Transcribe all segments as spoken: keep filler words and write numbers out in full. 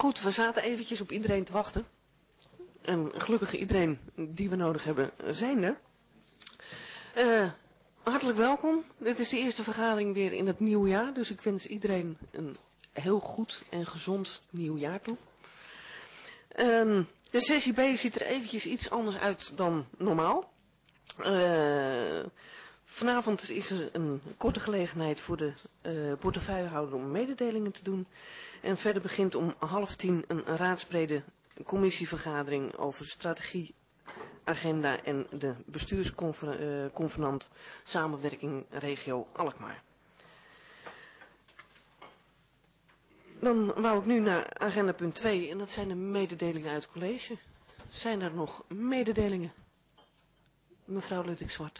Goed, we zaten eventjes op iedereen te wachten. En gelukkig iedereen die we nodig hebben zijn er. Uh, hartelijk welkom. Dit is de eerste vergadering weer in het nieuwe jaar. Dus ik wens iedereen een heel goed en gezond nieuw jaar toe. Um, de sessie B ziet er eventjes iets anders uit dan normaal. Uh, vanavond is er een korte gelegenheid voor de uh, portefeuillehouder om mededelingen te doen. En verder begint om half tien een raadsbrede commissievergadering over strategie, agenda en de bestuursconvenant samenwerking regio Alkmaar. Dan wou ik nu naar agenda punt twee en dat zijn de mededelingen uit het college. Zijn er nog mededelingen? Mevrouw Luttig-Zwart.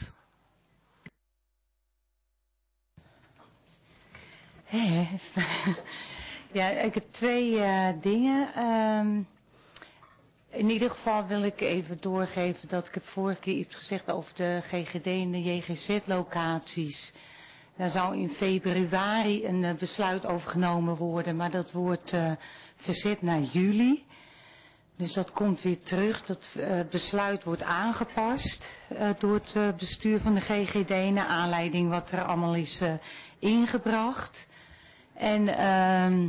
Ja, ik heb twee uh, dingen. Um, in ieder geval wil ik even doorgeven dat ik heb vorige keer iets gezegd over de G G D en de J G Z-locaties. Daar zou in februari een uh, besluit over genomen worden, maar dat wordt uh, verzet naar juli. Dus dat komt weer terug. Dat uh, besluit wordt aangepast uh, door het uh, bestuur van de G G D naar aanleiding wat er allemaal is uh, ingebracht. En uh,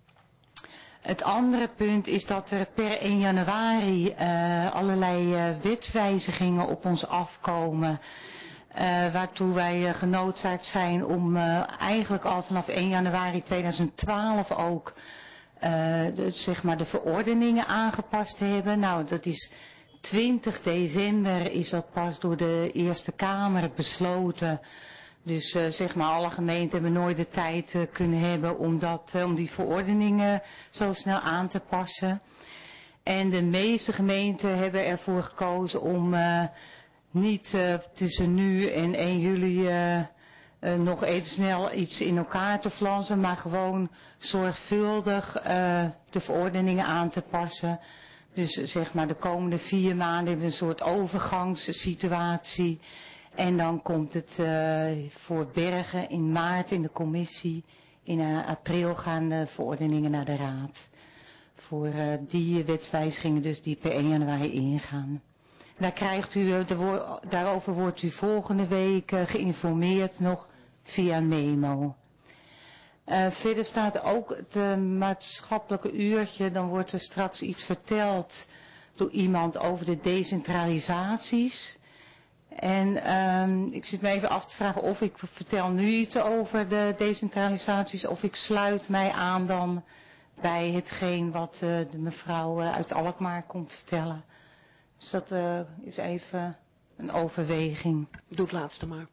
het andere punt is dat er per één januari uh, allerlei uh, wetswijzigingen op ons afkomen. Uh, waartoe wij uh, genoodzaakt zijn om uh, eigenlijk al vanaf één januari tweeduizend twaalf ook uh, de, zeg maar de verordeningen aangepast te hebben. Nou, dat is twintig december is dat pas door de Eerste Kamer besloten. Dus uh, zeg maar alle gemeenten hebben nooit de tijd uh, kunnen hebben om, dat, uh, om die verordeningen zo snel aan te passen. En de meeste gemeenten hebben ervoor gekozen om uh, niet uh, tussen nu en één juli uh, uh, nog even snel iets in elkaar te flansen, maar gewoon zorgvuldig uh, de verordeningen aan te passen. Dus zeg maar de komende vier maanden hebben we een soort overgangssituatie. En dan komt het uh, voor Bergen in maart in de commissie. In uh, april gaan de verordeningen naar de raad. Voor uh, die wetswijzigingen dus die per één januari ingaan. Daar krijgt u, de wo daarover wordt u volgende week uh, geïnformeerd nog via een memo. Uh, verder staat ook het uh, maatschappelijke uurtje. Dan wordt er straks iets verteld door iemand over de decentralisaties. En um, ik zit me even af te vragen of ik vertel nu iets over de decentralisaties of ik sluit mij aan dan bij hetgeen wat uh, de mevrouw uh, uit Alkmaar komt vertellen. Dus dat uh, is even een overweging. Doe het laatste maar.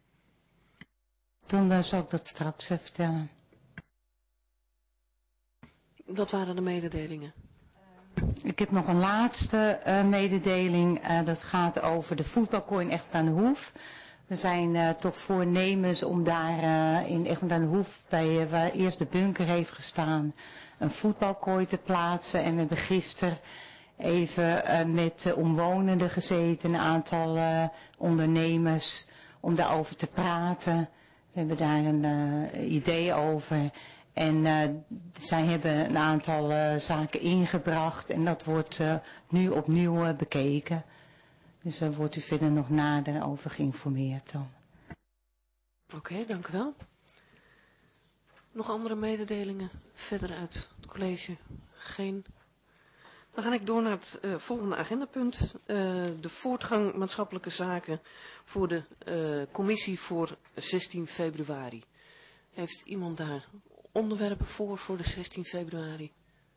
Dan uh, zal ik dat straks uh, vertellen. Dat waren de mededelingen. Ik heb nog een laatste uh, mededeling. Uh, dat gaat over de voetbalkooi in Egmond aan de Hoef. We zijn uh, toch voornemens om daar uh, in Egmond aan de Hoef, bij, uh, waar eerst de bunker heeft gestaan, een voetbalkooi te plaatsen. En we hebben gisteren even uh, met uh, omwonenden gezeten, een aantal uh, ondernemers, om daarover te praten. We hebben daar een uh, idee over. En uh, zij hebben een aantal uh, zaken ingebracht en dat wordt uh, nu opnieuw uh, bekeken. Dus daar wordt u verder nog nader over geïnformeerd dan. Oké, okay, dank u wel. Nog andere mededelingen verder uit het college? Geen. Dan ga ik door naar het uh, volgende agendapunt. Uh, de voortgang maatschappelijke zaken voor de uh, commissie voor zestien februari. Heeft iemand daar onderwerpen voor voor de zestien februari?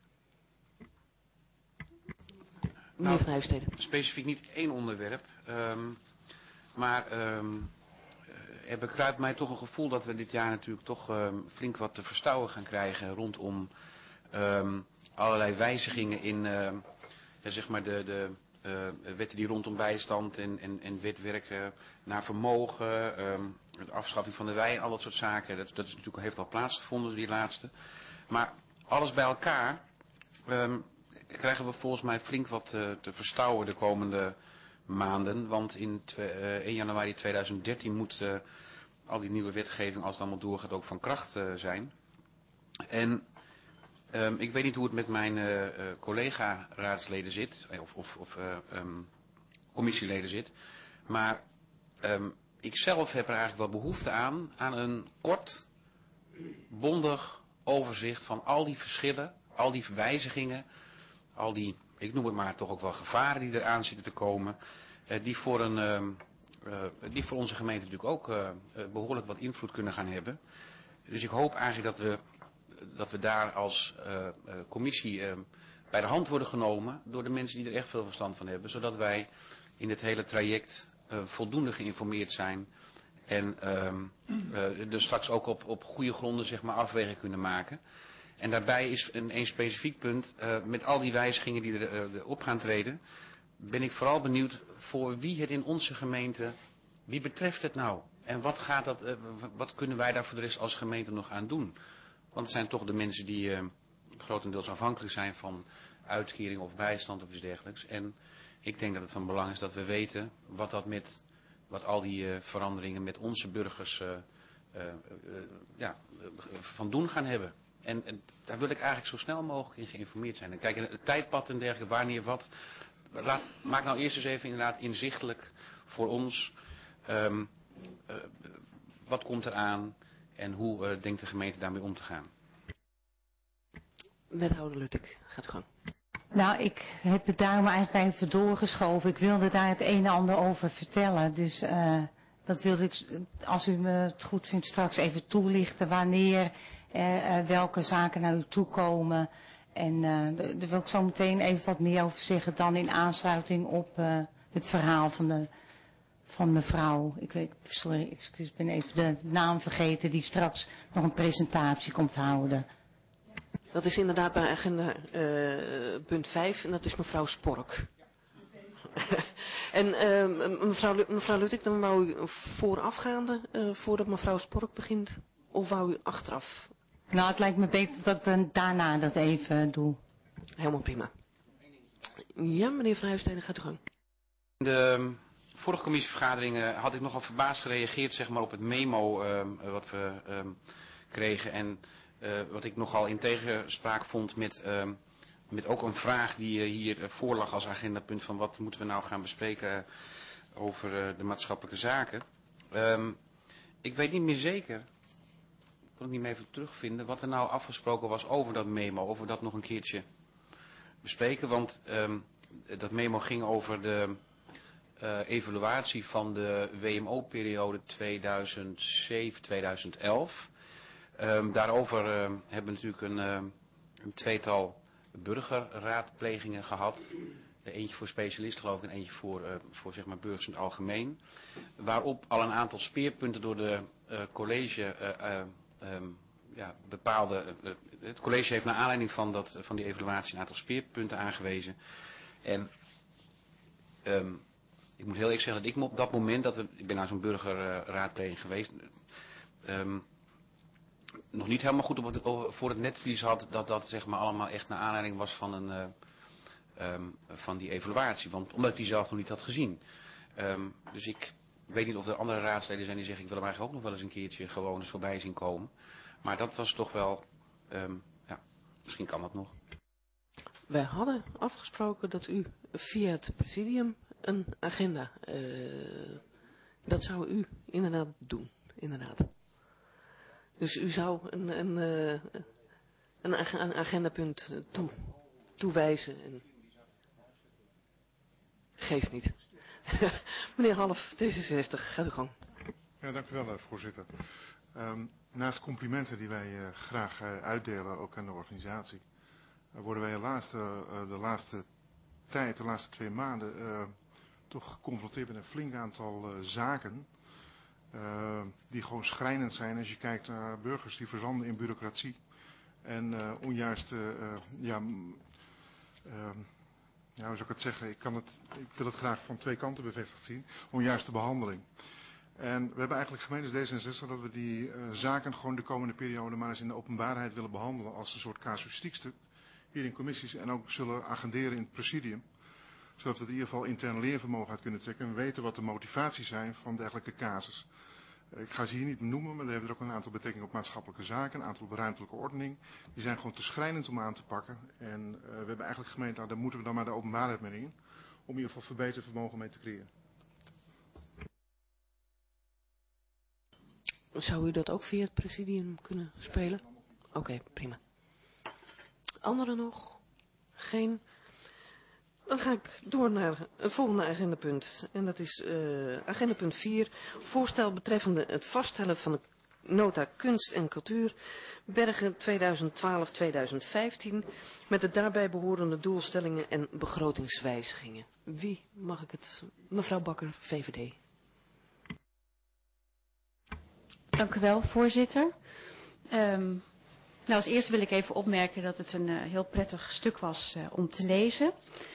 Meneer Van Huisteden. Nou, specifiek niet één onderwerp, um, maar um, er bekruipt mij toch een gevoel dat we dit jaar natuurlijk toch um, flink wat te verstouwen gaan krijgen rondom um, allerlei wijzigingen in uh, ja, zeg maar de, de uh, wetten die rondom bijstand en, en, en wetwerk uh, naar vermogen, um, de afschaffing van de wei, al dat soort zaken. Dat, dat is natuurlijk, heeft al plaatsgevonden, die laatste. Maar alles bij elkaar um, krijgen we volgens mij flink wat uh, te verstouwen de komende maanden. Want in twe, uh, één januari tweeduizend dertien moet uh, al die nieuwe wetgeving, als het allemaal doorgaat, ook van kracht uh, zijn. En Um, ik weet niet hoe het met mijn uh, uh, collega-raadsleden zit, of, of, of uh, um, commissieleden zit. Maar um, ik zelf heb er eigenlijk wel behoefte aan, aan een kort, bondig overzicht van al die verschillen, al die wijzigingen, al die, ik noem het maar toch ook wel gevaren die eraan zitten te komen, uh, die, voor een, um, uh, die voor onze gemeente natuurlijk ook uh, uh, behoorlijk wat invloed kunnen gaan hebben. Dus ik hoop eigenlijk dat we, dat we daar als uh, uh, commissie uh, bij de hand worden genomen door de mensen die er echt veel verstand van hebben, zodat wij in het hele traject uh, voldoende geïnformeerd zijn en uh, uh, dus straks ook op, op goede gronden zeg maar, afweging kunnen maken. En daarbij is een, een specifiek punt, uh, met al die wijzigingen die er uh, op gaan treden, ben ik vooral benieuwd voor wie het in onze gemeente, wie betreft het nou? En wat, gaat dat, uh, wat kunnen wij daar voor de rest als gemeente nog aan doen? Want het zijn toch de mensen die uh, grotendeels afhankelijk zijn van uitkering of bijstand of iets dergelijks. En ik denk dat het van belang is dat we weten wat dat met, wat al die uh, veranderingen met onze burgers uh, uh, uh, ja, uh, van doen gaan hebben. En, en daar wil ik eigenlijk zo snel mogelijk in geïnformeerd zijn. En kijk, het tijdpad en dergelijke, wanneer wat. Laat, maak nou eerst eens even inderdaad inzichtelijk voor ons. Um, uh, wat komt er aan en hoe uh, denkt de gemeente daarmee om te gaan? Wethouder Luttek, gaat gang. Nou, ik heb het daarom eigenlijk even doorgeschoven. Ik wilde daar het een en ander over vertellen. Dus uh, dat wilde ik, als u me het goed vindt, straks even toelichten wanneer uh, uh, welke zaken naar u toe komen. En uh, daar wil ik zo meteen even wat meer over zeggen dan in aansluiting op uh, het verhaal van de van mevrouw. Ik weet, sorry, excuus, ik ben even de naam vergeten die straks nog een presentatie komt houden. Dat is inderdaad bij agenda uh, punt vijf en dat is mevrouw Spork. en uh, mevrouw, mevrouw Luttek, dan wou u voorafgaande, uh, voordat mevrouw Spork begint, of wou u achteraf? Nou, het lijkt me beter dat ik dan daarna dat even doe. Helemaal prima. Ja, meneer Van Huisteden, gaat u gang. De vorige commissievergadering uh, had ik nogal verbaasd gereageerd zeg maar, op het memo uh, wat we uh, kregen. En uh, wat ik nogal in tegenspraak vond met, uh, met ook een vraag die uh, hier uh, voorlag als agendapunt van wat moeten we nou gaan bespreken uh, over uh, de maatschappelijke zaken. Um, ik weet niet meer zeker, ik kon het niet meer even terugvinden, wat er nou afgesproken was over dat memo, over dat nog een keertje bespreken. Want um, dat memo ging over de uh, evaluatie van de W M O-periode tweeduizend zeven tweeduizend elf. Um, daarover uh, hebben we natuurlijk een, uh, een tweetal burgerraadplegingen gehad. Eentje voor specialisten geloof ik en eentje voor, uh, voor zeg maar burgers in het algemeen. Waarop al een aantal speerpunten door de uh, college uh, uh, um, ja, bepaalde. Uh, het college heeft naar aanleiding van, dat, van die evaluatie een aantal speerpunten aangewezen. En um, ik moet heel eerlijk zeggen dat ik me op dat moment, dat we, ik ben naar zo'n burgerraadpleging geweest, um, nog niet helemaal goed op het, voor het netvlies had dat dat zeg maar allemaal echt naar aanleiding was van, een, uh, um, van die evaluatie. Want, omdat ik die zelf nog niet had gezien. Um, dus ik weet niet of er andere raadsleden zijn die zeggen ik wil hem eigenlijk ook nog wel eens een keertje gewoon eens voorbij zien komen. Maar dat was toch wel, um, ja, misschien kan dat nog. Wij hadden afgesproken dat u via het presidium een agenda, uh, dat zou u inderdaad doen, inderdaad. Dus u zou een, een, uh, een, ag een agendapunt toe, toewijzen. En... Geeft niet. Meneer Half, D zesenzestig, gaat u gang. Ja, dank u wel, voorzitter. Um, naast complimenten die wij uh, graag uh, uitdelen, ook aan de organisatie, uh, worden wij helaas uh, de laatste tijd, de laatste twee maanden, uh, toch geconfronteerd met een flink aantal uh, zaken uh, die gewoon schrijnend zijn als je kijkt naar burgers die verzanden in bureaucratie en uh, onjuiste, uh, ja, uh, ja, hoe zou ik het zeggen, ik, kan het, ik wil het graag van twee kanten bevestigd zien, onjuiste behandeling. En we hebben eigenlijk gemeend als D zesenzestig dat we die uh, zaken gewoon de komende periode maar eens in de openbaarheid willen behandelen als een soort casuïstiek hier in commissies en ook zullen agenderen in het presidium. Zodat we er in ieder geval intern leervermogen uit kunnen trekken en weten wat de motivaties zijn van dergelijke casus. Ik ga ze hier niet noemen, maar er hebben er ook een aantal betrekkingen op maatschappelijke zaken, een aantal op ruimtelijke ordening. Die zijn gewoon te schrijnend om aan te pakken. En uh, we hebben eigenlijk gemeend, nou, daar moeten we dan maar de openbaarheid mee in, om in ieder geval verbetervermogen mee te creëren. Zou u dat ook via het presidium kunnen spelen? Oké, okay, prima. Anderen nog? Geen? Dan ga ik door naar het volgende agendapunt. En dat is uh, agendapunt vier. Voorstel betreffende het vaststellen van de nota kunst en cultuur Bergen tweeduizend twaalf tot tweeduizend vijftien. Met de daarbij behorende doelstellingen en begrotingswijzigingen. Wie mag ik het? Mevrouw Bakker, V V D. Dank u wel, voorzitter. Um, nou, als eerste wil ik even opmerken dat het een uh, heel prettig stuk was uh, om te lezen.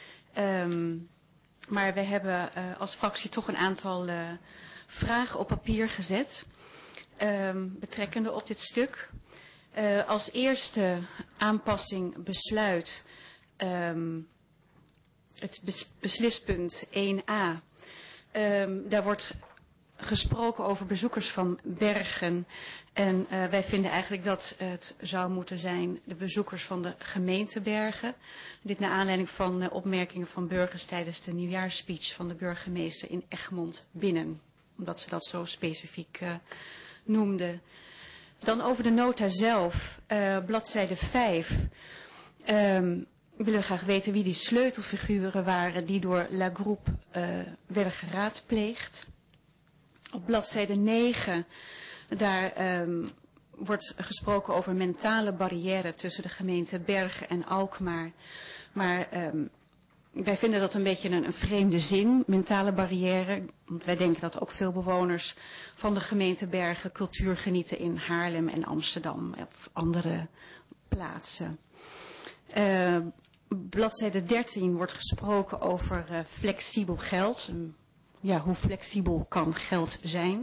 Um, maar we hebben uh, als fractie toch een aantal uh, vragen op papier gezet, um, betrekkende op dit stuk. Uh, als eerste aanpassing besluit um, het bes beslispunt één a. Um, daar wordt gesproken over bezoekers van Bergen. En uh, wij vinden eigenlijk dat het zou moeten zijn de bezoekers van de gemeente Bergen. Dit naar aanleiding van uh, opmerkingen van burgers tijdens de nieuwjaarsspeech van de burgemeester in Egmond Binnen. Omdat ze dat zo specifiek uh, noemde. Dan over de nota zelf, uh, bladzijde vijf. Um, willen we graag weten wie die sleutelfiguren waren die door La Groupe uh, werden geraadpleegd. Op bladzijde negen, daar um, wordt gesproken over mentale barrière tussen de gemeente Bergen en Alkmaar. Maar um, wij vinden dat een beetje een, een vreemde zin, mentale barrière. Want wij denken dat ook veel bewoners van de gemeente Bergen cultuur genieten in Haarlem en Amsterdam of andere plaatsen. Uh, bladzijde dertien wordt gesproken over uh, flexibel geld. Ja, hoe flexibel kan geld zijn?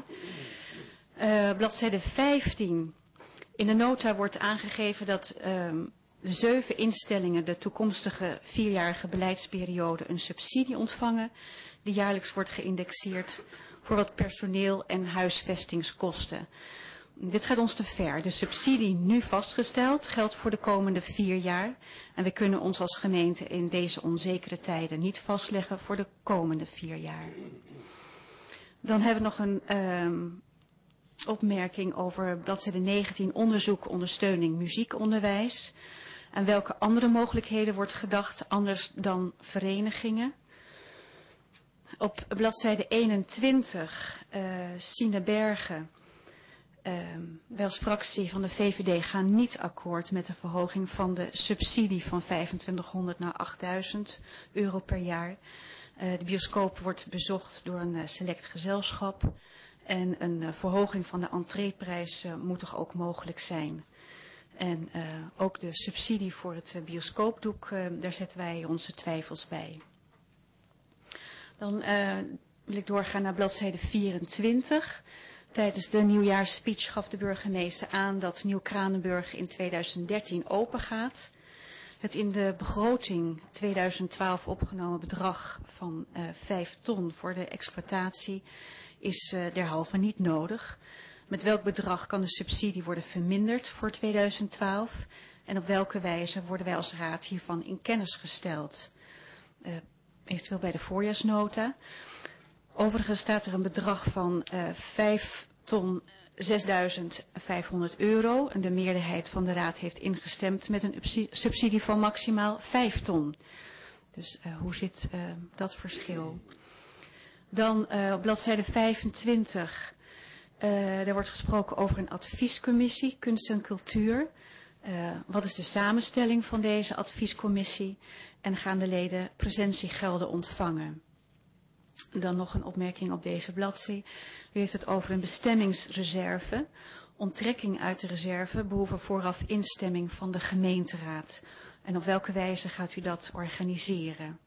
Uh, bladzijde vijftien. In de nota wordt aangegeven dat um, zeven instellingen de toekomstige vierjarige beleidsperiode een subsidie ontvangen, die jaarlijks wordt geïndexeerd voor wat personeel en huisvestingskosten. Dit gaat ons te ver. De subsidie nu vastgesteld geldt voor de komende vier jaar. En we kunnen ons als gemeente in deze onzekere tijden niet vastleggen voor de komende vier jaar. Dan hebben we nog een um, opmerking over bladzijde negentien, onderzoek, ondersteuning, muziekonderwijs. En welke andere mogelijkheden wordt gedacht anders dan verenigingen? Op bladzijde eenentwintig, uh, Sine Bergen. Uh, wij als fractie van de V V D gaan niet akkoord met de verhoging van de subsidie van vijfentwintighonderd naar achtduizend euro per jaar. Uh, de bioscoop wordt bezocht door een uh, select gezelschap. En een uh, verhoging van de entreeprijs uh, moet toch ook mogelijk zijn. En uh, ook de subsidie voor het uh, bioscoopdoek, uh, daar zetten wij onze twijfels bij. Dan uh, wil ik doorgaan naar bladzijde vierentwintig. Tijdens de nieuwjaarsspeech gaf de burgemeester aan dat Nieuw-Kranenburg in tweeduizend dertien open gaat. Het in de begroting tweeduizend twaalf opgenomen bedrag van uh, vijf ton voor de exploitatie is uh, derhalve niet nodig. Met welk bedrag kan de subsidie worden verminderd voor tweeduizend twaalf en op welke wijze worden wij als raad hiervan in kennis gesteld? Uh, eventueel bij de voorjaarsnota. Overigens staat er een bedrag van uh, vijf ton zesduizend vijfhonderd euro. En de meerderheid van de raad heeft ingestemd met een subsidie van maximaal vijf ton. Dus uh, hoe zit uh, dat verschil? Dan uh, op bladzijde vijfentwintig. Uh, er wordt gesproken over een adviescommissie kunst en cultuur. Uh, wat is de samenstelling van deze adviescommissie? En gaan de leden presentiegelden ontvangen? Dan nog een opmerking op deze bladzijde. U heeft het over een bestemmingsreserve. Onttrekking uit de reserve behoeven vooraf instemming van de gemeenteraad. En op welke wijze gaat u dat organiseren?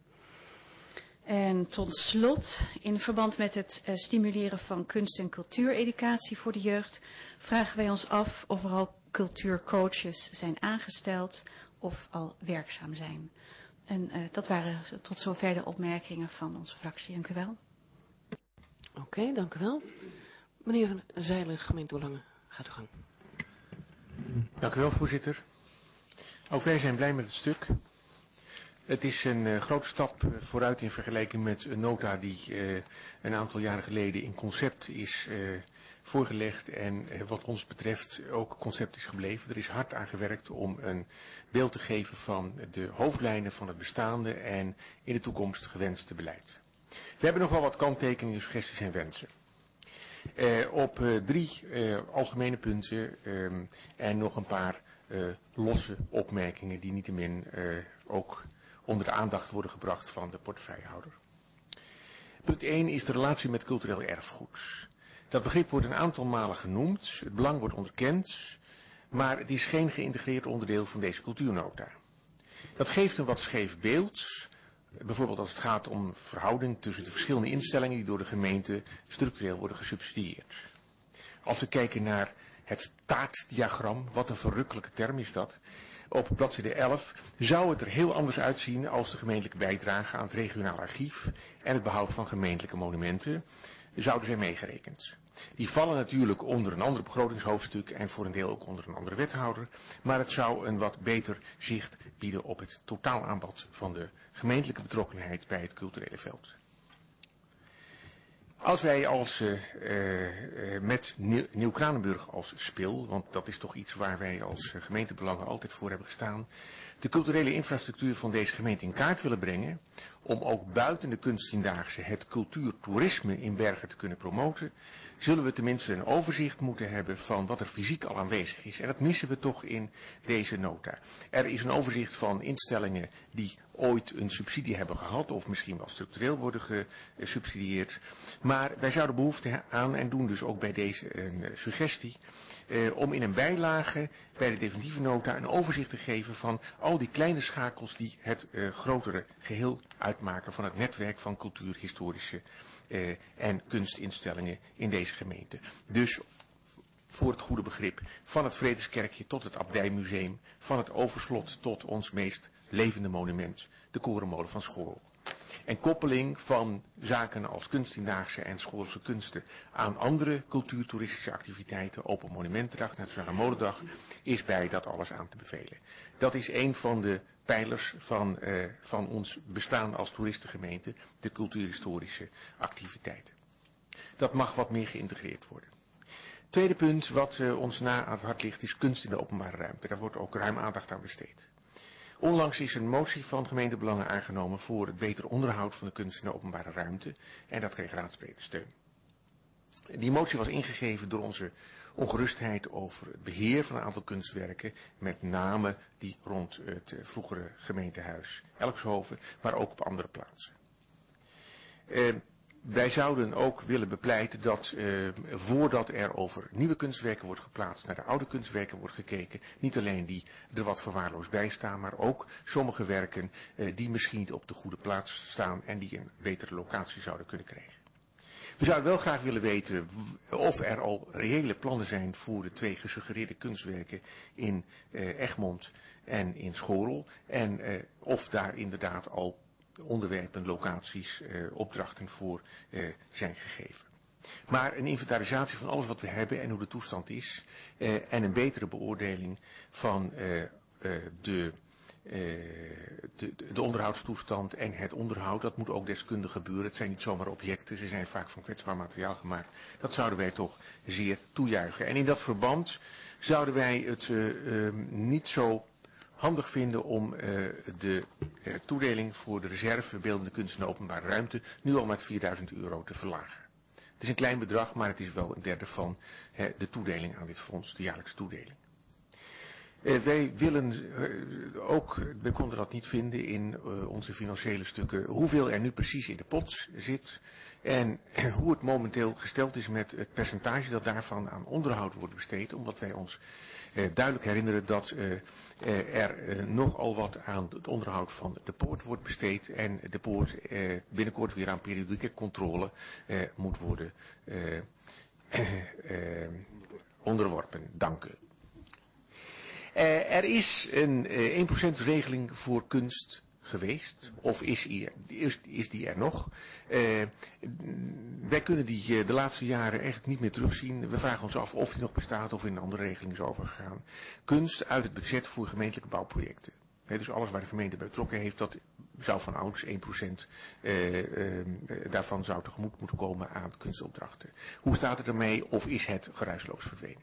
En tot slot, in verband met het uh, stimuleren van kunst- en cultuureducatie voor de jeugd, vragen wij ons af of er al cultuurcoaches zijn aangesteld of al werkzaam zijn. En uh, dat waren tot zover de opmerkingen van onze fractie. Dank u wel. Oké, okay, dank u wel. Meneer Zeiler, gemeente Belangen, gaat uw gang. Dank u wel, voorzitter. Ook wij zijn blij met het stuk. Het is een uh, grote stap vooruit in vergelijking met een nota die uh, een aantal jaren geleden in concept is uh, voorgelegd en uh, wat ons betreft ook concept is gebleven. Er is hard aan gewerkt om een beeld te geven van de hoofdlijnen van het bestaande en in de toekomst gewenste beleid. We hebben nog wel wat kanttekeningen, suggesties en wensen. Uh, op uh, drie uh, algemene punten um, en nog een paar uh, losse opmerkingen die niettemin uh, ook onder de aandacht worden gebracht van de portefeuillehouder. Punt één is de relatie met cultureel erfgoed. Dat begrip wordt een aantal malen genoemd, het belang wordt onderkend, maar het is geen geïntegreerd onderdeel van deze cultuurnota. Dat geeft een wat scheef beeld. Bijvoorbeeld als het gaat om verhouding tussen de verschillende instellingen die door de gemeente structureel worden gesubsidieerd. Als we kijken naar het taartdiagram, wat een verrukkelijke term is dat, op bladzijde elf zou het er heel anders uitzien als de gemeentelijke bijdrage aan het regionaal archief en het behoud van gemeentelijke monumenten zouden zijn meegerekend. Die vallen natuurlijk onder een ander begrotingshoofdstuk en voor een deel ook onder een andere wethouder, maar het zou een wat beter zicht bieden op het totaalaanbod van de gemeentelijke betrokkenheid bij het culturele veld. Als wij als, uh, uh, met Nieuw-Kranenburg als spil, want dat is toch iets waar wij als uh, gemeentebelangen altijd voor hebben gestaan, de culturele infrastructuur van deze gemeente in kaart willen brengen, om ook buiten de kunsttiendaagse het cultuurtoerisme in Bergen te kunnen promoten, zullen we tenminste een overzicht moeten hebben van wat er fysiek al aanwezig is. En dat missen we toch in deze nota. Er is een overzicht van instellingen die ooit een subsidie hebben gehad, of misschien wel structureel worden gesubsidieerd. Maar wij zouden behoefte aan, en doen dus ook bij deze een suggestie, eh, om in een bijlage bij de definitieve nota een overzicht te geven van al die kleine schakels die het eh, grotere geheel uitmaken van het netwerk van cultuurhistorische Uh, en kunstinstellingen in deze gemeente. Dus voor het goede begrip, van het Vredeskerkje tot het Abdijmuseum, van het Overslot tot ons meest levende monument, de Korenmolen van Schoorl. En koppeling van zaken als kunsttiendaagse en schoolse kunsten aan andere cultuurtoeristische activiteiten, Open Monumentendag, Nationale Molendag, is bij dat alles aan te bevelen. Dat is een van de pijlers van, uh, van ons bestaan als toeristengemeente, de cultuurhistorische activiteiten. Dat mag wat meer geïntegreerd worden. Tweede punt wat uh, ons na aan het hart ligt is kunst in de openbare ruimte. Daar wordt ook ruim aandacht aan besteed. Onlangs is een motie van gemeentebelangen aangenomen voor het beter onderhoud van de kunst in de openbare ruimte en dat kreeg raadsbrede steun. Die motie was ingegeven door onze ongerustheid over het beheer van een aantal kunstwerken, met name die rond het vroegere gemeentehuis Elkshoven, maar ook op andere plaatsen. Uh, wij zouden ook willen bepleiten dat uh, voordat er over nieuwe kunstwerken wordt geplaatst, naar de oude kunstwerken wordt gekeken, niet alleen die er wat verwaarloosd bij staan, maar ook sommige werken uh, die misschien niet op de goede plaats staan en die een betere locatie zouden kunnen krijgen. We zouden wel graag willen weten of er al reële plannen zijn voor de twee gesuggereerde kunstwerken in uh, Egmond en in Schoorl. En uh, of daar inderdaad al onderwerpen, locaties, uh, opdrachten voor uh, zijn gegeven. Maar een inventarisatie van alles wat we hebben en hoe de toestand is. Uh, en een betere beoordeling van uh, uh, de... Uh, de, de onderhoudstoestand en het onderhoud, dat moet ook deskundig gebeuren. Het zijn niet zomaar objecten, ze zijn vaak van kwetsbaar materiaal gemaakt. Dat zouden wij toch zeer toejuichen. En in dat verband zouden wij het uh, uh, niet zo handig vinden om uh, de uh, toedeling voor de reserve beeldende kunst in de openbare ruimte nu al met vierduizend euro te verlagen. Het is een klein bedrag, maar het is wel een derde van uh, de toedeling aan dit fonds, de jaarlijkse toedeling. Uh, wij willen uh, ook, we konden dat niet vinden in uh, onze financiële stukken, hoeveel er nu precies in de pot zit en uh, hoe het momenteel gesteld is met het percentage dat daarvan aan onderhoud wordt besteed, omdat wij ons uh, duidelijk herinneren dat uh, uh, er uh, nogal wat aan het onderhoud van de poort wordt besteed en de poort uh, binnenkort weer aan periodieke controle uh, moet worden uh, uh, uh, onderworpen. Dank u. Uh, er is een uh, één procent regeling voor kunst geweest? Of is, die, is, is die er nog? Uh, wij kunnen die uh, de laatste jaren echt niet meer terugzien. We vragen ons af of die nog bestaat of in een andere regeling is overgegaan. Kunst uit het budget voor gemeentelijke bouwprojecten. He, dus alles waar de gemeente bij betrokken heeft, dat zou van ouds één procent uh, uh, daarvan zou tegemoet moeten komen aan kunstopdrachten. Hoe staat het ermee of is het geruisloos verdwenen?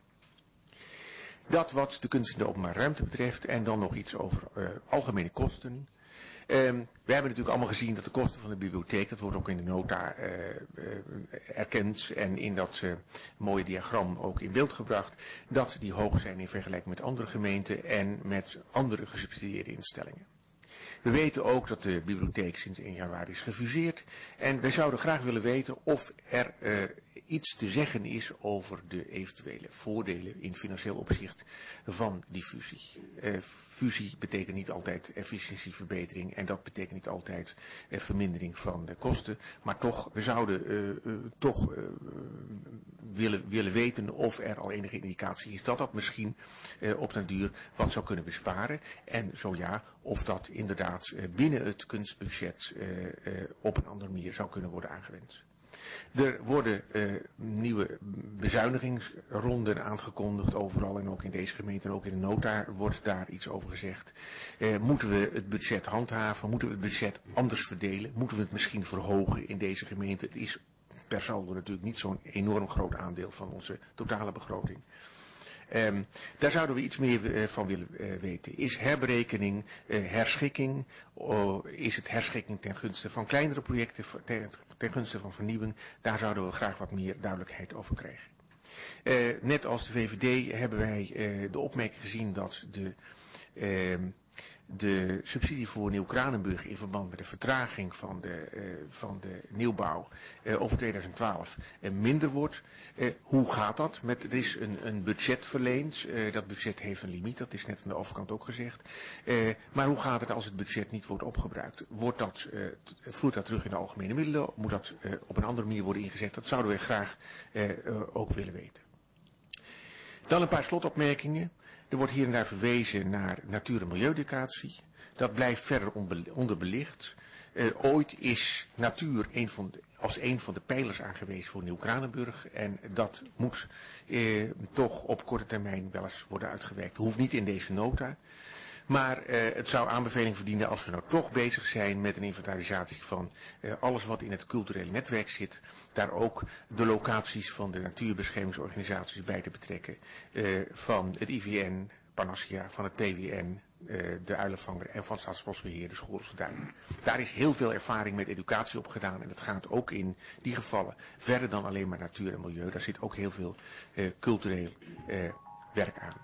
Dat wat de kunst in de openbare ruimte betreft en dan nog iets over uh, algemene kosten. Um, we hebben natuurlijk allemaal gezien dat de kosten van de bibliotheek, dat wordt ook in de nota uh, uh, erkend en in dat uh, mooie diagram ook in beeld gebracht, dat die hoog zijn in vergelijking met andere gemeenten en met andere gesubsidieerde instellingen. We weten ook dat de bibliotheek sinds één januari is gefuseerd en wij zouden graag willen weten of er uh, iets te zeggen is over de eventuele voordelen in financieel opzicht van die fusie. Uh, fusie betekent niet altijd efficiëntieverbetering en dat betekent niet altijd uh, vermindering van de kosten, maar toch, we zouden uh, uh, toch uh, willen, willen weten of er al enige indicatie is dat dat misschien uh, op den duur wat zou kunnen besparen en zo ja, of dat inderdaad uh, binnen het kunstbudget uh, uh, op een andere manier zou kunnen worden aangewend. Er worden uh, nieuwe bezuinigingsronden aangekondigd overal en ook in deze gemeente en ook in de nota wordt daar iets over gezegd. Uh, moeten we het budget handhaven? Moeten we het budget anders verdelen? Moeten we het misschien verhogen in deze gemeente? Het is per saldo natuurlijk niet zo'n enorm groot aandeel van onze totale begroting. Um, daar zouden we iets meer uh, van willen uh, weten. Is herberekening, uh, herschikking, uh, is het herschikking ten gunste van kleinere projecten, ten, ten gunste van vernieuwing? Daar zouden we graag wat meer duidelijkheid over krijgen. Uh, net als de V V D hebben wij uh, de opmerking gezien dat de... Uh, de subsidie voor Nieuw-Kranenburg in verband met de vertraging van de, uh, van de nieuwbouw uh, over tweeduizend twaalf uh, minder wordt. Uh, hoe gaat dat? Met, er is een, een budget verleend. Uh, dat budget heeft een limiet, dat is net aan de overkant ook gezegd. Uh, maar hoe gaat het als het budget niet wordt opgebruikt? Wordt dat, uh, vloeit dat terug in de algemene middelen? Moet dat uh, op een andere manier worden ingezet? Dat zouden we graag uh, uh, ook willen weten. Dan een paar slotopmerkingen. Er wordt hier en daar verwezen naar natuur- en milieueducatie. Dat blijft verder onderbelicht. Uh, ooit is natuur een van de, als een van de pijlers aangewezen voor Nieuw-Kranenburg. En dat moet uh, toch op korte termijn wel eens worden uitgewerkt. Hoeft niet in deze nota. Maar uh, het zou aanbeveling verdienen als we nou toch bezig zijn met een inventarisatie van uh, alles wat in het culturele netwerk zit. Daar ook de locaties van de natuurbeschermingsorganisaties bij te betrekken. Uh, van het I V N, Panacea, van het P W N, uh, de Uilenvanger en van Staatsbosbeheer, de Schoolse Duinen. Daar is heel veel ervaring met educatie op gedaan en het gaat ook in die gevallen verder dan alleen maar natuur en milieu. Daar zit ook heel veel uh, cultureel uh, werk aan.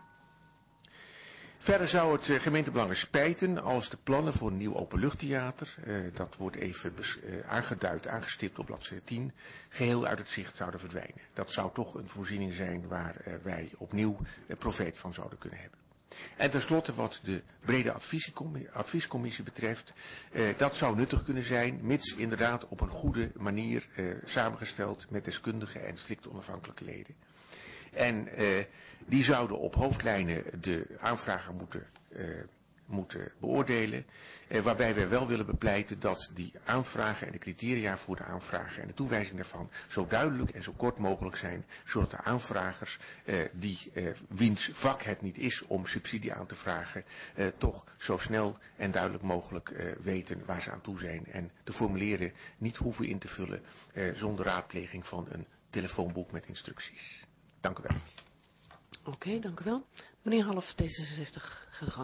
Verder zou het uh, gemeentebelangen spijten als de plannen voor een nieuw openluchttheater, uh, dat wordt even uh, aangeduid, aangestipt op bladzijde tien, geheel uit het zicht zouden verdwijnen. Dat zou toch een voorziening zijn waar uh, wij opnieuw uh, profijt van zouden kunnen hebben. En tenslotte wat de brede adviescommissie, adviescommissie betreft, uh, dat zou nuttig kunnen zijn, mits inderdaad op een goede manier uh, samengesteld met deskundige en strikt onafhankelijke leden. En uh, die zouden op hoofdlijnen de aanvrager moeten, uh, moeten beoordelen. Uh, waarbij wij wel willen bepleiten dat die aanvragen en de criteria voor de aanvragen en de toewijzing daarvan zo duidelijk en zo kort mogelijk zijn. Zodat de aanvragers, uh, die, uh, wiens vak het niet is om subsidie aan te vragen, uh, toch zo snel en duidelijk mogelijk uh, weten waar ze aan toe zijn. En de formulieren niet hoeven in te vullen uh, zonder raadpleging van een telefoonboek met instructies. Dank u wel. Oké, okay, dank u wel. Meneer Half, D zesenzestig, ga de gang.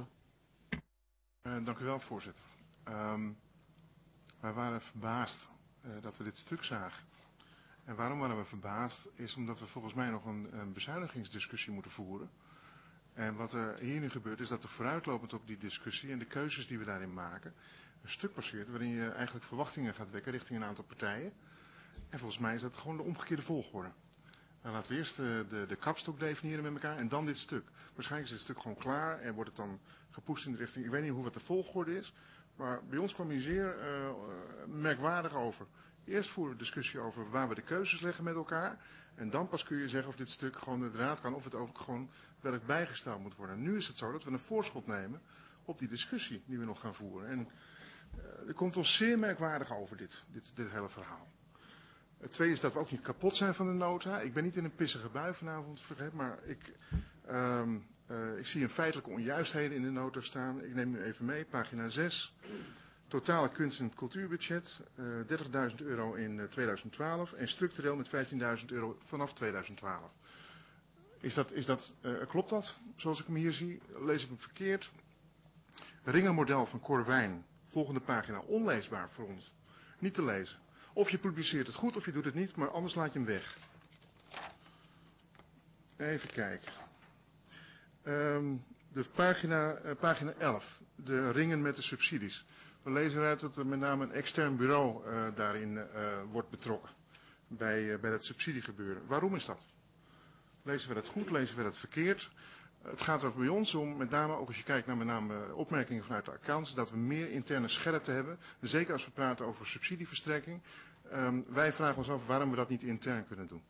Uh, dank u wel, voorzitter. Um, wij waren verbaasd uh, dat we dit stuk zagen. En waarom waren we verbaasd? Is omdat we volgens mij nog een, een bezuinigingsdiscussie moeten voeren. En wat er hier nu gebeurt is dat er vooruitlopend op die discussie en de keuzes die we daarin maken, een stuk passeert waarin je eigenlijk verwachtingen gaat wekken richting een aantal partijen. En volgens mij is dat gewoon de omgekeerde volgorde. Dan laten we eerst de, de, de kapstok definiëren met elkaar en dan dit stuk. Waarschijnlijk is dit stuk gewoon klaar en wordt het dan gepoest in de richting. Ik weet niet hoe wat de volgorde is, maar bij ons kwam hier zeer uh, merkwaardig over. Eerst voeren we discussie over waar we de keuzes leggen met elkaar. En dan pas kun je zeggen of dit stuk gewoon de draad kan of het ook gewoon welk bijgesteld moet worden. Nu is het zo dat we een voorschot nemen op die discussie die we nog gaan voeren. En Uh, er komt ons zeer merkwaardig over dit, dit, dit hele verhaal. Het tweede is dat we ook niet kapot zijn van de nota. Ik ben niet in een pissige bui vanavond, maar ik, um, uh, ik zie een feitelijke onjuistheden in de nota staan. Ik neem nu even mee, pagina zes. Totale kunst- en cultuurbudget, uh, dertigduizend euro in uh, tweeduizend twaalf en structureel met vijftienduizend euro vanaf tweeduizend twaalf. Is dat, is dat, uh, klopt dat, zoals ik hem hier zie? Lees ik hem verkeerd? Ringenmodel van Corwijn, volgende pagina, onleesbaar voor ons. Niet te lezen. Of je publiceert het goed of je doet het niet, maar anders laat je hem weg. Even kijken. Um, de pagina, uh, pagina elf, de ringen met de subsidies. We lezen eruit dat er met name een extern bureau uh, daarin uh, wordt betrokken. Bij, uh, bij dat subsidiegebeuren. Waarom is dat? Lezen we dat goed, lezen we dat verkeerd? Uh, het gaat er bij ons om, met name, ook als je kijkt naar met name opmerkingen vanuit de accounts, dat we meer interne scherpte hebben. Zeker als we praten over subsidieverstrekking. Um, wij vragen ons af waarom we dat niet intern kunnen doen.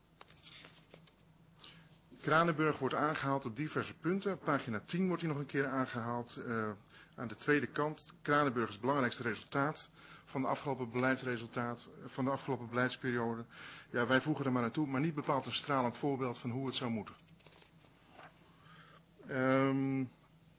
Kranenburg wordt aangehaald op diverse punten. Pagina tien wordt hier nog een keer aangehaald. Uh, aan de tweede kant. Kranenburg is het belangrijkste resultaat van de afgelopen beleidsresultaat, van de afgelopen beleidsperiode. Ja, wij voegen er maar naartoe, maar niet bepaald een stralend voorbeeld van hoe het zou moeten. Um,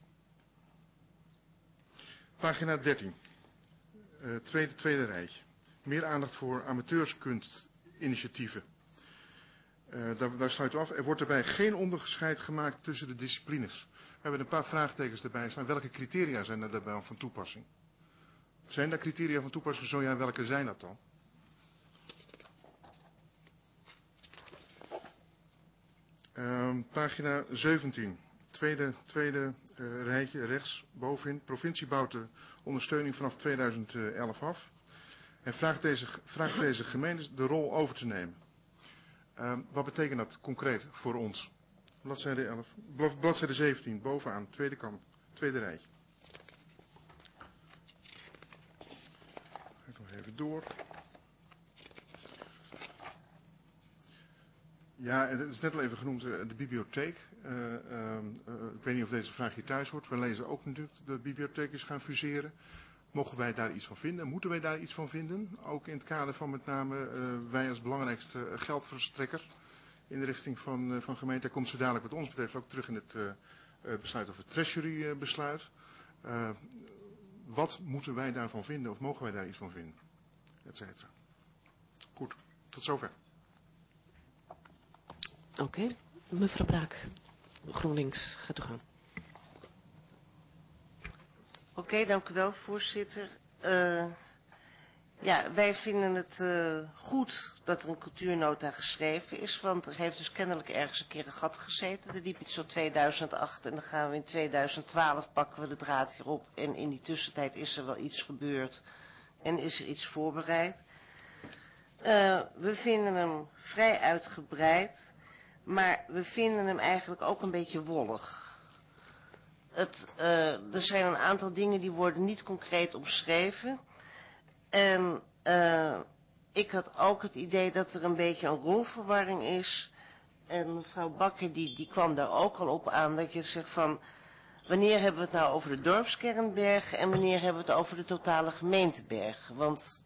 pagina dertien. Uh, tweede, tweede rijtje. Meer aandacht voor amateurskunstinitiatieven. Uh, daar, daar sluit u af. Er wordt daarbij geen onderscheid gemaakt tussen de disciplines. We hebben een paar vraagtekens erbij staan. Welke criteria zijn er daarbij van toepassing? Zijn daar criteria van toepassing? Zo ja, welke zijn dat dan? Uh, pagina zeventien. Tweede, tweede uh, rijtje rechts bovenin. Provincie bouwt de ondersteuning vanaf tweeduizend elf af. En vraagt deze, vraagt deze gemeentes de rol over te nemen. Uh, wat betekent dat concreet voor ons? Bladzijde elf, bladzijde zeventien, bovenaan, tweede kant, tweede rijtje. Ga ik nog even door. Ja, het is net al even genoemd, de bibliotheek. Uh, uh, uh, ik weet niet of deze vraag hier thuis hoort. We lezen ook natuurlijk dat de bibliotheek is gaan fuseren. Mogen wij daar iets van vinden? Moeten wij daar iets van vinden? Ook in het kader van met name uh, wij als belangrijkste geldverstrekker in de richting van, uh, van gemeente. Daar komt zo dadelijk wat ons betreft ook terug in het uh, uh, besluit over het treasury uh, besluit. Uh, wat moeten wij daarvan vinden of mogen wij daar iets van vinden? Etcetera. Goed, tot zover. Oké, okay. Mevrouw Braak, GroenLinks, gaat u gaan. Oké, okay, dank u wel, voorzitter. Uh, ja, wij vinden het uh, goed dat er een cultuurnota geschreven is, want er heeft dus kennelijk ergens een keer een gat gezeten. Er liep iets zo tweeduizend acht en dan gaan we in tweeduizend twaalf pakken we de draad hierop en in die tussentijd is er wel iets gebeurd en is er iets voorbereid. Uh, we vinden hem vrij uitgebreid, maar we vinden hem eigenlijk ook een beetje wollig. Het, uh, er zijn een aantal dingen die worden niet concreet omschreven. En uh, ik had ook het idee dat er een beetje een rolverwarring is. En mevrouw Bakker die, die kwam daar ook al op aan dat je zegt van, wanneer hebben we het nou over de dorpskernberg en wanneer hebben we het over de totale gemeenteberg? Want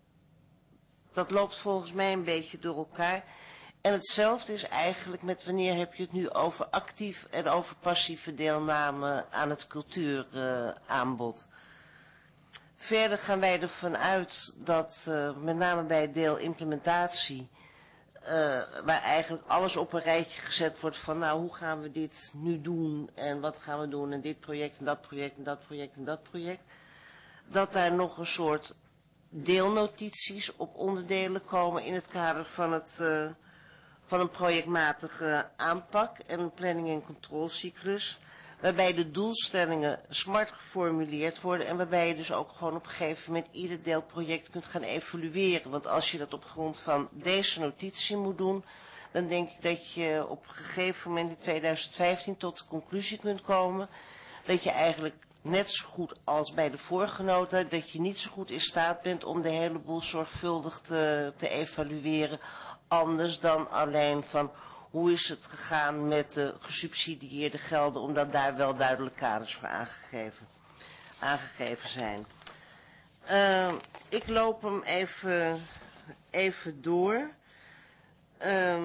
dat loopt volgens mij een beetje door elkaar. En hetzelfde is eigenlijk met wanneer heb je het nu over actief en over passieve deelname aan het cultuuraanbod. Uh, Verder gaan wij ervan uit dat uh, met name bij het deel implementatie, uh, waar eigenlijk alles op een rijtje gezet wordt van nou hoe gaan we dit nu doen en wat gaan we doen en dit project en dat project en dat project en dat project. Dat daar nog een soort deelnotities op onderdelen komen in het kader van het... Uh, van een projectmatige aanpak en een planning- en controlecyclus, waarbij de doelstellingen smart geformuleerd worden en waarbij je dus ook gewoon op een gegeven moment ieder deelproject kunt gaan evalueren. Want als je dat op grond van deze notitie moet doen, dan denk ik dat je op een gegeven moment in tweeduizend vijftien tot de conclusie kunt komen dat je eigenlijk net zo goed als bij de vorige nota, dat je niet zo goed in staat bent om de hele boel zorgvuldig te, te evalueren. Anders dan alleen van hoe is het gegaan met de gesubsidieerde gelden, omdat daar wel duidelijk kaders voor aangegeven, aangegeven zijn. Uh, ik loop hem even, even door. Uh,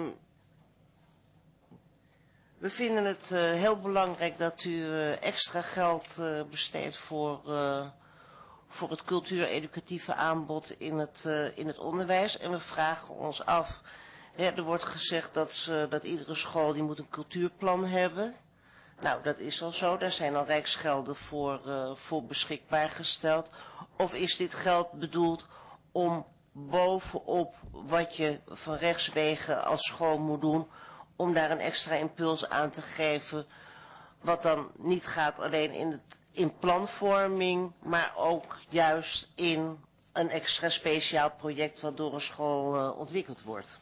we vinden het uh, heel belangrijk dat u uh, extra geld uh, besteedt voor, uh, voor het cultuur-educatieve aanbod in het, uh, in het onderwijs. En we vragen ons af, hè, er wordt gezegd dat, ze, dat iedere school die moet een cultuurplan hebben. Nou, dat is al zo. Daar zijn al rijksgelden voor, uh, voor beschikbaar gesteld. Of is dit geld bedoeld om bovenop wat je van rechtswege als school moet doen, om daar een extra impuls aan te geven, wat dan niet gaat alleen in, het, in planvorming, maar ook juist in een extra speciaal project wat door een school uh, ontwikkeld wordt.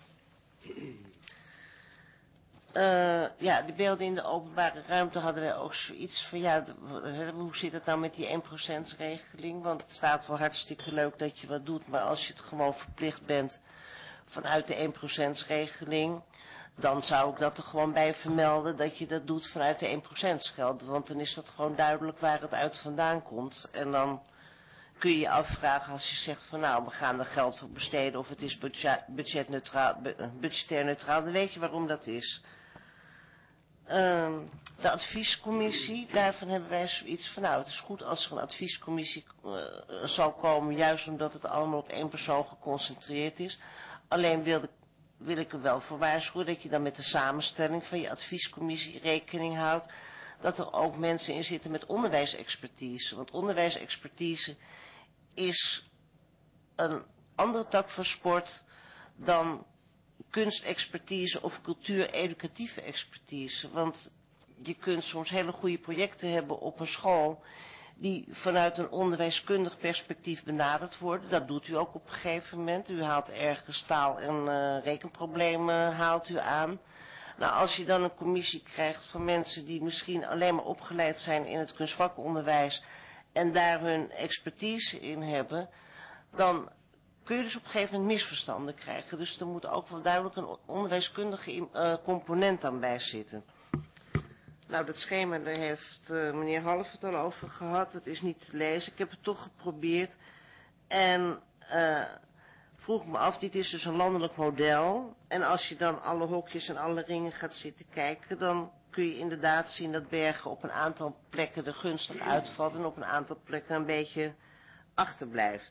Uh, ja, de beelden in de openbare ruimte hadden wij ook zoiets van, ja, de, hoe zit het nou met die één procent regeling? Want het staat wel hartstikke leuk dat je wat doet, maar als je het gewoon verplicht bent vanuit de één procent regeling, dan zou ik dat er gewoon bij vermelden dat je dat doet vanuit de één procent geld. Want dan is dat gewoon duidelijk waar het uit vandaan komt. En dan kun je je afvragen als je zegt van nou, we gaan er geld voor besteden of het is budget, budgetneutraal, budgetair neutraal, dan weet je waarom dat is. Uh, de adviescommissie, daarvan hebben wij zoiets van nou, het is goed als er een adviescommissie uh, zal komen, juist omdat het allemaal op één persoon geconcentreerd is. Alleen wilde, wil ik er wel voor waarschuwen dat je dan met de samenstelling van je adviescommissie rekening houdt dat er ook mensen in zitten met onderwijsexpertise. Want onderwijsexpertise is een andere tak van sport dan kunstexpertise of cultuur-educatieve expertise. Want je kunt soms hele goede projecten hebben op een school die vanuit een onderwijskundig perspectief benaderd worden. Dat doet u ook op een gegeven moment. U haalt ergens taal- en uh, rekenproblemen haalt u aan. Nou, als je dan een commissie krijgt van mensen die misschien alleen maar opgeleid zijn in het kunstvakkenonderwijs en daar hun expertise in hebben, dan kun je dus op een gegeven moment misverstanden krijgen. Dus er moet ook wel duidelijk een onderwijskundige uh, component aan bij zitten. Nou, dat schema, daar heeft uh, meneer Half het al over gehad. Het is niet te lezen. Ik heb het toch geprobeerd. En uh, vroeg me af, dit is dus een landelijk model. En als je dan alle hokjes en alle ringen gaat zitten kijken, dan kun je inderdaad zien dat Bergen op een aantal plekken er gunstig uitvalt en op een aantal plekken een beetje achterblijft.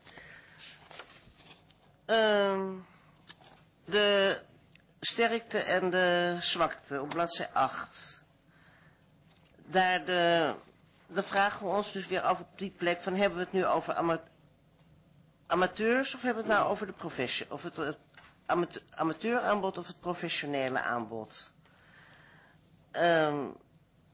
Uh, de sterkte en de zwakte op bladzij acht. Daar de, dan vragen we ons dus weer af op die plek van hebben we het nu over ama amateurs of hebben we het nou over de professie, of het, het amateur, amateuraanbod of het professionele aanbod. Um,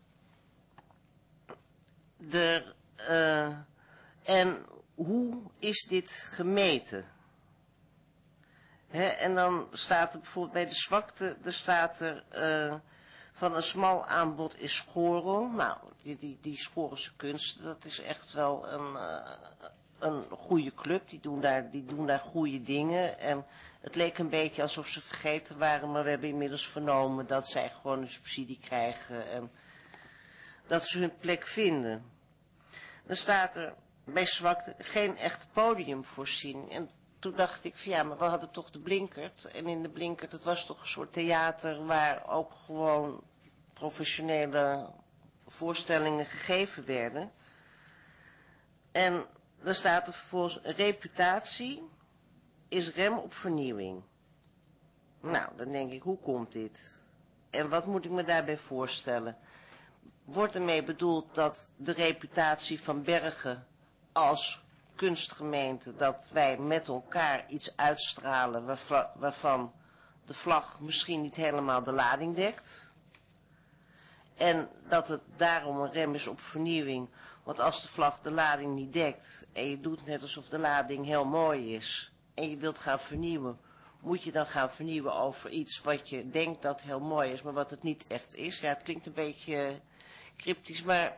de, uh, en hoe is dit gemeten? He, en dan staat er bijvoorbeeld bij de zwakte, er staat er uh, van een smal aanbod is Schorel. Nou, die, die, die Schorense kunst, dat is echt wel een, uh, een goede club. Die doen, daar, die doen daar goede dingen. En het leek een beetje alsof ze vergeten waren, maar we hebben inmiddels vernomen dat zij gewoon een subsidie krijgen en dat ze hun plek vinden. Dan staat er bij zwakte geen echt podiumvoorziening. En toen dacht ik van ja, maar we hadden toch de Blinkert. En in de Blinkert, het was toch een soort theater waar ook gewoon professionele voorstellingen gegeven werden. En dan staat er vervolgens reputatie is rem op vernieuwing. Nou, dan denk ik, hoe komt dit? En wat moet ik me daarbij voorstellen? Wordt ermee bedoeld dat de reputatie van Bergen als kunstgemeente, dat wij met elkaar iets uitstralen waarvan, waarvan de vlag misschien niet helemaal de lading dekt? En dat het daarom een rem is op vernieuwing, want als de vlag de lading niet dekt en je doet net alsof de lading heel mooi is en je wilt gaan vernieuwen, moet je dan gaan vernieuwen over iets wat je denkt dat heel mooi is, maar wat het niet echt is. Ja, het klinkt een beetje cryptisch, maar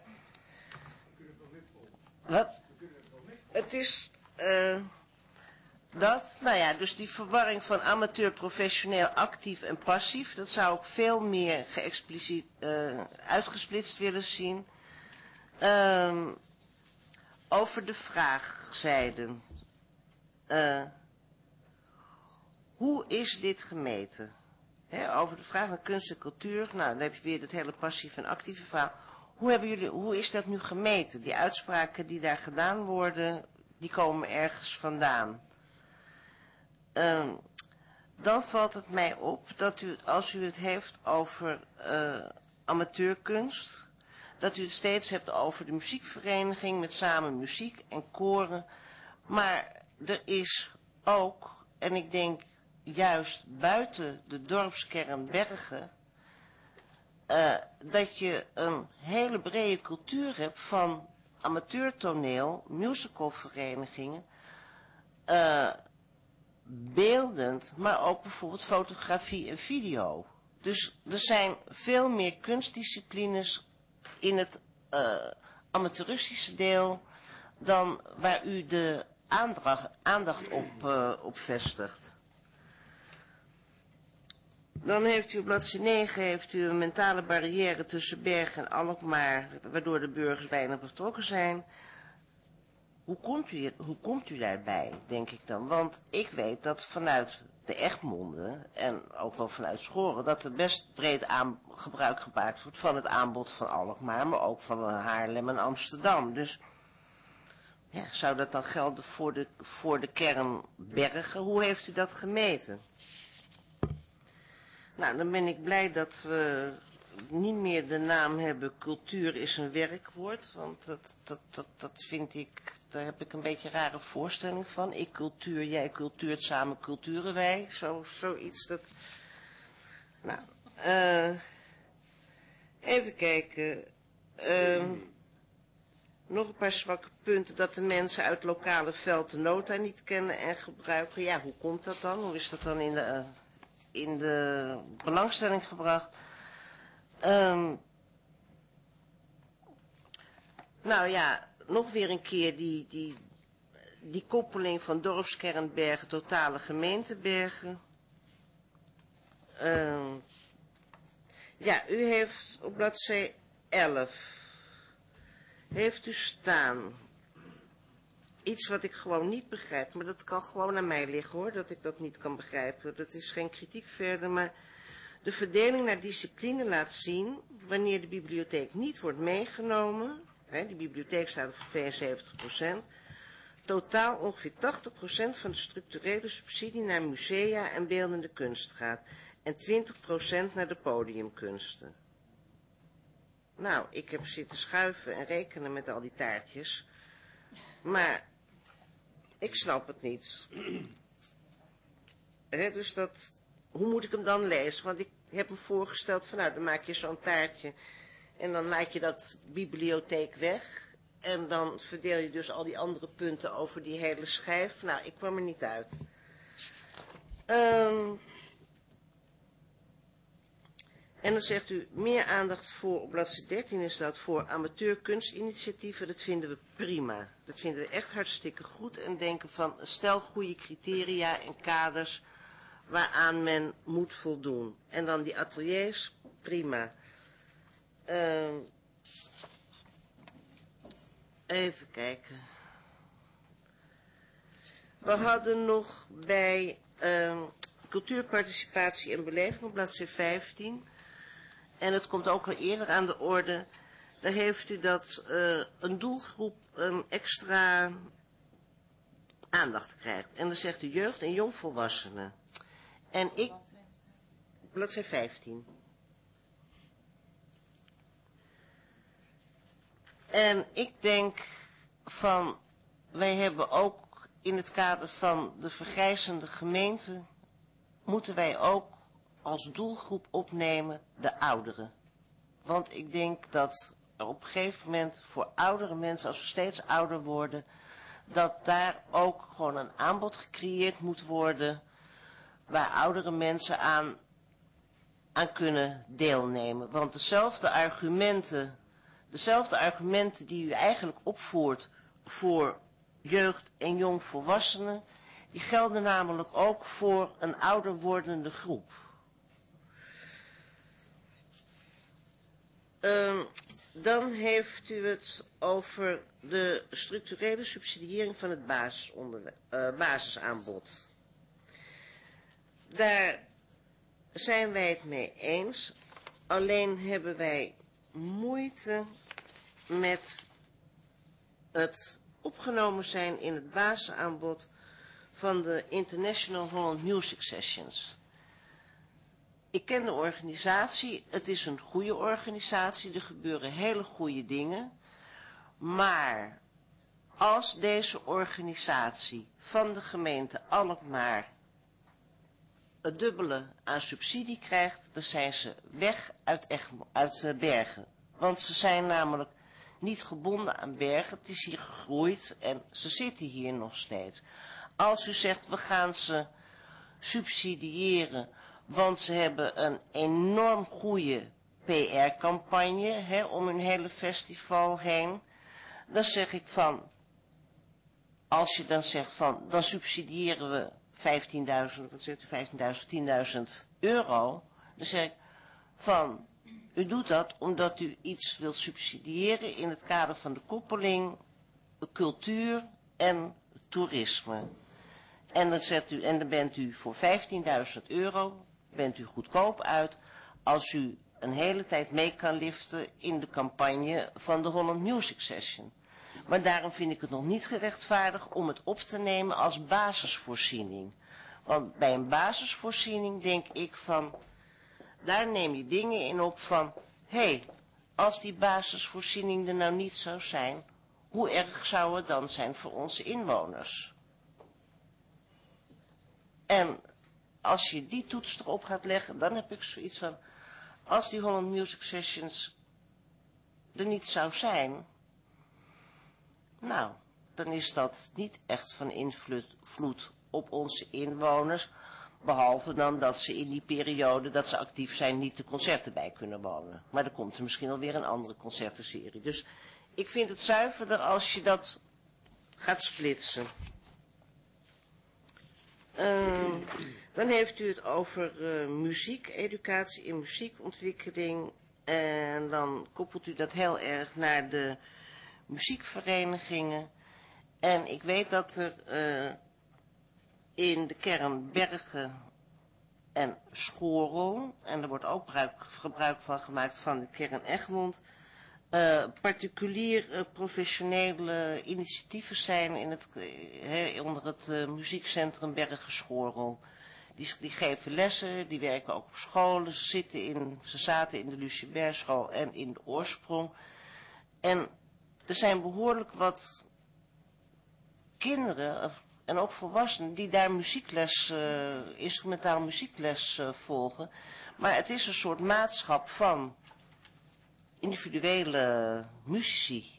wat? Het is uh, dat, nou ja, dus die verwarring van amateur, professioneel, actief en passief, dat zou ik veel meer geëxpliciet uh, uitgesplitst willen zien. Um, over de vraagzijde. Uh, hoe is dit gemeten? He, over de vraag naar kunst en cultuur. Nou, dan heb je weer het hele passieve en actieve verhaal. Hoe, hebben jullie, hoe is dat nu gemeten? Die uitspraken die daar gedaan worden, die komen ergens vandaan. Uh, dan valt het mij op dat u, als u het heeft over uh, amateurkunst, dat u het steeds hebt over de muziekvereniging met samen muziek en koren. Maar er is ook, en ik denk juist buiten de dorpskern Bergen, uh, dat je een hele brede cultuur hebt van amateurtoneel, musicalverenigingen, uh, beeldend, maar ook bijvoorbeeld fotografie en video. Dus er zijn veel meer kunstdisciplines in het uh, amateuristische deel dan waar u de aandacht, aandacht op, uh, op vestigt. Dan heeft u op bladzijde negen heeft u een mentale barrière tussen Bergen en Alkmaar, waardoor de burgers weinig betrokken zijn. Hoe komt u, hoe komt u daarbij, denk ik dan? Want ik weet dat vanuit de Egmonden en ook wel vanuit Schoren, dat er best breed aan, gebruik gemaakt wordt van het aanbod van Alkmaar, maar ook van Haarlem en Amsterdam. Dus ja, zou dat dan gelden voor de, voor de kern Bergen? Hoe heeft u dat gemeten? Nou, dan ben ik blij dat we niet meer de naam hebben cultuur is een werkwoord, want dat, dat, dat, dat vind ik, daar heb ik een beetje een rare voorstelling van. Ik cultuur, jij cultuurt, samen culturen wij, zo, zoiets. Dat... Nou, uh, even kijken. Uh, nog een paar zwakke punten, dat de mensen uit lokale veld de nota niet kennen en gebruiken. Ja, hoe komt dat dan? Hoe is dat dan in de, uh, in de belangstelling gebracht? Um, nou ja, nog weer een keer die, die, die koppeling van dorpskern Bergen, totale gemeente Bergen. Um, ja, u heeft op bladzijde elf, heeft u staan, iets wat ik gewoon niet begrijp, maar dat kan gewoon aan mij liggen hoor, dat ik dat niet kan begrijpen. Dat is geen kritiek verder, maar de verdeling naar discipline laat zien, wanneer de bibliotheek niet wordt meegenomen, hè, die bibliotheek staat er voor tweeënzeventig procent, totaal ongeveer tachtig procent van de structurele subsidie naar musea en beeldende kunst gaat en twintig procent naar de podiumkunsten. Nou, ik heb zitten schuiven en rekenen met al die taartjes, maar ik snap het niet. He, dus dat, hoe moet ik hem dan lezen? Want ik heb me voorgesteld van nou, dan maak je zo'n taartje en dan laat je dat bibliotheek weg en dan verdeel je dus al die andere punten over die hele schijf. Nou, ik kwam er niet uit. Um, en dan zegt u meer aandacht voor, op bladzijde dertien is dat, voor amateurkunstinitiatieven. Dat vinden we prima. Dat vinden we echt hartstikke goed en denken van stel goede criteria en kaders waaraan men moet voldoen. En dan die ateliers, prima. Uh, even kijken. We hadden nog bij uh, cultuurparticipatie en beleving op bladzijde vijftien. En het komt ook al eerder aan de orde. Daar heeft u dat uh, een doelgroep um, extra aandacht krijgt. En dan zegt u jeugd en jongvolwassenen. En ik, bladzijde vijftien. En ik denk van, wij hebben ook in het kader van de vergrijzende gemeente, moeten wij ook als doelgroep opnemen de ouderen. Want ik denk dat er op een gegeven moment voor oudere mensen, als we steeds ouder worden, dat daar ook gewoon een aanbod gecreëerd moet worden waar oudere mensen aan, aan kunnen deelnemen. Want dezelfde argumenten, dezelfde argumenten die u eigenlijk opvoert voor jeugd en jongvolwassenen, die gelden namelijk ook voor een ouder wordende groep. Um, Dan heeft u het over de structurele subsidiëring van het basisonderwijs, uh, basisaanbod. Daar zijn wij het mee eens. Alleen hebben wij moeite met het opgenomen zijn in het basisaanbod van de International Holland Music Sessions. Ik ken de organisatie, het is een goede organisatie, er gebeuren hele goede dingen. Maar als deze organisatie van de gemeente Alkmaar het dubbele aan subsidie krijgt, dan zijn ze weg uit, Egmo, uit uh, Bergen. Want ze zijn namelijk niet gebonden aan Bergen, het is hier gegroeid en ze zitten hier nog steeds. Als u zegt, we gaan ze subsidiëren, want ze hebben een enorm goede P R-campagne om hun hele festival heen, dan zeg ik van, als je dan zegt van, dan subsidiëren we vijftienduizend, wat zegt u, vijftienduizend, tienduizend euro, dan zeg ik van, u doet dat omdat u iets wilt subsidiëren in het kader van de koppeling, de cultuur en toerisme. En dan, zet u, en dan bent u voor vijftienduizend euro, bent u goedkoop uit, als u een hele tijd mee kan liften in de campagne van de Holland Music Session. Maar daarom vind ik het nog niet gerechtvaardigd om het op te nemen als basisvoorziening. Want bij een basisvoorziening denk ik van, daar neem je dingen in op van, hé, hey, als die basisvoorziening er nou niet zou zijn, hoe erg zou het dan zijn voor onze inwoners? En als je die toets erop gaat leggen, dan heb ik zoiets van, als die Holland Music Sessions er niet zou zijn, nou, dan is dat niet echt van invloed op onze inwoners, behalve dan dat ze in die periode dat ze actief zijn niet de concerten bij kunnen wonen. Maar dan komt er misschien alweer een andere concertenserie. Dus ik vind het zuiverder als je dat gaat splitsen. Uh, dan heeft u het over uh, muziek, educatie in muziekontwikkeling. En dan koppelt u dat heel erg naar de muziekverenigingen. En ik weet dat er uh, in de kern Bergen en Schorel, en er wordt ook gebruik, gebruik van gemaakt van de kern Egmond, uh, particulier uh, professionele initiatieven zijn in het, uh, onder het uh, muziekcentrum Bergen Schorel. Die, die geven lessen, die werken ook op scholen, ze, zitten in, ze zaten in de Lucebert school en in de Oorsprong. En er zijn behoorlijk wat kinderen en ook volwassenen die daar muziekles, uh, instrumentaal muziekles uh, volgen. Maar het is een soort maatschap van individuele muzici.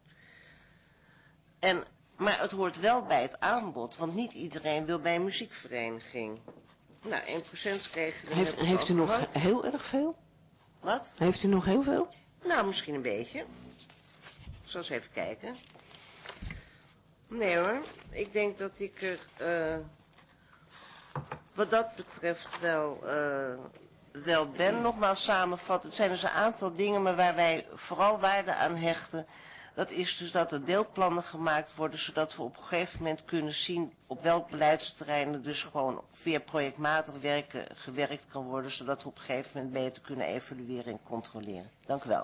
En, maar het hoort wel bij het aanbod, want niet iedereen wil bij een muziekvereniging. Nou, één procent regeling. Heeft, heeft u nog gehad. heel erg veel? Wat? Heeft u nog heel veel? Nou, misschien een beetje. Ik zal eens even kijken. Nee hoor, ik denk dat ik er uh, wat dat betreft wel, uh, wel ben. Nogmaals samenvatten, het zijn dus een aantal dingen, maar waar wij vooral waarde aan hechten. Dat is dus dat er deelplannen gemaakt worden, zodat we op een gegeven moment kunnen zien op welk beleidsterrein er dus gewoon via projectmatig werken gewerkt kan worden, zodat we op een gegeven moment beter kunnen evalueren en controleren. Dank u wel.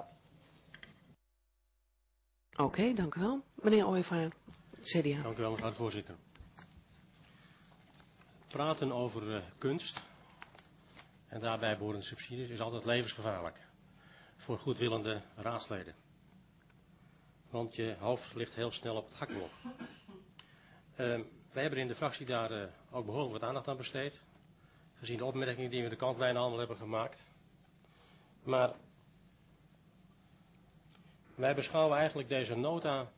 Oké, okay, dank u wel. Meneer Ooyevaar, C D A. Dank u wel, mevrouw de voorzitter. Praten over uh, kunst en daarbij behorende subsidies is altijd levensgevaarlijk voor goedwillende raadsleden. Want je hoofd ligt heel snel op het hakblok. Uh, wij hebben in de fractie daar uh, ook behoorlijk wat aandacht aan besteed. Gezien de opmerkingen die we in de kantlijn allemaal hebben gemaakt. Maar wij beschouwen eigenlijk deze nota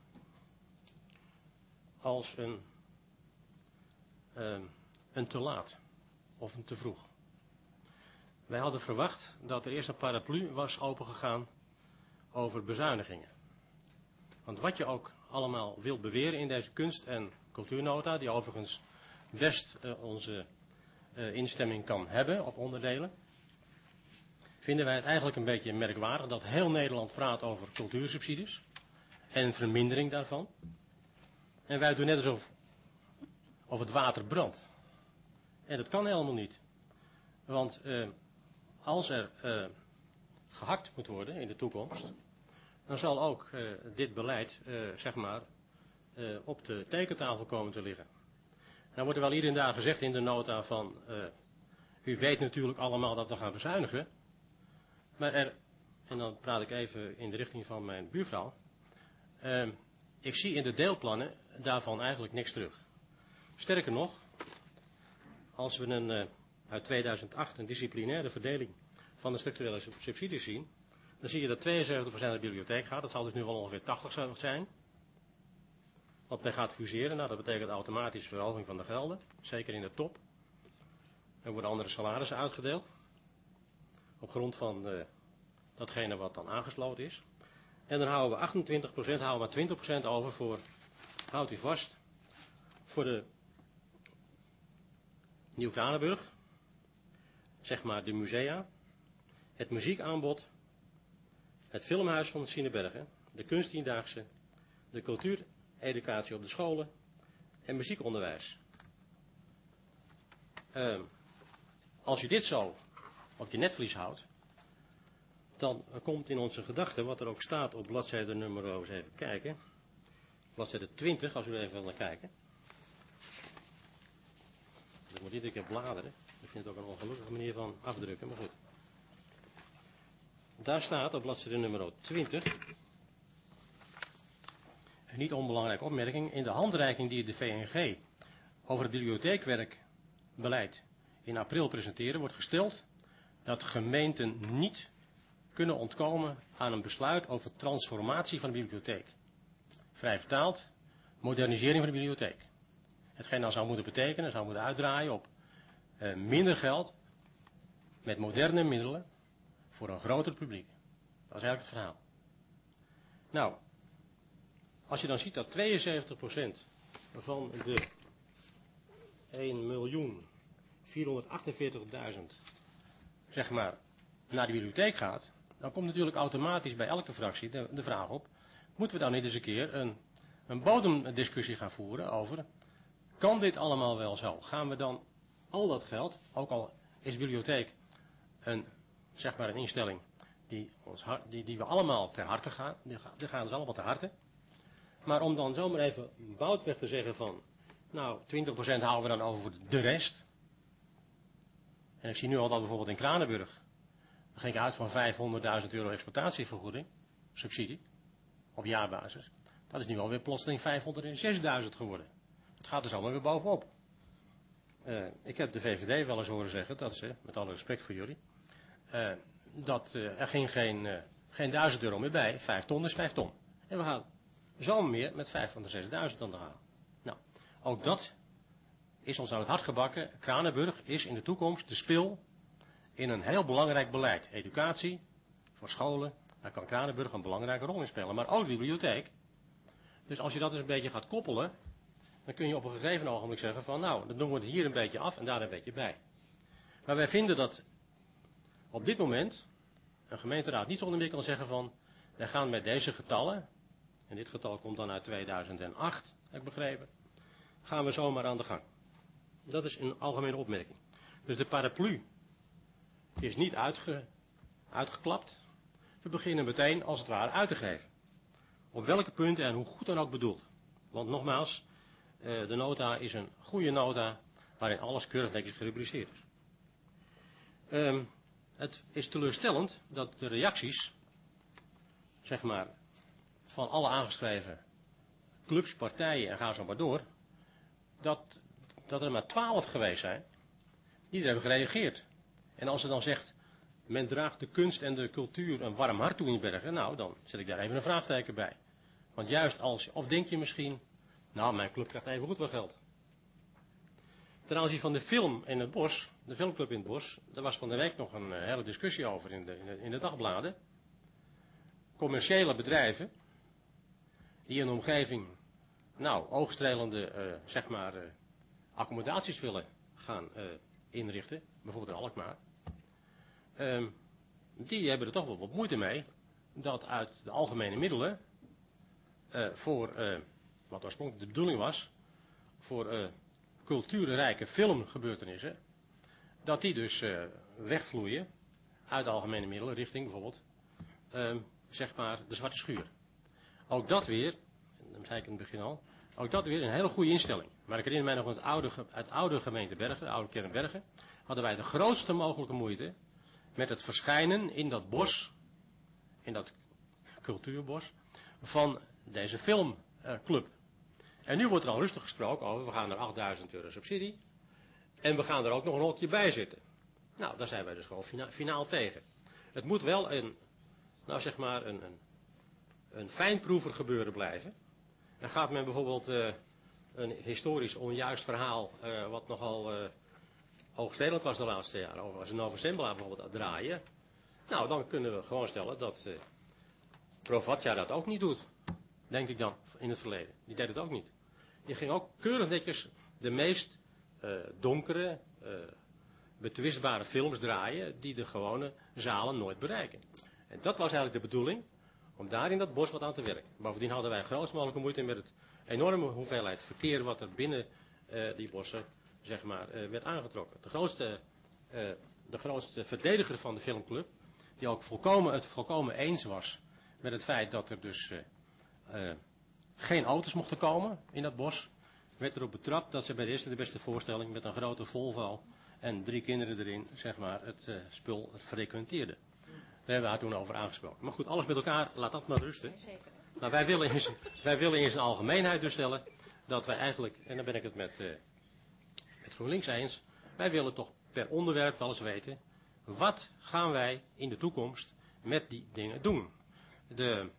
als een, uh, een te laat of een te vroeg. Wij hadden verwacht dat er eerst een paraplu was opengegaan over bezuinigingen. Want wat je ook allemaal wilt beweren in deze kunst- en cultuurnota, die overigens best uh, onze uh, instemming kan hebben op onderdelen, vind vinden wij het eigenlijk een beetje merkwaardig dat heel Nederland praat over cultuursubsidies en een vermindering daarvan. En wij doen net alsof of het water brandt. En dat kan helemaal niet. Want uh, als er uh, gehakt moet worden in de toekomst, dan zal ook uh, dit beleid uh, zeg maar, uh, op de tekentafel komen te liggen. Dan wordt er wel hier en daar gezegd in de nota van, uh, u weet natuurlijk allemaal dat we gaan bezuinigen. Maar er, en dan praat ik even in de richting van mijn buurvrouw, uh, ik zie in de deelplannen daarvan eigenlijk niks terug. Sterker nog, als we een, uh, uit tweeduizend acht een disciplinaire verdeling van de structurele subsidies zien, dan zie je dat tweeënzeventig procent naar de bibliotheek gaat. Dat zal dus nu wel ongeveer tachtig zijn. Want men gaat fuseren, nou, dat betekent automatisch verhoging van de gelden, zeker in de top. Er worden andere salarissen uitgedeeld, op grond van uh, datgene wat dan aangesloten is. En dan houden we achtentwintig procent, houden we maar twintig procent over voor, houdt u vast, voor de Nieuw-Kranenburg, zeg maar de musea, het muziekaanbod, het filmhuis van Sienebergen, de kunsttiendaagse, de cultuureducatie op de scholen en muziekonderwijs. Uh, als je dit zo op je netvlies houdt, dan komt in onze gedachten, wat er ook staat op bladzijde nummer, eens even kijken, bladzijde twintig, als u er even wil naar kijken. Ik moet iedere keer bladeren. Ik vind het ook een ongelukkige manier van afdrukken, maar goed. Daar staat op bladzijde nummer twintig, een niet onbelangrijke opmerking, in de handreiking die de V N G over het bibliotheekwerkbeleid in april presenteren, wordt gesteld dat gemeenten niet kunnen ontkomen aan een besluit over transformatie van de bibliotheek. Vrij vertaald, modernisering van de bibliotheek. Hetgeen dan zou moeten betekenen, zou moeten uitdraaien op uh, minder geld met moderne middelen voor een groter publiek. Dat is eigenlijk het verhaal. Nou, als je dan ziet dat tweeënzeventig procent van de één miljoen vierhonderdachtenveertigduizend zeg maar naar de bibliotheek gaat, dan komt natuurlijk automatisch bij elke fractie de, de vraag op, moeten we dan niet eens een keer een, een bodemdiscussie gaan voeren over, kan dit allemaal wel zo? Gaan we dan al dat geld, ook al is de bibliotheek een, zeg maar een instelling die, ons, die, die we allemaal ter harte gaan, die, die gaan ons allemaal ter harte, maar om dan zomaar even boutweg te zeggen van, nou twintig procent houden we dan over voor de rest. En ik zie nu al dat bijvoorbeeld in Kranenburg, dan ging ik uit van vijfhonderdduizend euro exploitatievergoeding, subsidie, op jaarbasis. Dat is nu alweer plotseling vijfhonderdzesduizend geworden. Het gaat dus allemaal weer bovenop. Uh, ik heb de V V D wel eens horen zeggen dat ze, met alle respect voor jullie, uh, dat uh, er ging geen, uh, geen duizend euro meer bij, vijf ton is vijf ton. En we gaan zo meer met vijfhonderdzesduizend aan de haal. Nou, ook dat is ons aan het hart gebakken. Kranenburg is in de toekomst de spil in een heel belangrijk beleid. Educatie, voor scholen, daar kan Kranenburg een belangrijke rol in spelen. Maar ook de bibliotheek. Dus als je dat eens een beetje gaat koppelen, dan kun je op een gegeven ogenblik zeggen van nou, dan doen we het hier een beetje af en daar een beetje bij. Maar wij vinden dat op dit moment een gemeenteraad niet zonder meer kan zeggen van, wij gaan met deze getallen, en dit getal komt dan uit tweeduizend acht, heb ik begrepen, gaan we zomaar aan de gang. Dat is een algemene opmerking. Dus de paraplu is niet uitge, uitgeklapt. We beginnen meteen als het ware uit te geven. Op welke punten en hoe goed dan ook bedoeld. Want nogmaals, uh, de nota is een goede nota waarin alles keurig netjes gerubriceerd is. Um, het is teleurstellend dat de reacties, zeg maar, van alle aangeschreven clubs, partijen en ga zo maar door, dat, dat er maar twaalf geweest zijn die er hebben gereageerd. En als ze dan zegt, men draagt de kunst en de cultuur een warm hart toe in Bergen, nou, dan zet ik daar even een vraagteken bij. Want juist als, of denk je misschien, nou, mijn club krijgt even goed wat geld. Ten aanzien van de film in het bos, de filmclub in het bos, daar was van de week nog een uh, hele discussie over in de, in de, in de dagbladen. Commerciële bedrijven, die in een omgeving, nou, oogstrelende, uh, zeg maar, uh, accommodaties willen gaan uh, inrichten, bijvoorbeeld in Alkmaar. Um, die hebben er toch wel wat moeite mee dat uit de algemene middelen uh, voor, uh, wat oorspronkelijk de bedoeling was, voor uh, cultuurrijke filmgebeurtenissen, dat die dus uh, wegvloeien uit de algemene middelen richting bijvoorbeeld, uh, zeg maar, de Zwarte Schuur. Ook dat weer, dat zei ik in het begin al, ook dat weer een hele goede instelling. Maar ik herinner mij nog uit oude, uit oude gemeente Bergen, de oude kern Bergen, hadden wij de grootste mogelijke moeite met het verschijnen in dat bos, in dat cultuurbos, van deze filmclub. En nu wordt er al rustig gesproken over, we gaan er achtduizend euro subsidie en we gaan er ook nog een hokje bij zitten. Nou, daar zijn wij dus gewoon fina finaal tegen. Het moet wel een, nou zeg maar, een, een, een fijnproever gebeuren blijven. Dan gaat men bijvoorbeeld uh, een historisch onjuist verhaal, uh, wat nogal uh, hoogstedelijk was de laatste jaren, over als een Nova Sembla bijvoorbeeld draaien. Nou, dan kunnen we gewoon stellen dat uh, Provatja dat ook niet doet. Denk ik dan, in het verleden. Die deed het ook niet. Die ging ook keurig netjes de meest uh, donkere, uh, betwistbare films draaien die de gewone zalen nooit bereiken. En dat was eigenlijk de bedoeling, om daar in dat bos wat aan te werken. Bovendien hadden wij grootst mogelijke moeite met het enorme hoeveelheid verkeer wat er binnen uh, die bossen, zeg maar, uh, werd aangetrokken. De grootste, uh, de grootste verdediger van de filmclub, die ook volkomen, het volkomen eens was met het feit dat er dus uh, uh, geen auto's mochten komen in dat bos, werd erop betrapt dat ze bij de eerste de beste voorstelling met een grote Volvo en drie kinderen erin, zeg maar, het uh, spul frequenteerden. Daar hebben we haar toen over aangesproken. Maar goed, alles met elkaar, laat dat maar rusten. Maar wij willen in, wij willen in zijn algemeenheid dus stellen dat wij eigenlijk, en dan ben ik het met, uh, met GroenLinks eens, wij willen toch per onderwerp wel eens weten, wat gaan wij in de toekomst met die dingen doen? De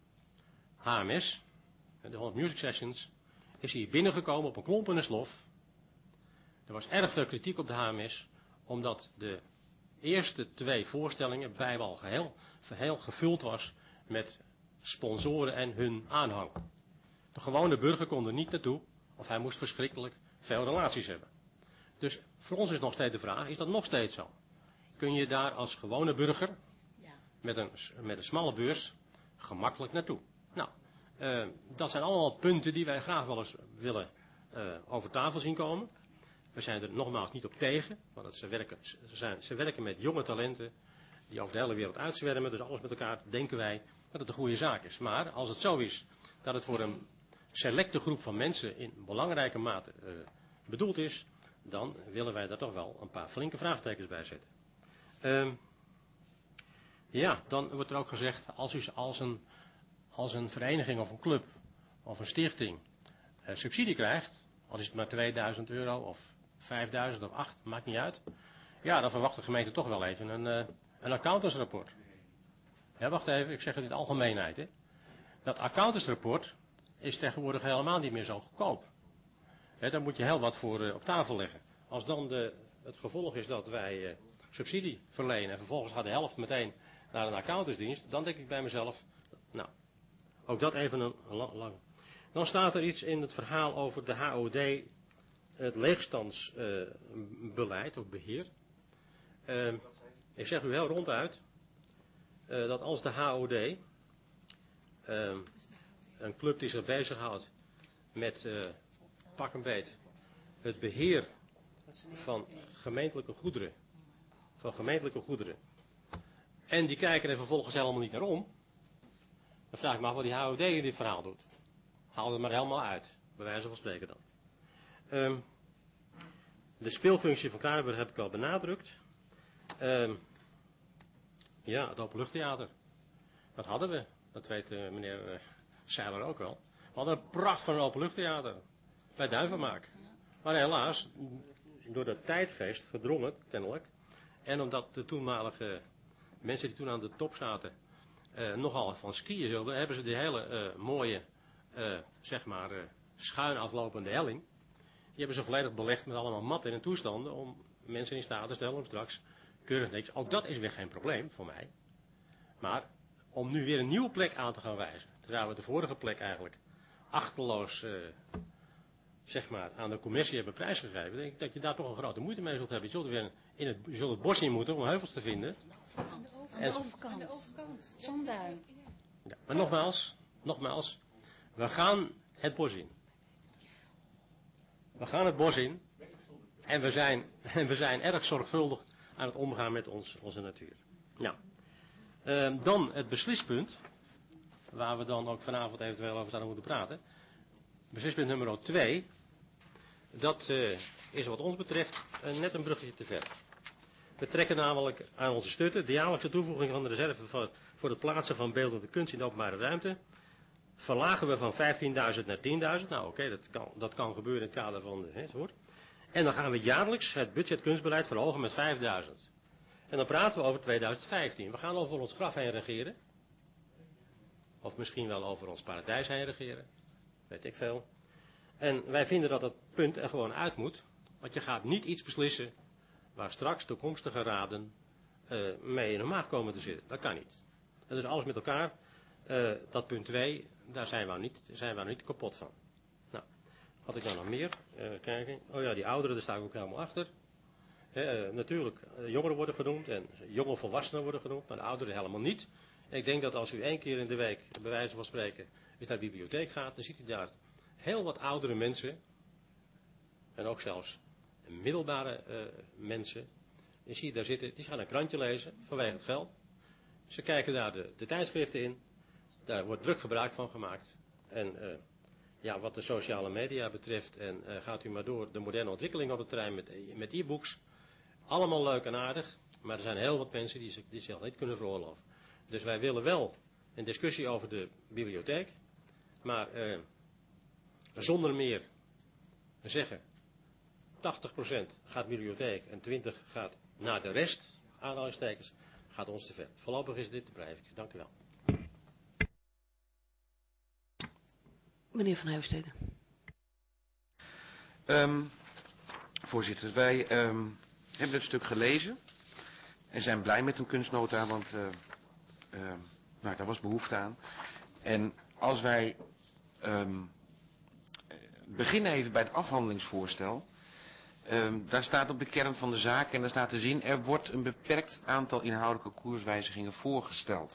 H M S, de Holland Music Sessions, is hier binnengekomen op een klomp en een slof. Er was erg veel kritiek op de H M S, omdat de eerste twee voorstellingen bijwel geheel, geheel gevuld was met sponsoren en hun aanhang. De gewone burger kon er niet naartoe, of hij moest verschrikkelijk veel relaties hebben. Dus voor ons is nog steeds de vraag, is dat nog steeds zo? Kun je daar als gewone burger, met een, met een smalle beurs, gemakkelijk naartoe? Nou, uh, dat zijn allemaal punten die wij graag wel eens willen uh, over tafel zien komen. We zijn er nogmaals niet op tegen, want het, ze, werken, ze, zijn, ze werken met jonge talenten die over de hele wereld uitzwermen. Dus alles met elkaar denken wij dat het een goede zaak is. Maar als het zo is dat het voor een selecte groep van mensen in belangrijke mate uh, bedoeld is, dan willen wij daar toch wel een paar flinke vraagtekens bij zetten. Um, ja, dan wordt er ook gezegd, als u als een, als een vereniging of een club of een stichting uh, subsidie krijgt, al is het maar tweeduizend euro of vijfduizend of acht, maakt niet uit. Ja, dan verwacht de gemeente toch wel even een, uh, een accountantsrapport. Ja, wacht even, ik zeg het in de algemeenheid. Hè. Dat accountantsrapport is tegenwoordig helemaal niet meer zo goedkoop. Hè, daar moet je heel wat voor uh, op tafel leggen. Als dan de, het gevolg is dat wij uh, subsidie verlenen en vervolgens gaat de helft meteen naar een accountantsdienst, dan denk ik bij mezelf, nou, ook dat even een, een lang. lang. Dan staat er iets in het verhaal over de H O D, het leegstandsbeleid uh, of beheer. Uh, ik zeg u heel ronduit uh, dat als de H O D, uh, een club die zich bezighoudt met uh, pak een beet, het beheer van gemeentelijke goederen, van gemeentelijke goederen, en die kijken er vervolgens helemaal niet naar om, dan vraag ik me af wat die H O D in dit verhaal doet. Haal het maar helemaal uit, bij wijze van spreken dan. Um, de speelfunctie van Kruidenburg heb ik al benadrukt. Um, ja, het openluchttheater. Dat hadden we, dat weet uh, meneer uh, Seiler ook wel. We hadden een pracht van een openluchttheater bij Duivenmaak. Maar helaas, door dat tijdgeest verdrong het kennelijk. En omdat de toenmalige mensen die toen aan de top zaten uh, nogal van skiën hielden, hebben ze die hele uh, mooie, uh, zeg maar, uh, schuin aflopende helling, die hebben ze volledig belegd met allemaal matten en toestanden om mensen in staat te stellen om straks keurig niks. Ook dat is weer geen probleem voor mij. Maar om nu weer een nieuwe plek aan te gaan wijzen, terwijl we de vorige plek eigenlijk achterloos, uh, zeg maar, aan de commissie hebben prijsgegeven, denk ik dat je daar toch een grote moeite mee zult hebben. Je zult weer in het, je zult het bos in moeten om heuvels te vinden. En, overkant. Zonduin. ja, maar nogmaals, nogmaals, we gaan het bos in. We gaan het bos in en we zijn, en we zijn erg zorgvuldig aan het omgaan met ons, onze natuur. Nou, eh, dan het beslispunt, waar we dan ook vanavond eventueel over zouden moeten praten. Beslispunt nummer twee, dat uh, is wat ons betreft uh, net een bruggetje te ver. We trekken namelijk aan onze stutten de jaarlijkse toevoeging van de reserve voor, voor het plaatsen van beeldende kunst in de openbare ruimte. Verlagen we van vijftienduizend naar tienduizend. Nou oké, okay, dat, kan, dat kan gebeuren in het kader van de enzovoort. En dan gaan we jaarlijks het budget kunstbeleid verhogen met vijfduizend. En dan praten we over tweeduizend vijftien. We gaan over ons graf heen regeren. Of misschien wel over ons paradijs heen regeren. Weet ik veel. En wij vinden dat dat punt er gewoon uit moet. Want je gaat niet iets beslissen waar straks toekomstige raden uh, mee in hun maag komen te zitten. Dat kan niet. En dus alles met elkaar. Uh, dat punt twee, daar zijn we niet, zijn we niet kapot van. Nou, had ik dan nog meer? Uh, kijken. Oh ja, die ouderen, daar sta ik ook helemaal achter. Uh, natuurlijk, uh, jongeren worden genoemd en jonge volwassenen worden genoemd, maar de ouderen helemaal niet. Ik denk dat als u één keer in de week, bij wijze van spreken, eens naar de bibliotheek gaat, dan ziet u daar heel wat oudere mensen, en ook zelfs middelbare uh, mensen, die zie je daar zitten, die gaan een krantje lezen vanwege het geld. Ze kijken daar de, de tijdschriften in, daar wordt druk gebruik van gemaakt. En uh, ja, wat de sociale media betreft, en uh, gaat u maar door de moderne ontwikkeling op het terrein met, met e-books, allemaal leuk en aardig, maar er zijn heel wat mensen die, die zich niet kunnen veroorloven. Dus wij willen wel een discussie over de bibliotheek, maar uh, zonder meer zeggen, tachtig procent gaat bibliotheek en twintig procent gaat naar de rest, aanhalingstekens, gaat ons te ver. Voorlopig is dit te blijven. Dank u wel. Meneer Van Huistede. Um, voorzitter, wij um, hebben het stuk gelezen en zijn blij met een kunstnota, want uh, uh, nou, daar was behoefte aan. En als wij um, beginnen even bij het afhandelingsvoorstel, um, daar staat op de kern van de zaak en daar staat te zien, er wordt een beperkt aantal inhoudelijke koerswijzigingen voorgesteld.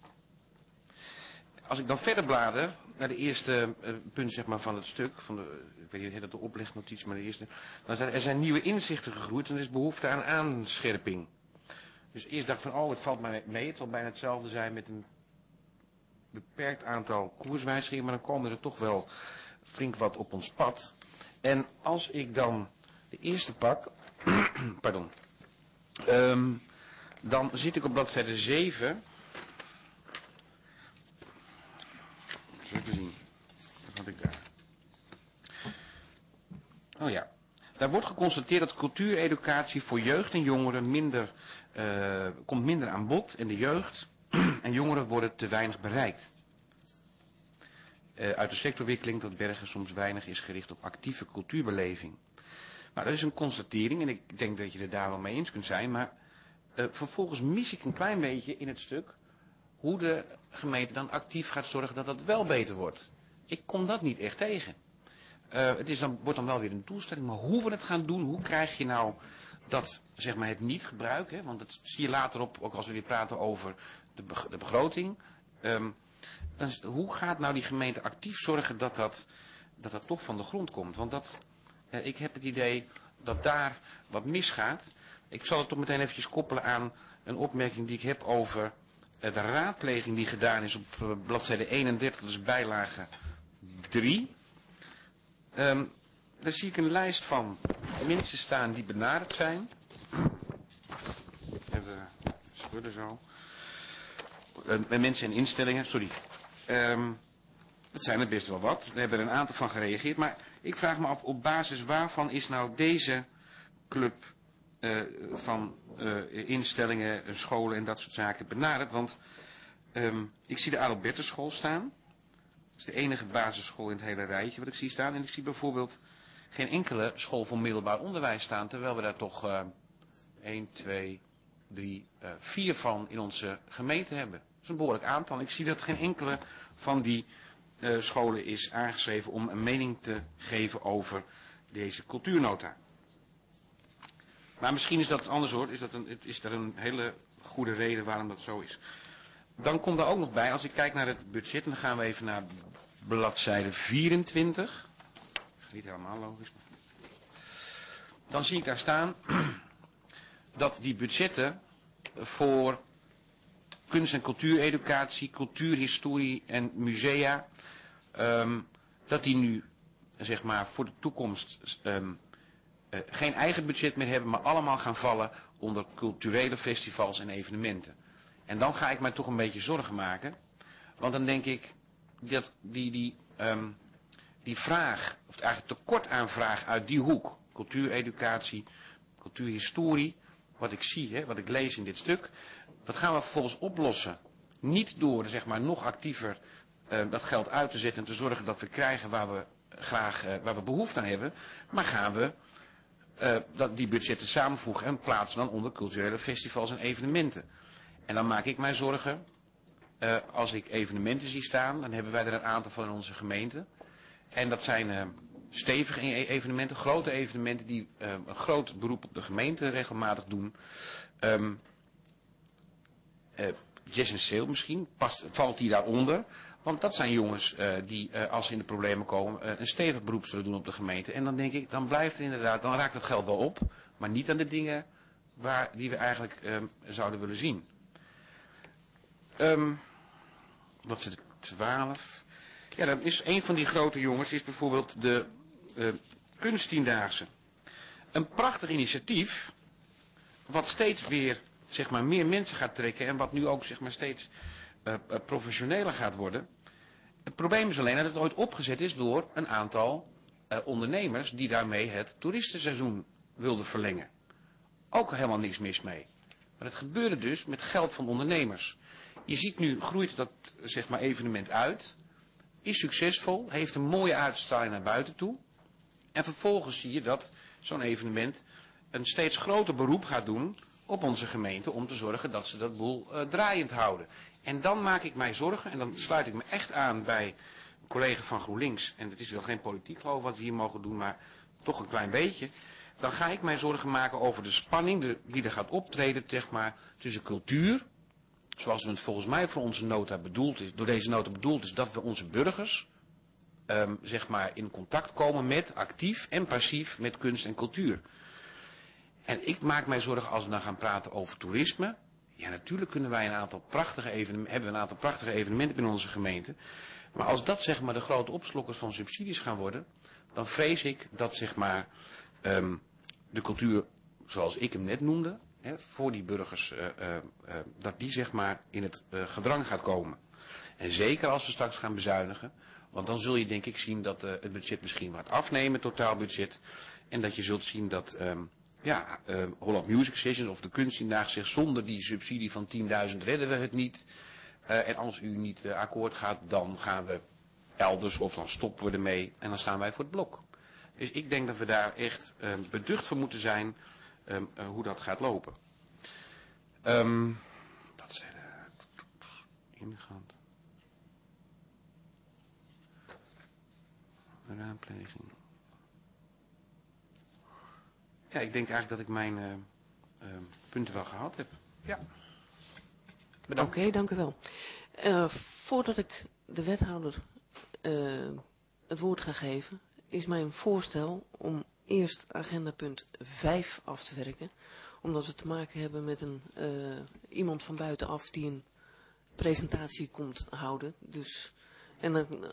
Als ik dan verder blader naar de eerste uh, punt zeg maar, van het stuk, van de, ik weet niet of dat de oplichtnotitie, maar de eerste, dan zijn er zijn nieuwe inzichten gegroeid en er is behoefte aan aanscherping. Dus eerst dacht ik van, oh, het valt mij mee, het zal bijna hetzelfde zijn met een beperkt aantal koerswijzigingen, maar dan komen er toch wel flink wat op ons pad. En als ik dan de eerste pak, pardon, um, dan zit ik op bladzijde zeven. Even zien. Wat had ik daar? Oh ja. Daar wordt geconstateerd dat cultuureducatie voor jeugd en jongeren minder, uh, komt minder aan bod. En de jeugd en jongeren worden te weinig bereikt. Uh, uit de sectorwikkeling dat Bergen soms weinig is gericht op actieve cultuurbeleving. Nou, dat is een constatering en ik denk dat je er daar wel mee eens kunt zijn. Maar uh, vervolgens mis ik een klein beetje in het stuk hoe de gemeente dan actief gaat zorgen dat dat wel beter wordt. Ik kom dat niet echt tegen. Uh, het is dan, wordt dan wel weer een doelstelling, maar hoe we het gaan doen, hoe krijg je nou dat, zeg maar, het niet gebruik, hè? Want dat zie je later op, ook als we weer praten over de, be de begroting. Um, dan is, hoe gaat nou die gemeente actief zorgen dat dat, dat dat toch van de grond komt? Want dat, uh, ik heb het idee dat daar wat misgaat. Ik zal het toch meteen eventjes koppelen aan een opmerking die ik heb over de raadpleging die gedaan is op bladzijde eenendertig, dat is bijlage drie. Um, daar zie ik een lijst van mensen staan die benaderd zijn. Even schudden zo. Uh, mensen en instellingen, sorry. Um, dat zijn er best wel wat. We hebben er een aantal van gereageerd. Maar ik vraag me af, op basis waarvan is nou deze club uh, van uh, instellingen, scholen en dat soort zaken benaderd? Want um, ik zie de Adalbertusschool staan. Dat is de enige basisschool in het hele rijtje wat ik zie staan. En ik zie bijvoorbeeld geen enkele school voor middelbaar onderwijs staan. Terwijl we daar toch uh, één, twee, drie, vier van in onze gemeente hebben. Dat is een behoorlijk aantal. Ik zie dat geen enkele van die uh, scholen is aangeschreven om een mening te geven over deze cultuurnota. Maar misschien is dat anders hoor. Is, dat een, is er een hele goede reden waarom dat zo is. Dan komt er ook nog bij, als ik kijk naar het budget, en dan gaan we even naar bladzijde vierentwintig. Niet helemaal logisch. Dan zie ik daar staan dat die budgetten voor kunst- en cultuureducatie, cultuurhistorie en musea, um, dat die nu, zeg maar, voor de toekomst um, uh, geen eigen budget meer hebben, maar allemaal gaan vallen onder culturele festivals en evenementen. En dan ga ik mij toch een beetje zorgen maken, want dan denk ik dat die, die, um, die vraag, of eigenlijk tekort aan vraag uit die hoek, cultuureducatie, cultuurhistorie, wat ik zie, hè, wat ik lees in dit stuk, dat gaan we vervolgens oplossen. Niet door, zeg maar, nog actiever uh, dat geld uit te zetten en te zorgen dat we krijgen waar we graag, uh, waar we behoefte aan hebben, maar gaan we uh, dat die budgetten samenvoegen en plaatsen dan onder culturele festivals en evenementen. En dan maak ik mij zorgen, uh, als ik evenementen zie staan, dan hebben wij er een aantal van in onze gemeente. En dat zijn uh, stevige evenementen, grote evenementen die uh, een groot beroep op de gemeente regelmatig doen. Um, uh, Jazz en Sail misschien, past, valt die daaronder. Want dat zijn jongens uh, die uh, als ze in de problemen komen uh, een stevig beroep zullen doen op de gemeente. En dan denk ik, dan blijft er inderdaad, dan raakt het geld wel op. Maar niet aan de dingen waar, die we eigenlijk um, zouden willen zien. Um, wat is het, twaalf? Ja, dan is een van die grote jongens is bijvoorbeeld de uh, kunsttiendaagse. Een prachtig initiatief, wat steeds weer, zeg maar, meer mensen gaat trekken en wat nu ook, zeg maar, steeds uh, uh, professioneler gaat worden. Het probleem is alleen dat het ooit opgezet is door een aantal uh, ondernemers die daarmee het toeristenseizoen wilden verlengen. Ook helemaal niks mis mee. Maar het gebeurde dus met geld van ondernemers. Je ziet nu, groeit dat, zeg maar, evenement uit, is succesvol, heeft een mooie uitstraling naar buiten toe. En vervolgens zie je dat zo'n evenement een steeds groter beroep gaat doen op onze gemeente om te zorgen dat ze dat boel uh, draaiend houden. En dan maak ik mij zorgen, en dan sluit ik me echt aan bij een collega van GroenLinks, en het is wel geen politiek geloof wat we hier mogen doen, maar toch een klein beetje. Dan ga ik mij zorgen maken over de spanning de, die er gaat optreden, zeg maar, tussen cultuur, zoals het volgens mij voor onze nota bedoeld is, door deze nota bedoeld is, dat we onze burgers, um, zeg maar, in contact komen met, actief en passief, met kunst en cultuur. En ik maak mij zorgen als we dan gaan praten over toerisme. Ja, natuurlijk kunnen wij een aantal prachtige evenementen, hebben we een aantal prachtige evenementen in onze gemeente. Maar als dat, zeg maar, de grote opslokkers van subsidies gaan worden, dan vrees ik dat, zeg maar, um, de cultuur, zoals ik hem net noemde, hè, voor die burgers, uh, uh, uh, dat die, zeg maar, in het uh, gedrang gaat komen. En zeker als we straks gaan bezuinigen, want dan zul je, denk ik, zien dat uh, het budget misschien wat afnemen, het totaalbudget. En dat je zult zien dat, um, ja, uh, Holland Music Sessions of de kunstdiendaag zegt, zonder die subsidie van tienduizend redden we het niet. Uh, en als u niet uh, akkoord gaat, dan gaan we elders of dan stoppen we ermee en dan staan wij voor het blok. Dus ik denk dat we daar echt uh, beducht voor moeten zijn um, uh, hoe dat gaat lopen. Um, dat is uh, ingaand. Raadpleging. Ja, ik denk eigenlijk dat ik mijn uh, uh, punten wel gehad heb. Ja. Oké, okay, dank u wel. Uh, voordat ik de wethouder uh, het woord ga geven, is mijn voorstel om eerst agendapunt vijf af te werken. Omdat we te maken hebben met een, uh, iemand van buitenaf die een presentatie komt houden. Dus, en dan, uh,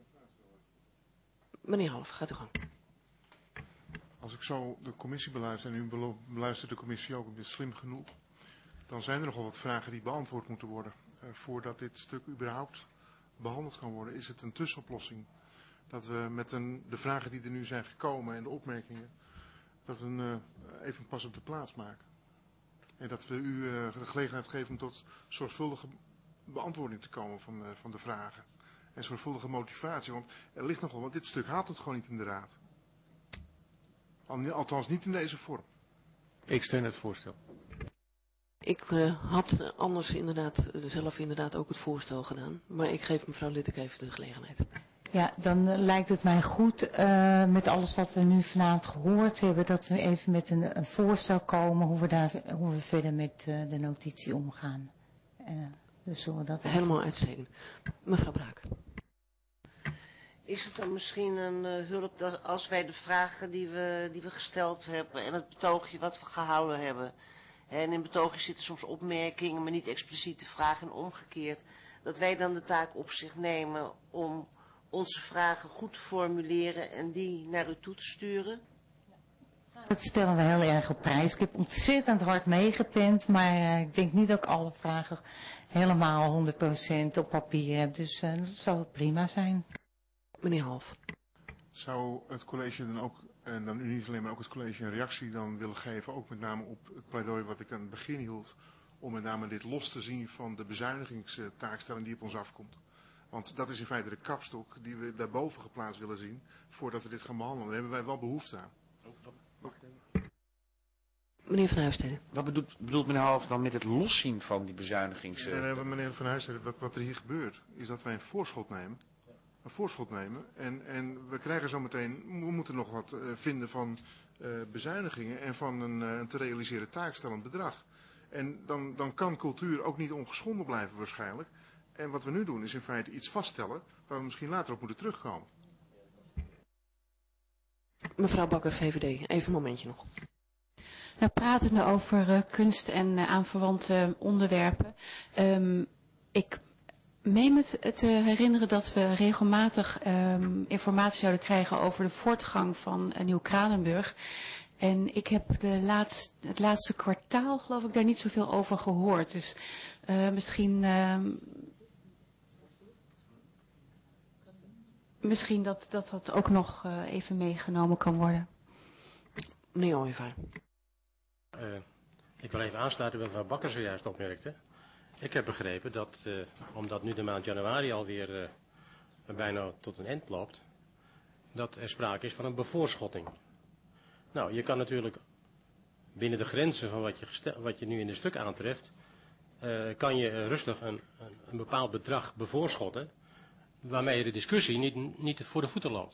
meneer Half, gaat u gang. Als ik zo de commissie beluister, en u beluistert de commissie ook, is slim genoeg, dan zijn er nogal wat vragen die beantwoord moeten worden. Uh, voordat dit stuk überhaupt behandeld kan worden, is het een tussenoplossing. Dat we met een, de vragen die er nu zijn gekomen en de opmerkingen, dat we een, uh, even pas op de plaats maken. En dat we u uh, de gelegenheid geven om tot zorgvuldige beantwoording te komen van, uh, van de vragen. En zorgvuldige motivatie, want er ligt nogal, want dit stuk haalt het gewoon niet in de raad. Althans niet in deze vorm. Ik steun het voorstel. Ik uh, had anders inderdaad uh, zelf inderdaad ook het voorstel gedaan. Maar ik geef mevrouw Littek even de gelegenheid. Ja, dan uh, lijkt het mij goed uh, met alles wat we nu vanavond gehoord hebben, dat we even met een, een voorstel komen hoe we, daar, hoe we verder met uh, de notitie omgaan. Uh, dus zullen we dat helemaal uitstekend. Mevrouw Braak. Is het dan misschien een uh, hulp dat als wij de vragen die we, die we gesteld hebben en het betoogje wat we gehouden hebben, en in het betoogje zitten soms opmerkingen, maar niet expliciete vragen en omgekeerd, dat wij dan de taak op zich nemen om onze vragen goed te formuleren en die naar u toe te sturen? Dat stellen we heel erg op prijs. Ik heb ontzettend hard meegepend, maar uh, ik denk niet dat ik alle vragen helemaal honderd procent op papier heb. Dus uh, dat zou prima zijn. Meneer Half. Zou het college dan ook, en dan u niet alleen, maar ook het college een reactie dan willen geven, ook met name op het pleidooi wat ik aan het begin hield, om met name dit los te zien van de bezuinigingstaakstelling die op ons afkomt. Want dat is in feite de kapstok die we daarboven geplaatst willen zien, voordat we dit gaan behandelen. Daar hebben wij wel behoefte aan. Meneer Van Huisteden. Wat bedoelt, bedoelt meneer Half dan met het loszien van die bezuinigings... Uh... Nee, meneer Van Huisteden, wat, wat er hier gebeurt, is dat wij een voorschot nemen. Een voorschot nemen. En, en we krijgen zometeen, we moeten nog wat uh, vinden van uh, bezuinigingen en van een, uh, een te realiseren taakstellend bedrag. En dan, dan kan cultuur ook niet ongeschonden blijven waarschijnlijk. En wat we nu doen is in feite iets vaststellen waar we misschien later op moeten terugkomen. Mevrouw Bakker, V V D, even een momentje nog. Nou, pratende over uh, kunst en uh, aanverwante onderwerpen. Um, ik meen me te, te herinneren dat we regelmatig um, informatie zouden krijgen over de voortgang van uh, Nieuw-Kranenburg. En ik heb de laatst, het laatste kwartaal, geloof ik, daar niet zoveel over gehoord. Dus uh, misschien... Uh, Misschien dat, dat dat ook nog uh, even meegenomen kan worden. Meneer Ooyevaar. Uh, ik wil even aansluiten bij wat mevrouw Bakker zojuist opmerkte. Ik heb begrepen dat, uh, omdat nu de maand januari alweer uh, bijna tot een eind loopt, dat er sprake is van een bevoorschotting. Nou, je kan natuurlijk binnen de grenzen van wat je, gestel, wat je nu in het stuk aantreft, uh, kan je uh, rustig een, een, een bepaald bedrag bevoorschotten, waarmee je de discussie niet, niet voor de voeten loopt.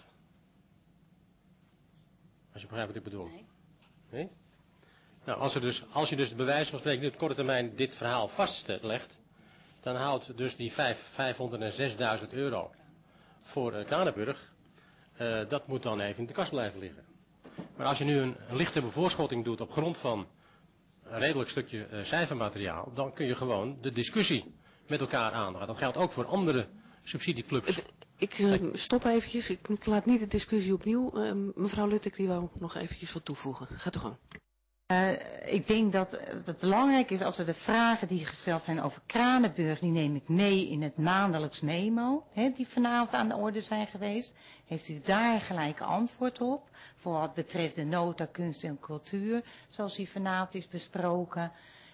Als je begrijpt wat ik bedoel. Nee? Nee? Nou, als, er dus, als je dus bij wijze van spreken op korte termijn dit verhaal vastlegt, dan houdt dus die vijfhonderdzesduizend euro voor uh, Kranenburg, uh, dat moet dan even in de kast blijven liggen. Maar als je nu een, een lichte bevoorschotting doet op grond van een redelijk stukje uh, cijfermateriaal, dan kun je gewoon de discussie met elkaar aangaan. Dat geldt ook voor andere subsidieclubs. Ik uh, stop eventjes, ik laat niet de discussie opnieuw. Uh, mevrouw Luttek die wou nog eventjes wat toevoegen. Gaat u gewoon. Uh, ik denk dat het belangrijk is als er de vragen die gesteld zijn over Kranenburg, die neem ik mee in het maandelijks memo, hè, die vanavond aan de orde zijn geweest. Heeft u daar gelijk antwoord op, voor wat betreft de nota kunst en cultuur, zoals die vanavond is besproken.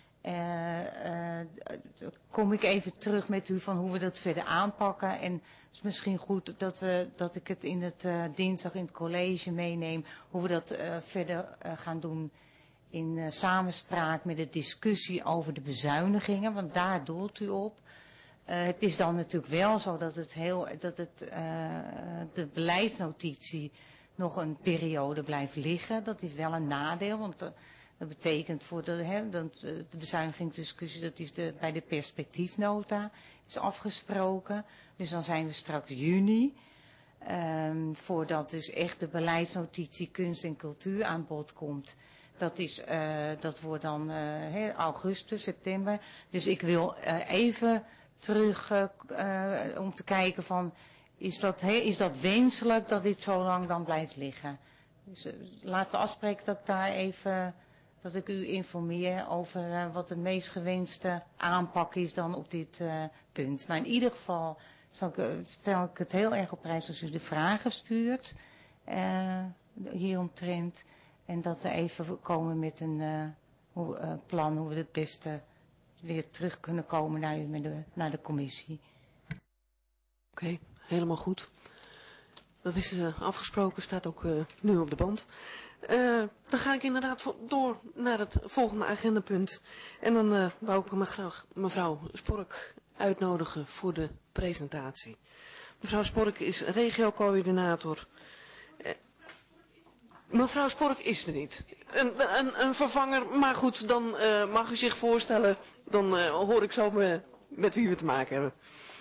Uh, uh, kom ik even terug met u van hoe we dat verder aanpakken. En het is misschien goed dat, uh, dat ik het in het uh, dinsdag in het college meeneem, hoe we dat uh, verder uh, gaan doen in uh, samenspraak met de discussie over de bezuinigingen, want daar doelt u op. Uh, het is dan natuurlijk wel zo dat, het heel, dat het, uh, de beleidsnotitie nog een periode blijft liggen. Dat is wel een nadeel, want uh, dat betekent voor de, hè, dat, uh, de bezuinigingsdiscussie, dat is de, bij de perspectiefnota is afgesproken. Dus dan zijn we straks juni, um, voordat dus echt de beleidsnotitie kunst en cultuur aan bod komt. Dat, is, uh, dat wordt dan uh, he, augustus, september. Dus ik wil uh, even terug uh, uh, om te kijken van, is dat, he, is dat wenselijk dat dit zo lang dan blijft liggen? Dus uh, laten we afspreken dat ik daar even, dat ik u informeer over uh, wat de meest gewenste aanpak is dan op dit uh, punt. Maar in ieder geval zal ik, uh, stel ik het heel erg op prijs als u de vragen stuurt uh, hieromtrent. En dat we even komen met een uh, hoe, uh, plan hoe we het beste weer terug kunnen komen naar, u, met de, naar de commissie. Oké, okay, helemaal goed. Dat is uh, afgesproken, staat ook uh, nu op de band. Uh, dan ga ik inderdaad door naar het volgende agendapunt. En dan uh, wou ik me graag mevrouw Spork uitnodigen voor de presentatie. Mevrouw Spork is regiocoördinator. Uh, mevrouw Spork is er niet. Een, een, een vervanger, maar goed, dan uh, mag u zich voorstellen. Dan uh, hoor ik zo me, met wie we te maken hebben.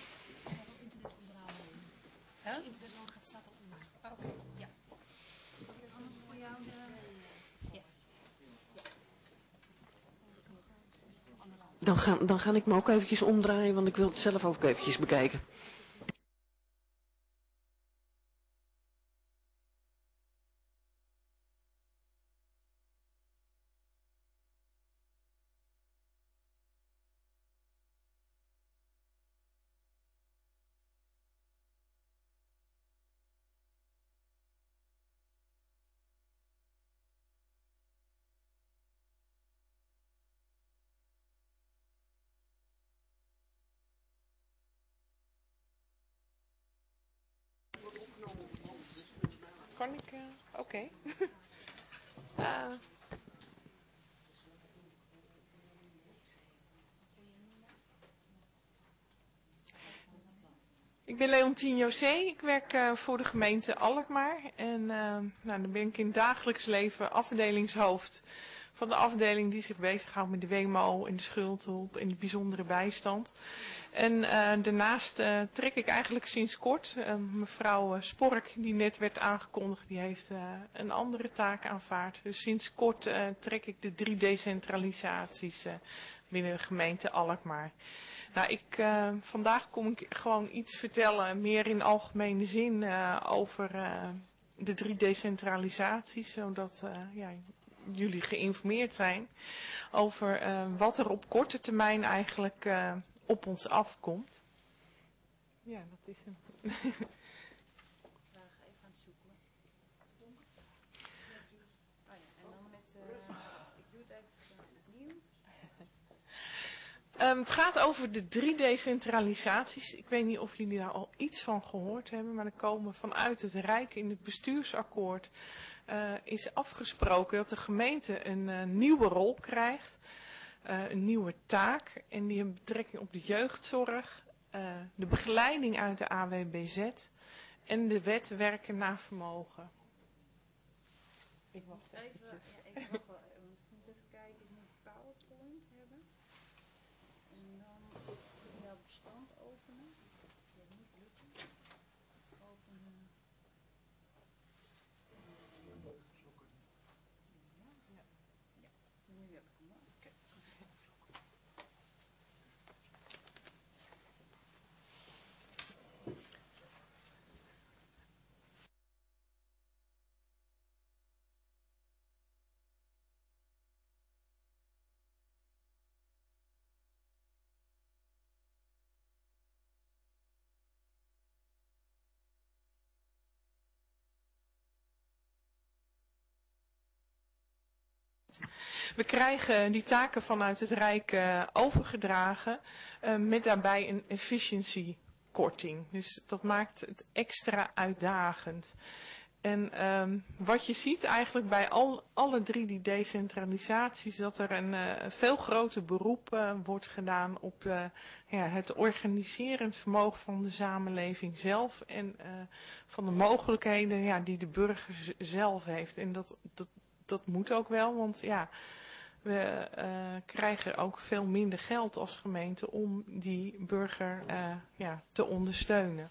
Dan ga, dan ga ik me ook eventjes omdraaien, want ik wil het zelf ook eventjes bekijken. Kan ik? Uh, Oké. Okay. uh. Ik ben Leontien José. Ik werk uh, voor de gemeente Alkmaar. En uh, nou, dan ben ik in het dagelijks leven afdelingshoofd van de afdeling die zich bezighoudt met de W M O en de schuldhulp en de bijzondere bijstand. En uh, daarnaast uh, trek ik eigenlijk sinds kort, uh, mevrouw uh, Spork die net werd aangekondigd, die heeft uh, een andere taak aanvaard. Dus sinds kort uh, trek ik de drie decentralisaties uh, binnen de gemeente Alkmaar. Nou, ik, uh, vandaag kom ik gewoon iets vertellen, meer in algemene zin, uh, over uh, de drie decentralisaties, zodat uh, ja, jullie geïnformeerd zijn over uh, wat er op korte termijn eigenlijk uh, op ons afkomt. Ja, dat is hem. Um, het gaat over de drie decentralisaties. Ik weet niet of jullie daar al iets van gehoord hebben, maar er komen vanuit het Rijk in het bestuursakkoord uh, is afgesproken dat de gemeente een uh, nieuwe rol krijgt, uh, een nieuwe taak, en die heeft betrekking op de jeugdzorg, uh, de begeleiding uit de A W B Z en de wet werken naar vermogen. Ik wacht eventjes. Ja, ik wacht wel. Ik moet even kijken, ik moet PowerPoint hebben. En dan jouw bestand openen. Dat moet lukken. Openen. Ja, ja. Ja. Nu heb ik hem. Oké. We krijgen die taken vanuit het Rijk uh, overgedragen uh, met daarbij een efficiëntiekorting. Dus dat maakt het extra uitdagend. En um, wat je ziet eigenlijk bij al, alle drie die decentralisaties, dat er een uh, veel groter beroep uh, wordt gedaan op uh, ja, het organiserend vermogen van de samenleving zelf en uh, van de mogelijkheden ja, die de burger zelf heeft. En dat, dat, dat moet ook wel, want ja, we uh, krijgen ook veel minder geld als gemeente om die burger uh, ja, te ondersteunen.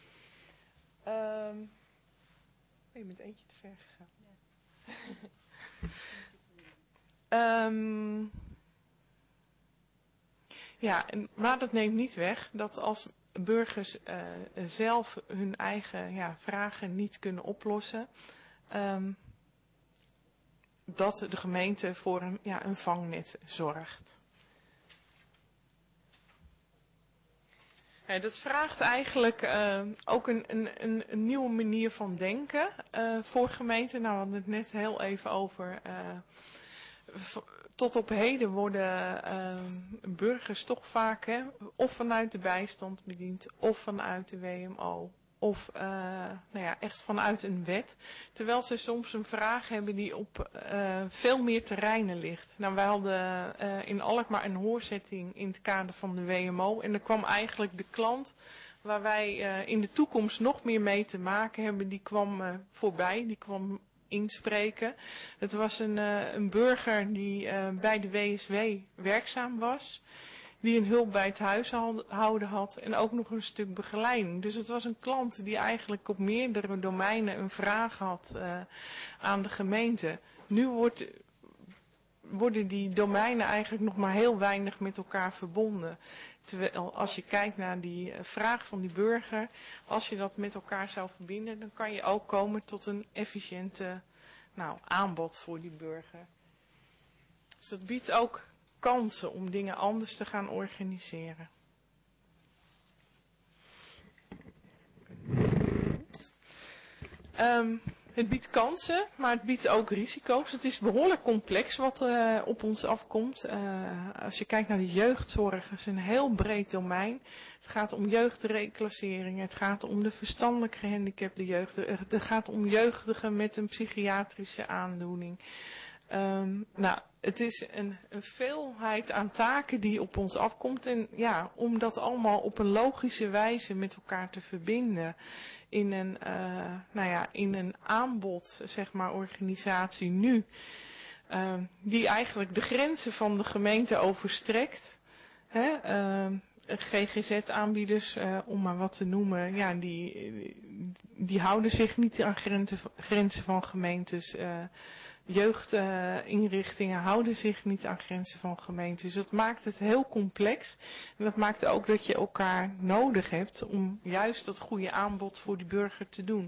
Um, Oh, je bent eentje te ver gegaan. Ja, um, ja en, maar dat neemt niet weg dat als burgers uh, zelf hun eigen ja, vragen niet kunnen oplossen, um, dat de gemeente voor een, ja, een vangnet zorgt. Ja, dat vraagt eigenlijk uh, ook een, een, een nieuwe manier van denken uh, voor gemeenten. Nou, we hadden het net heel even over. Uh, tot op heden worden uh, burgers toch vaak hè, of vanuit de bijstand bediend of vanuit de W M O. Of uh, nou ja, echt vanuit een wet. Terwijl ze soms een vraag hebben die op uh, veel meer terreinen ligt. Nou, wij hadden uh, in Alkmaar een hoorzitting in het kader van de W M O. En er kwam eigenlijk de klant waar wij uh, in de toekomst nog meer mee te maken hebben, die kwam uh, voorbij, die kwam inspreken. Het was een, uh, een burger die uh, bij de W S W werkzaam was, die een hulp bij het huishouden had en ook nog een stuk begeleiding. Dus het was een klant die eigenlijk op meerdere domeinen een vraag had uh, aan de gemeente. Nu wordt, worden die domeinen eigenlijk nog maar heel weinig met elkaar verbonden. Terwijl als je kijkt naar die uh, vraag van die burger, als je dat met elkaar zou verbinden, dan kan je ook komen tot een efficiënte nou, aanbod voor die burger. Dus dat biedt ook kansen om dingen anders te gaan organiseren. Um, het biedt kansen, maar het biedt ook risico's. Het is behoorlijk complex wat uh, op ons afkomt. Uh, als je kijkt naar de jeugdzorg, het is een heel breed domein. Het gaat om jeugdreclassering, het gaat om de verstandelijk gehandicapte jeugd, het gaat om jeugdigen met een psychiatrische aandoening. Um, nou, het is een, een veelheid aan taken die op ons afkomt. En ja, om dat allemaal op een logische wijze met elkaar te verbinden in een, uh, nou ja, in een aanbod, zeg maar, organisatie nu, uh, die eigenlijk de grenzen van de gemeente overstrekt. Hè? Uh, G G Z-aanbieders, uh, om maar wat te noemen, ja, die, die houden zich niet aan grenzen, grenzen van gemeentes. Uh, Jeugdinrichtingen uh, houden zich niet aan grenzen van gemeentes. Dus dat maakt het heel complex. En dat maakt ook dat je elkaar nodig hebt om juist dat goede aanbod voor die burger te doen.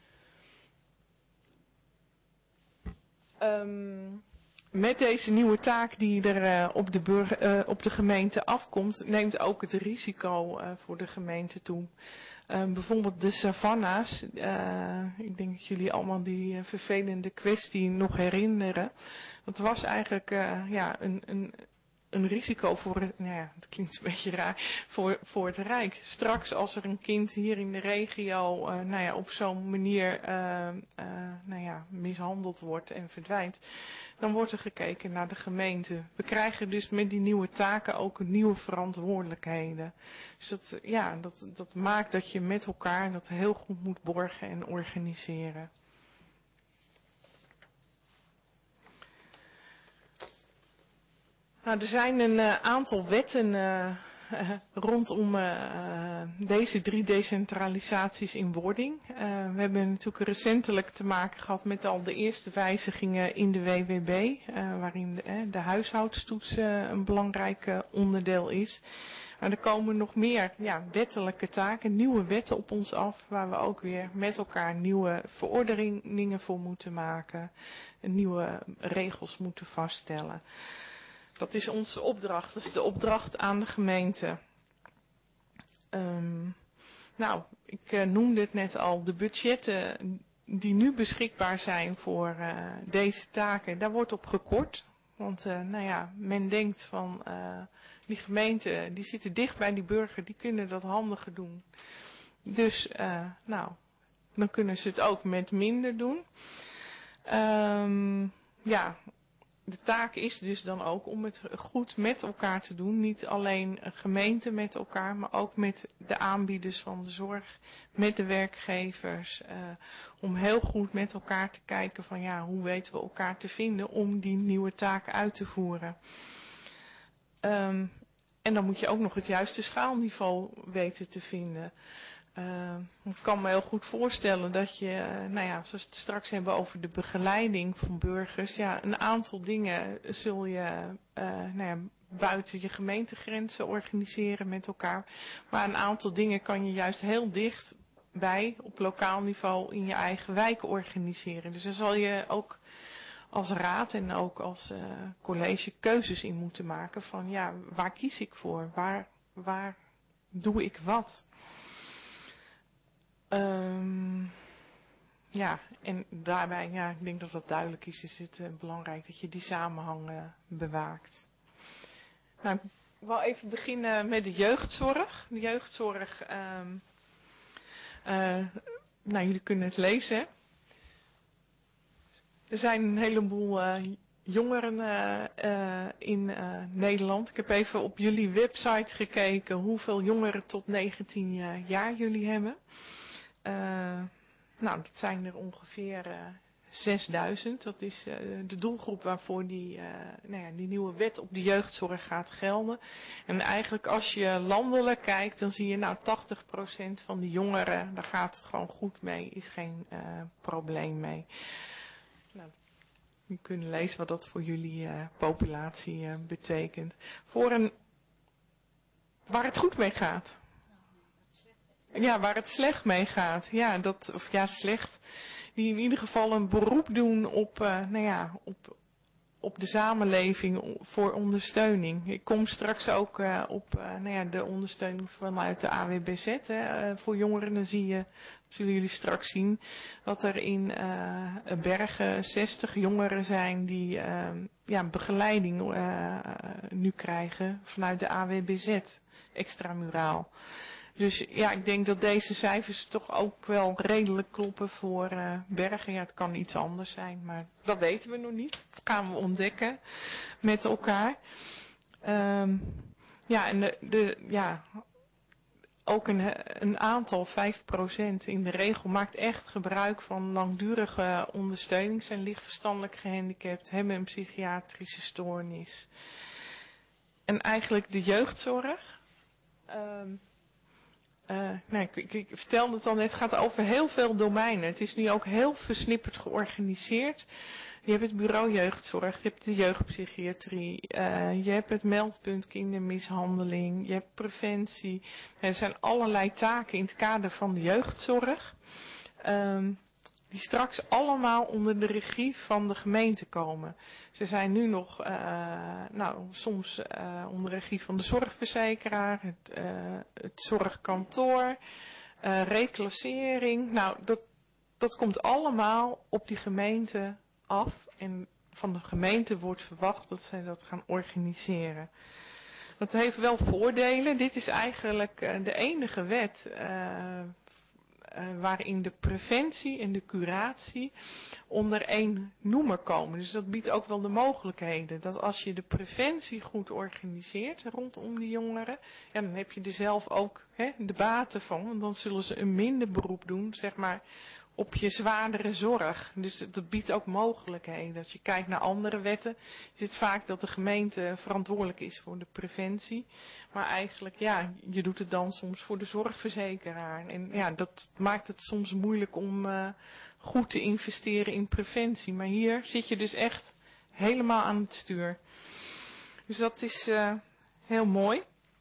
Um, met deze nieuwe taak die er uh, op, de burger, uh, op de gemeente afkomt, neemt ook het risico uh, voor de gemeente toe. Uh, bijvoorbeeld de savanna's, uh, ik denk dat jullie allemaal die uh, vervelende kwestie nog herinneren. Dat was eigenlijk uh, ja, een, een, een risico voor, het, nou ja, het klinkt een beetje raar, voor, voor het Rijk. Straks als er een kind hier in de regio uh, nou ja, op zo'n manier uh, uh, nou ja, mishandeld wordt en verdwijnt, dan wordt er gekeken naar de gemeente. We krijgen dus met die nieuwe taken ook nieuwe verantwoordelijkheden. Dus dat, ja, dat, dat maakt dat je met elkaar dat heel goed moet borgen en organiseren. Nou, er zijn een uh, aantal wetten uh, uh, rondom uh, deze drie decentralisaties in wording. Uh, we hebben natuurlijk recentelijk te maken gehad met al de eerste wijzigingen in de W W B, uh, waarin de, uh, de huishoudstoets uh, een belangrijk uh, onderdeel is. Maar er komen nog meer ja, wettelijke taken, nieuwe wetten op ons af, waar we ook weer met elkaar nieuwe verordeningen voor moeten maken, nieuwe regels moeten vaststellen. Dat is onze opdracht, dat is de opdracht aan de gemeente. Um, nou, ik uh, noemde het net al, de budgetten die nu beschikbaar zijn voor uh, deze taken, daar wordt op gekort. Want uh, nou ja, men denkt van uh, die gemeenten, die zitten dicht bij die burger, die kunnen dat handiger doen. Dus uh, nou, dan kunnen ze het ook met minder doen. Um, ja... De taak is dus dan ook om het goed met elkaar te doen. Niet alleen gemeenten met elkaar, maar ook met de aanbieders van de zorg, met de werkgevers. Uh, om heel goed met elkaar te kijken van ja, hoe weten we elkaar te vinden om die nieuwe taken uit te voeren. Um, en dan moet je ook nog het juiste schaalniveau weten te vinden. Uh, ik kan me heel goed voorstellen dat je, uh, nou ja, zoals we het straks hebben over de begeleiding van burgers, ja, een aantal dingen zul je uh, nou ja, buiten je gemeentegrenzen organiseren met elkaar. Maar een aantal dingen kan je juist heel dichtbij, op lokaal niveau, in je eigen wijk organiseren. Dus daar zal je ook als raad en ook als uh, college keuzes in moeten maken van, ja, waar kies ik voor? Waar, waar doe ik wat? Um, ja, en daarbij, ja, ik denk dat dat duidelijk is, is het uh, belangrijk dat je die samenhang uh, bewaakt. Nou, ik wil even beginnen met de jeugdzorg. De jeugdzorg, um, uh, nou, jullie kunnen het lezen. Er zijn een heleboel uh, jongeren uh, uh, in uh, Nederland. Ik heb even op jullie website gekeken hoeveel jongeren tot negentien uh, jaar jullie hebben. Uh, nou, dat zijn er ongeveer uh, zesduizend. Dat is uh, de doelgroep waarvoor die, uh, nou ja, die nieuwe wet op de jeugdzorg gaat gelden. En eigenlijk als je landelijk kijkt, dan zie je nou tachtig procent van de jongeren, daar gaat het gewoon goed mee, is geen uh, probleem mee. Nou, je kunt lezen wat dat voor jullie uh, populatie uh, betekent. Voor een, waar het goed mee gaat. Ja, waar het slecht mee gaat. Ja, dat, of ja, slecht. Die in ieder geval een beroep doen op, uh, nou ja, op, op de samenleving voor ondersteuning. Ik kom straks ook uh, op uh, nou ja, de ondersteuning vanuit de A W B Z. Hè. Uh, voor jongeren dan zie je, dat zullen jullie straks zien, dat er in uh, Bergen zestig jongeren zijn die uh, ja, begeleiding uh, nu krijgen vanuit de A W B Z, extramuraal. Dus ja, ik denk dat deze cijfers toch ook wel redelijk kloppen voor uh, Bergen. Ja, het kan iets anders zijn, maar dat weten we nog niet. Dat gaan we ontdekken met elkaar. Um, ja, en de, de, ja, ook een, een aantal, vijf procent in de regel, maakt echt gebruik van langdurige ondersteuning. Zijn licht verstandelijk gehandicapt, hebben een psychiatrische stoornis. En eigenlijk de jeugdzorg. Um, Uh, nee, ik, ik, ik vertelde het al net, het gaat over heel veel domeinen. Het is nu ook heel versnipperd georganiseerd. Je hebt het bureau jeugdzorg, je hebt de jeugdpsychiatrie, uh, je hebt het meldpunt kindermishandeling, je hebt preventie. Er zijn allerlei taken in het kader van de jeugdzorg. Um, die straks allemaal onder de regie van de gemeente komen. Ze zijn nu nog, uh, nou, soms uh, onder de regie van de zorgverzekeraar, het, uh, het zorgkantoor, uh, reclassering. Nou, dat, dat komt allemaal op die gemeente af. En van de gemeente wordt verwacht dat zij dat gaan organiseren. Dat heeft wel voordelen. Dit is eigenlijk uh, de enige wet Uh, Uh, waarin de preventie en de curatie onder één noemer komen. Dus dat biedt ook wel de mogelijkheden dat als je de preventie goed organiseert rondom die jongeren, ja, dan heb je er zelf ook hè, de baten van, want dan zullen ze een minder beroep doen, zeg maar, op je zwaardere zorg. Dus dat biedt ook mogelijkheden. Als je kijkt naar andere wetten, is het vaak dat de gemeente verantwoordelijk is voor de preventie. Maar eigenlijk, ja, je doet het dan soms voor de zorgverzekeraar. En ja, dat maakt het soms moeilijk om uh, goed te investeren in preventie. Maar hier zit je dus echt helemaal aan het stuur. Dus dat is uh, heel mooi.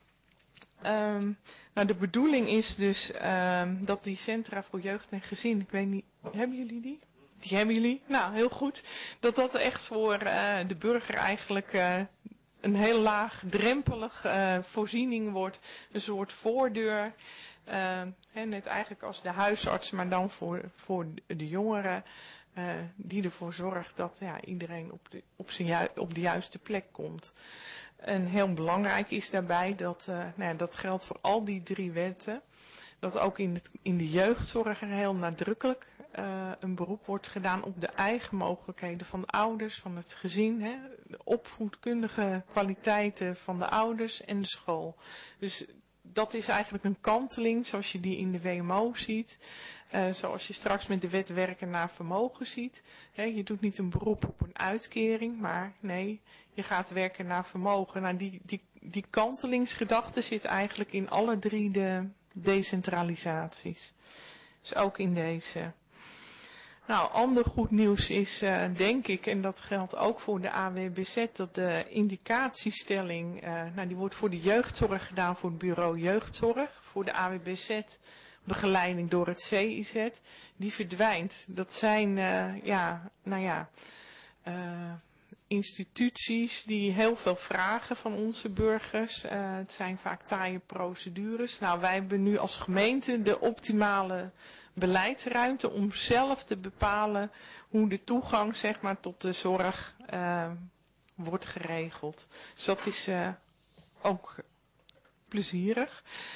Um, nou, de bedoeling is dus um, dat die centra voor jeugd en gezin, ik weet niet, hebben jullie die? Die hebben jullie? Nou, heel goed. Dat dat echt voor uh, de burger eigenlijk uh, een heel laagdrempelig uh, voorziening wordt. Een soort voordeur. Uh, hè, net eigenlijk als de huisarts, maar dan voor, voor de jongeren. Uh, die ervoor zorgt dat ja, iedereen op de, op, zijn ju- op de juiste plek komt. En heel belangrijk is daarbij, dat, uh, nou ja, dat geldt voor al die drie wetten, dat ook in, het, in de jeugdzorg er heel nadrukkelijk uh, een beroep wordt gedaan op de eigen mogelijkheden van de ouders, van het gezin, hè, de opvoedkundige kwaliteiten van de ouders en de school. Dus dat is eigenlijk een kanteling zoals je die in de W M O ziet. Uh, zoals je straks met de wet werken naar vermogen ziet. He, je doet niet een beroep op een uitkering, maar nee, je gaat werken naar vermogen. Nou, die, die, die kantelingsgedachte zit eigenlijk in alle drie de decentralisaties. Dus ook in deze. Nou, ander goed nieuws is, uh, denk ik, en dat geldt ook voor de A W B Z, dat de indicatiestelling, uh, nou, die wordt voor de jeugdzorg gedaan voor het bureau jeugdzorg, voor de A W B Z begeleiding door het C I Z, die verdwijnt. Dat zijn, uh, ja, nou ja, uh, instituties die heel veel vragen van onze burgers. Uh, het zijn vaak taaie procedures. Nou, wij hebben nu als gemeente de optimale beleidsruimte om zelf te bepalen hoe de toegang, zeg maar, tot de zorg uh, wordt geregeld. Dus dat is uh, ook plezierig.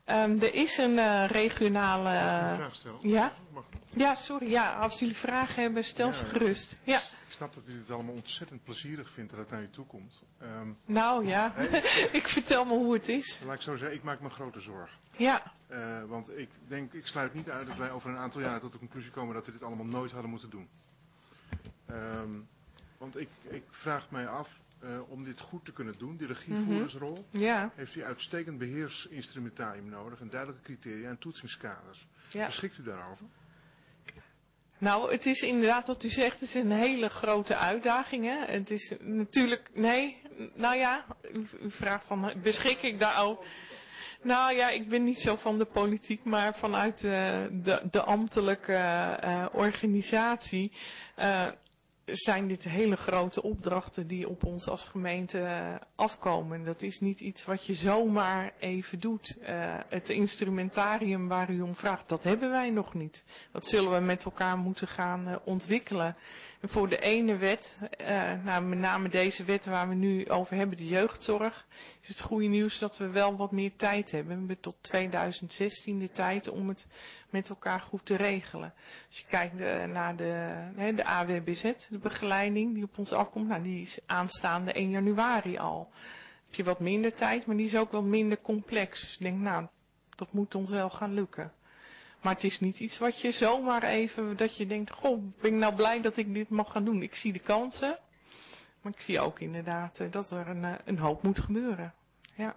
Um, er is een uh, regionale... Mag ik een vraag stellen? Ja? Mag dat? Ja, sorry. Ja, als jullie vragen hebben, stel Ja, ze ja. gerust. Ja. Ik snap dat u het allemaal ontzettend plezierig vindt dat het naar u toe komt. Um, Nou ja, ik vertel me hoe het is. laat ik zo zeggen, ik maak me grote zorgen. Ja, Uh, want ik denk, ik sluit niet uit dat wij over een aantal jaren tot de conclusie komen dat we dit allemaal nooit hadden moeten doen. Um, want ik, ik vraag mij af, uh, om dit goed te kunnen doen, die regievoerdersrol, ja, heeft u uitstekend beheersinstrumentarium nodig en duidelijke criteria en toetsingskaders. ja. Beschikt u daarover? Nou, het is inderdaad wat u zegt, het is een hele grote uitdaging. Hè? Het is natuurlijk, nee, nou ja, u, u vraagt van, beschik ik daar al? Nou ja, ik ben niet zo van de politiek, maar vanuit uh, de, de ambtelijke uh, organisatie uh, zijn dit hele grote opdrachten die op ons als gemeente uh, afkomen. Dat is niet iets wat je zomaar even doet. Uh, het instrumentarium waar u om vraagt, dat hebben wij nog niet. Dat zullen we met elkaar moeten gaan uh, ontwikkelen. En voor de ene wet, uh, nou, met name deze wet waar we nu over hebben, de jeugdzorg, is het goede nieuws dat we wel wat meer tijd hebben. We hebben tot tweeduizend zestien de tijd om het met elkaar goed te regelen. Als je kijkt uh, naar de, hè, de A W B Z, de begeleiding die op ons afkomt, nou, die is aanstaande één januari al. Dan heb je wat minder tijd, maar die is ook wat minder complex. Dus ik denk, nou, dat moet ons wel gaan lukken. Maar het is niet iets wat je zomaar even, dat je denkt, goh, ben ik nou blij dat ik dit mag gaan doen. Ik zie de kansen, maar ik zie ook inderdaad uh, dat er een, uh, een hoop moet gebeuren. Ja.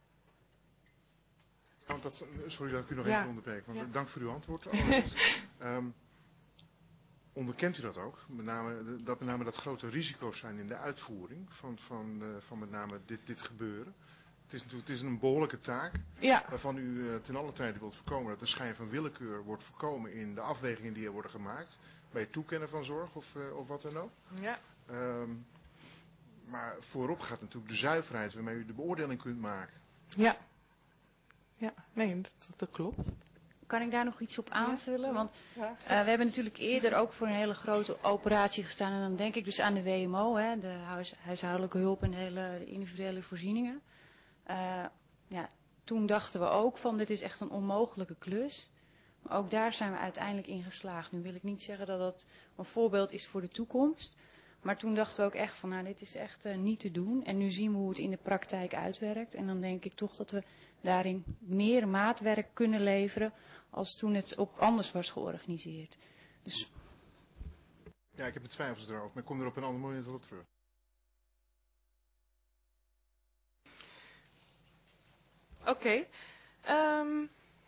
Ja, want dat, sorry dat ik u nog Ja. even onderbreek, want Ja. dank voor uw antwoord. um, onderkent u dat ook? Met name, dat met name dat grote risico's zijn in de uitvoering van, van, uh, van met name dit, dit gebeuren. Het is natuurlijk het is een behoorlijke taak Ja. waarvan u uh, ten alle tijde wilt voorkomen dat de schijn van willekeur wordt voorkomen in de afwegingen die er worden gemaakt bij het toekennen van zorg of, uh, of wat dan ook. Ja. Um, maar voorop gaat natuurlijk de zuiverheid waarmee u de beoordeling kunt maken. Ja. Ja, nee, dat, dat klopt. Kan ik daar nog iets op aanvullen? Want Ja. uh, we hebben natuurlijk eerder ook voor een hele grote operatie gestaan. En dan denk ik dus aan de W M O, hè, de huis, huishoudelijke hulp en de hele individuele voorzieningen. Uh, ja, toen dachten we ook van dit is echt een onmogelijke klus. Maar ook daar zijn we uiteindelijk in geslaagd. Nu wil ik niet zeggen dat dat een voorbeeld is voor de toekomst. Maar toen dachten we ook echt van nou dit is echt uh, niet te doen. En nu zien we hoe het in de praktijk uitwerkt. En dan denk ik toch dat we daarin meer maatwerk kunnen leveren als toen het op anders was georganiseerd. Dus... Ja, ik heb mijn twijfels erover, maar ik kom er op een ander moment wel op terug. Oké. Okay. Um,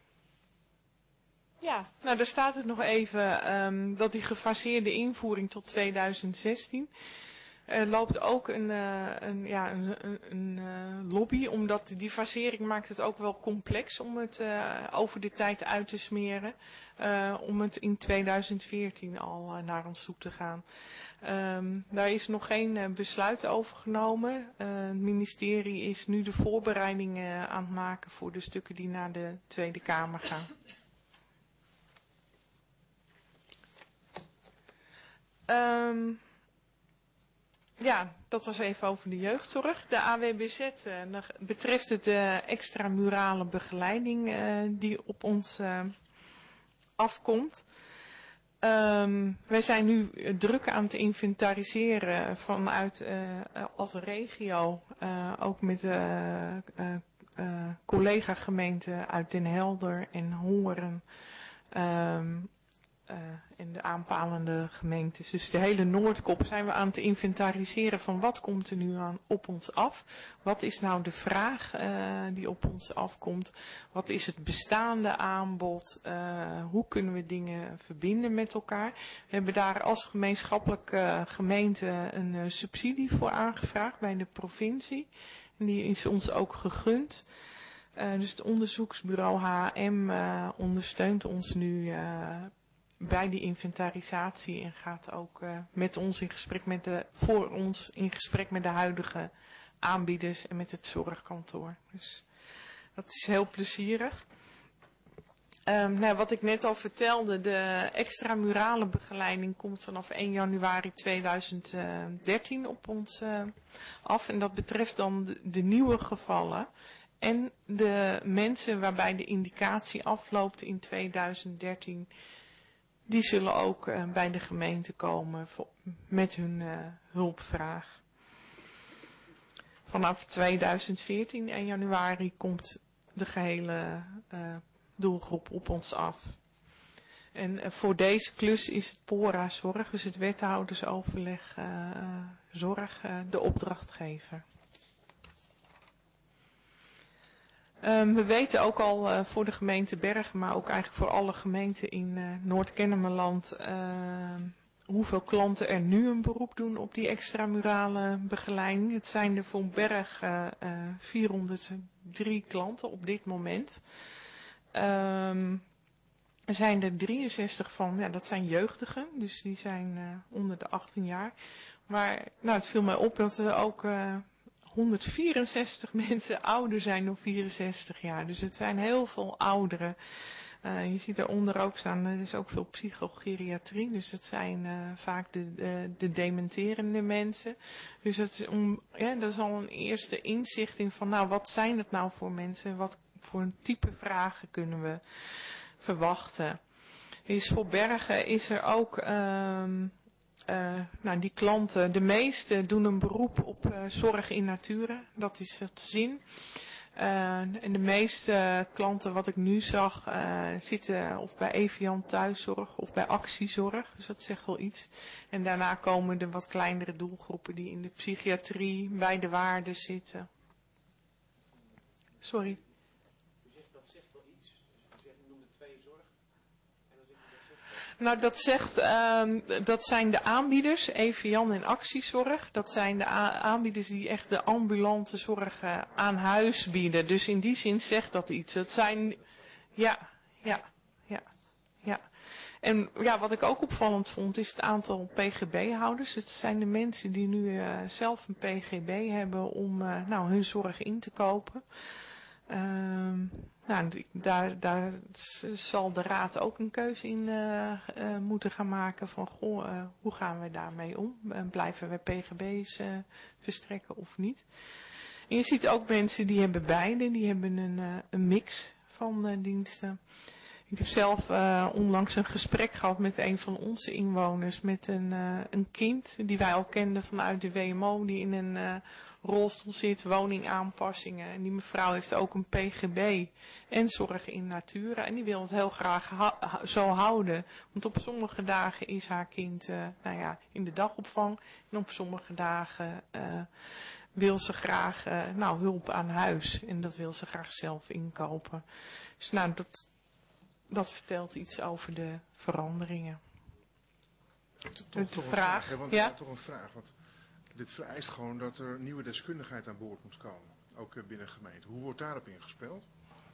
ja, nou daar staat het nog even um, dat die gefaseerde invoering tot tweeduizend zestien... Er loopt ook een, uh, een, ja, een, een, een uh, lobby, omdat die fasering maakt het ook wel complex om het uh, over de tijd uit te smeren. Uh, om het in tweeduizend veertien al uh, naar ons toe te gaan. Um, daar is nog geen uh, besluit over genomen. Uh, het ministerie is nu de voorbereidingen aan het maken voor de stukken die naar de Tweede Kamer gaan. Um, Ja, dat was even over de jeugdzorg. De A W B Z uh, betreft het uh, extramurale begeleiding uh, die op ons uh, afkomt. Um, wij zijn nu uh, druk aan het inventariseren vanuit uh, als regio, uh, ook met uh, uh, uh, collega-gemeenten uit Den Helder en Horen. Um, Uh, en de aanpalende gemeentes. Dus de hele Noordkop zijn we aan het inventariseren van wat komt er nu aan op ons af. Wat is nou de vraag uh, die op ons afkomt. Wat is het bestaande aanbod. Uh, hoe kunnen we dingen verbinden met elkaar. We hebben daar als gemeenschappelijke uh, gemeente een uh, subsidie voor aangevraagd bij de provincie. En die is ons ook gegund. Uh, dus het onderzoeksbureau H M uh, ondersteunt ons nu uh, bij die inventarisatie en gaat ook uh, met ons in gesprek met de, voor ons in gesprek met de huidige aanbieders en met het zorgkantoor. Dus dat is heel plezierig. Um, nou, wat ik net al vertelde, de extramurale begeleiding komt vanaf één januari tweeduizend dertien op ons uh, af. En dat betreft dan de, de nieuwe gevallen en de mensen waarbij de indicatie afloopt in tweeduizend dertien, die zullen ook uh, bij de gemeente komen voor, met hun uh, hulpvraag. Vanaf tweeduizend veertien, één januari, komt de gehele uh, doelgroep op ons af. En uh, voor deze klus is het P O R A Zorg, dus het wethoudersoverleg uh, uh, zorg, uh, de opdrachtgever. Um, we weten ook al uh, voor de gemeente Bergen, maar ook eigenlijk voor alle gemeenten in uh, Noord-Kennemerland, uh, hoeveel klanten er nu een beroep doen op die extramurale begeleiding. Het zijn er voor Berg uh, uh, vierhonderddrie klanten op dit moment. Um, er zijn er drieënzestig van, ja, dat zijn jeugdigen, dus die zijn uh, onder de achttien jaar. Maar nou, het viel mij op dat er ook uh, honderdvierenzestig mensen ouder zijn dan vierenzestig jaar. Dus het zijn heel veel ouderen. Uh, je ziet daaronder ook staan, er is ook veel psychogeriatrie, dus dat zijn uh, vaak de, de, de dementerende mensen. Dus dat is, om, ja, dat is al een eerste inzicht in van, nou, wat zijn het nou voor mensen, wat voor een type vragen kunnen we verwachten. Dus voor Bergen is er ook, um, uh, nou, die klanten, de meeste doen een beroep op uh, zorg in natura, dat is het zin. Uh, en de meeste klanten wat ik nu zag uh, zitten of bij Evian thuiszorg of bij actiezorg. Dus dat zegt wel iets. En daarna komen de wat kleinere doelgroepen die in de psychiatrie bij de waarden zitten. Sorry. Nou, dat zegt, uh, dat zijn de aanbieders, Evian en Actiezorg. Dat zijn de aanbieders die echt de ambulante zorg uh, aan huis bieden. Dus in die zin zegt dat iets. Dat zijn, ja, ja, ja, ja. En ja, wat ik ook opvallend vond is het aantal P G B-houders. Het zijn de mensen die nu uh, zelf een P G B hebben om uh, nou, hun zorg in te kopen. Um, nou, die, daar, daar zal de raad ook een keuze in uh, uh, moeten gaan maken van, goh, uh, hoe gaan we daarmee om? Uh, blijven we P G B's uh, verstrekken of niet? En je ziet ook mensen die hebben beide, die hebben een, uh, een mix van uh, diensten. Ik heb zelf uh, onlangs een gesprek gehad met een van onze inwoners, met een, uh, een kind die wij al kenden vanuit de W M O, die in een uh, rolstoel zit, woningaanpassingen. En die mevrouw heeft ook een P G B en zorg in natura. En die wil het heel graag ha zo houden. Want op sommige dagen is haar kind uh, nou ja, in de dagopvang. En op sommige dagen uh, wil ze graag uh, nou, hulp aan huis. En dat wil ze graag zelf inkopen. Dus nou, dat, dat vertelt iets over de veranderingen. Toch, de toch vraag, een vraag hè, want ja? toch een vraag. Want dit vereist gewoon dat er nieuwe deskundigheid aan boord moet komen. Ook binnen de gemeente. Hoe wordt daarop ingespeeld?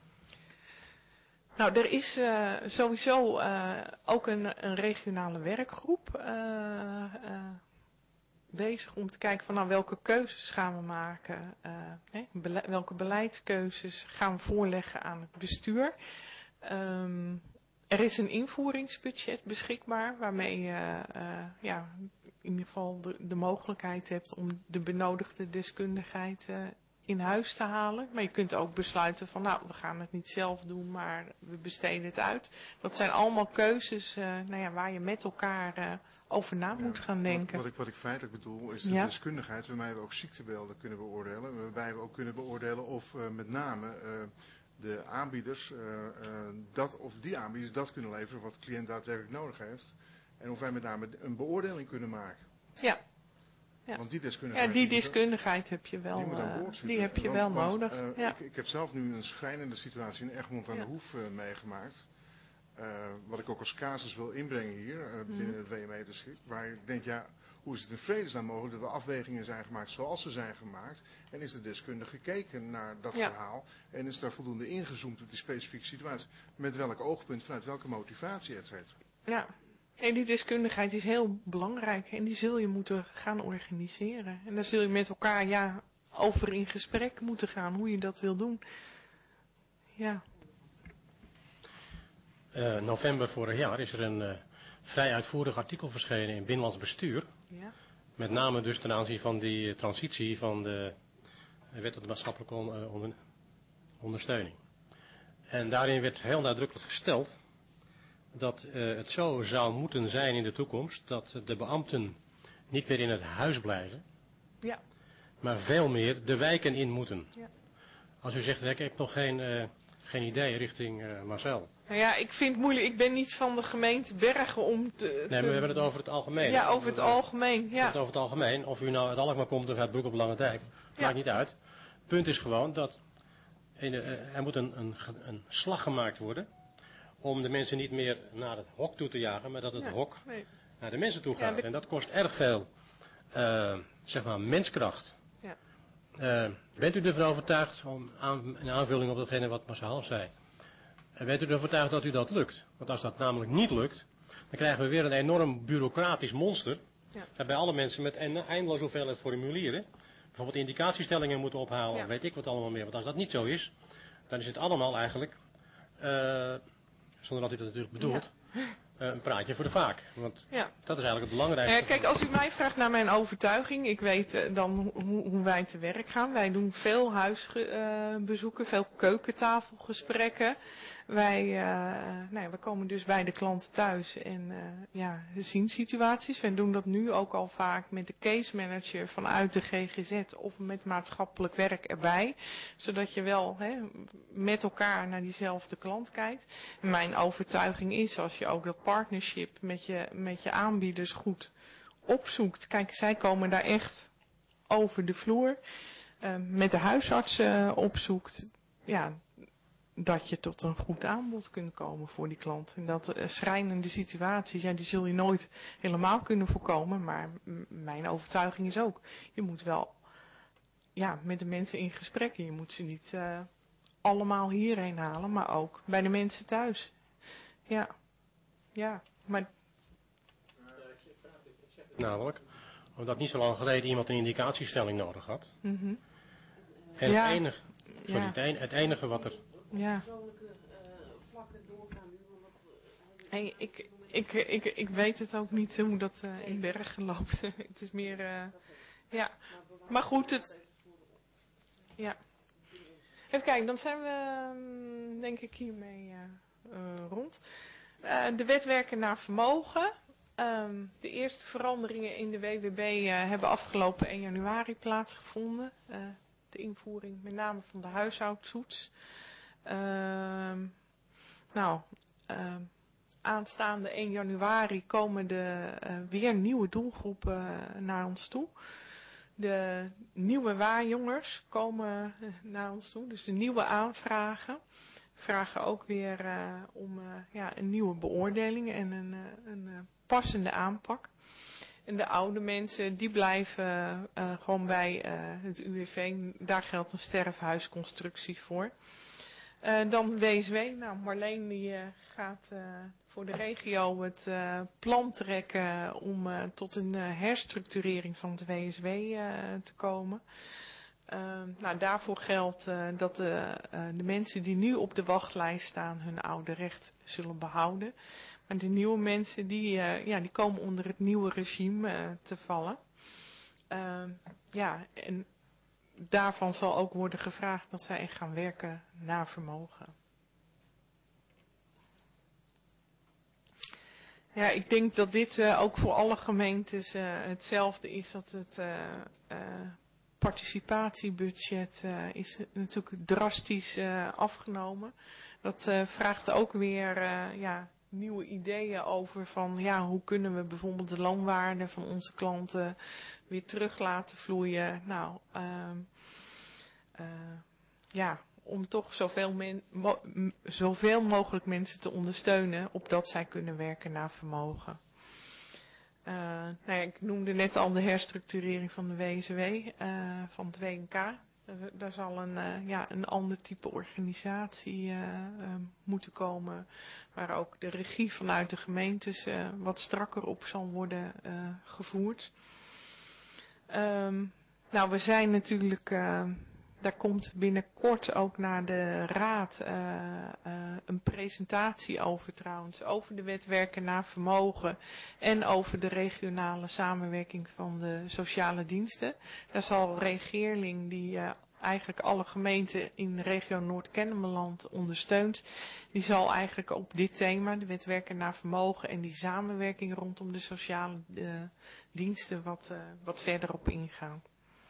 Nou, er is uh, sowieso uh, ook een, een regionale werkgroep uh, uh, bezig om te kijken van nou, welke keuzes gaan we maken. Uh, hè, bele welke beleidskeuzes gaan we voorleggen aan het bestuur. Um, er is een invoeringsbudget beschikbaar waarmee je uh, uh, ja, in ieder geval de, de mogelijkheid hebt om de benodigde deskundigheid uh, in huis te halen. Maar je kunt ook besluiten van nou, we gaan het niet zelf doen, maar we besteden het uit. Dat zijn allemaal keuzes uh, nou ja, waar je met elkaar uh, over na ja, moet gaan denken. Wat, wat, ik, wat ik feitelijk bedoel is de ja. deskundigheid waarmee we ook ziektebeelden kunnen beoordelen. Waarbij we ook kunnen beoordelen of uh, met name uh, de aanbieders, uh, uh, dat of die aanbieders dat kunnen leveren wat de cliënt daadwerkelijk nodig heeft. En of wij met name een beoordeling kunnen maken. Ja. Ja. Want die deskundigheid, ja, die deskundigheid heb je wel, die uh, die heb je want, wel want, nodig. Uh, ja. ik, ik heb zelf nu een schrijnende situatie in Egmond aan ja. de Hoef uh, meegemaakt. Uh, wat ik ook als casus wil inbrengen hier, uh, binnen mm. het W M E-district. Waar ik denk, ja, hoe is het in vredesnaam mogelijk dat er afwegingen zijn gemaakt zoals ze zijn gemaakt? En is de deskundige gekeken naar dat ja. verhaal? En is daar voldoende ingezoomd op die specifieke situatie? Met welk oogpunt, vanuit welke motivatie, et cetera? Ja. En die deskundigheid is heel belangrijk en die zul je moeten gaan organiseren. En daar zul je met elkaar ja, over in gesprek moeten gaan, hoe je dat wil doen. Ja. Uh, november vorig jaar is er een uh, vrij uitvoerig artikel verschenen in Binnenlands Bestuur. Ja. Met name dus ten aanzien van die uh, transitie van de uh, wet op de maatschappelijke on, uh, onder, ondersteuning. En daarin werd heel nadrukkelijk gesteld dat uh, het zo zou moeten zijn in de toekomst dat de beambten niet meer in het huis blijven, Ja. maar veel meer de wijken in moeten. Ja. Als u zegt, ik heb nog geen, uh, geen idee richting uh, Marcel. Nou ja, ik vind het moeilijk. Ik ben niet van de gemeente Bergen om te... Nee, te... maar we hebben het over het algemeen. Ja, over het algemeen, We ja. hebben het over het algemeen. Of u nou uit Alkmaar komt of uit Broek op Langendijk, Ja. maakt niet uit. Het punt is gewoon dat een, uh, er moet een, een, een slag gemaakt worden om de mensen niet meer naar het hok toe te jagen, maar dat het Ja, hok nee. naar de mensen toe Ja, gaat. de- En dat kost erg veel, uh, zeg maar, menskracht. Ja. Uh, bent u ervan overtuigd, om aan, in aanvulling op datgene wat Marcel zei, uh, bent u ervan overtuigd dat u dat lukt? Want als dat namelijk niet lukt, dan krijgen we weer een enorm bureaucratisch monster, Ja. waarbij alle mensen met een eindeloos hoeveelheid formulieren, bijvoorbeeld indicatiestellingen moeten ophalen, Ja. of weet ik wat allemaal meer. Want als dat niet zo is, dan is het allemaal eigenlijk, uh, zonder dat u dat natuurlijk bedoelt, uh, een praatje voor de vaak. Want Ja. dat is eigenlijk het belangrijkste. Eh, kijk, als u mij vraagt naar mijn overtuiging, ik weet eh, dan ho- hoe, hoe wij te werk gaan. Wij doen veel huisbezoeken, veel keukentafelgesprekken. Wij, uh, nou ja, we komen dus bij de klanten thuis en uh, ja, zien situaties. Wij doen dat nu ook al vaak met de case manager vanuit de G G Z of met maatschappelijk werk erbij. Zodat je wel hè, met elkaar naar diezelfde klant kijkt. En mijn overtuiging is, als je ook dat partnership met je, met je aanbieders goed opzoekt. Kijk, zij komen daar echt over de vloer. Uh, met de huisartsen uh, opzoekt. Ja, dat je tot een goed aanbod kunt komen voor die klant. En dat uh, schrijnende situaties, ja, die zul je nooit helemaal kunnen voorkomen. Maar m- mijn overtuiging is ook, je moet wel ja, met de mensen in gesprek. Je moet ze niet uh, allemaal hierheen halen, maar ook bij de mensen thuis. Ja, ja, maar... Namelijk, omdat niet zo lang geleden iemand een indicatiestelling nodig had. Mm-hmm. En Ja. het, enige, sorry, Ja. het, enige, het enige wat er... Ja. Hey, ik, ik, ik, ik weet het ook niet hoe dat uh, in Bergen loopt. Het is meer, uh, ja. Maar goed, het, ja. Even kijken, dan zijn we, um, denk ik, hiermee uh, uh, rond. Uh, de wet werken naar vermogen. Um, de eerste veranderingen in de W W B uh, hebben afgelopen één januari plaatsgevonden. Uh, de invoering met name van de huishoudtoets. Uh, nou, uh, aanstaande één januari komen de uh, weer nieuwe doelgroepen uh, naar ons toe. De nieuwe waarjongers komen uh, naar ons toe, dus de nieuwe aanvragen. Vragen ook weer uh, om uh, ja, een nieuwe beoordeling en een, uh, een uh, passende aanpak. En de oude mensen, die blijven uh, gewoon bij uh, het U W V. Daar geldt een sterfhuisconstructie voor. Uh, dan W S W. Nou, Marleen die uh, gaat uh, voor de regio het uh, plan trekken om uh, tot een uh, herstructurering van het W S W uh, te komen. Uh, nou, daarvoor geldt uh, dat de, uh, de mensen die nu op de wachtlijst staan hun oude recht zullen behouden. Maar de nieuwe mensen die, uh, ja, die komen onder het nieuwe regime uh, te vallen. Uh, ja, en daarvan zal ook worden gevraagd dat zij echt gaan werken naar vermogen. Ja, ik denk dat dit uh, ook voor alle gemeentes uh, hetzelfde is. Dat het uh, uh, participatiebudget uh, is natuurlijk drastisch uh, afgenomen. Dat uh, vraagt ook weer uh, ja, nieuwe ideeën over van ja, hoe kunnen we bijvoorbeeld de loonwaarde van onze klanten weer terug laten vloeien. Nou, uh, uh, ja, om toch zoveel, men, mo, m, zoveel mogelijk mensen te ondersteunen opdat zij kunnen werken naar vermogen. Uh, nou ja, ik noemde net al de herstructurering van de W S W, uh, van het W N K. Daar, daar zal een, uh, ja, een ander type organisatie uh, uh, moeten komen, waar ook de regie vanuit de gemeentes uh, wat strakker op zal worden uh, gevoerd. Um, nou, we zijn natuurlijk, uh, daar komt binnenkort ook naar de raad uh, uh, een presentatie over trouwens, over de wet werken naar vermogen en over de regionale samenwerking van de sociale diensten. Daar zal Regeerling, die uh, eigenlijk alle gemeenten in de regio Noord-Kennemerland ondersteunt. Die zal eigenlijk op dit thema, de wet werken naar vermogen en die samenwerking rondom de sociale uh, diensten wat, uh, wat verder op ingaan.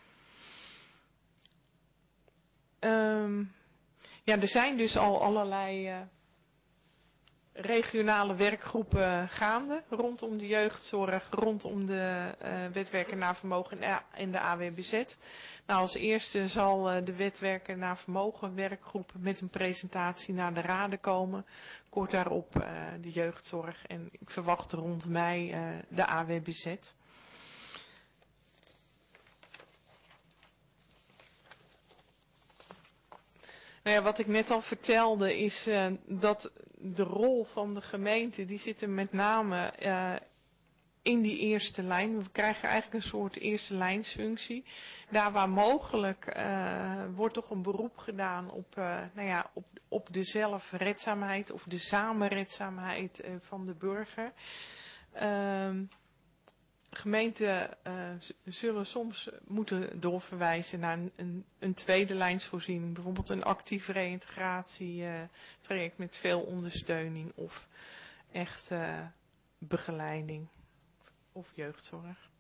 Um, ja, er zijn dus al allerlei uh, regionale werkgroepen gaande rondom de jeugdzorg, rondom de uh, wet werken naar vermogen en de A W B Z. Nou, als eerste zal uh, de wet werken naar vermogen werkgroep met een presentatie naar de raden komen. Kort daarop uh, de jeugdzorg en ik verwacht rond mei uh, de A W B Z. Nou ja, wat ik net al vertelde is uh, dat de rol van de gemeente, die zit er met name uh, in die eerste lijn. We krijgen eigenlijk een soort eerste lijnsfunctie. Daar waar mogelijk uh, wordt toch een beroep gedaan op, uh, nou ja, op, op de zelfredzaamheid of de samenredzaamheid uh, van de burger. Uh, Gemeenten uh, zullen soms moeten doorverwijzen naar een, een, een tweede lijnsvoorziening. Bijvoorbeeld een actieve reïntegratie uh, traject met veel ondersteuning of echt uh, begeleiding of jeugdzorg.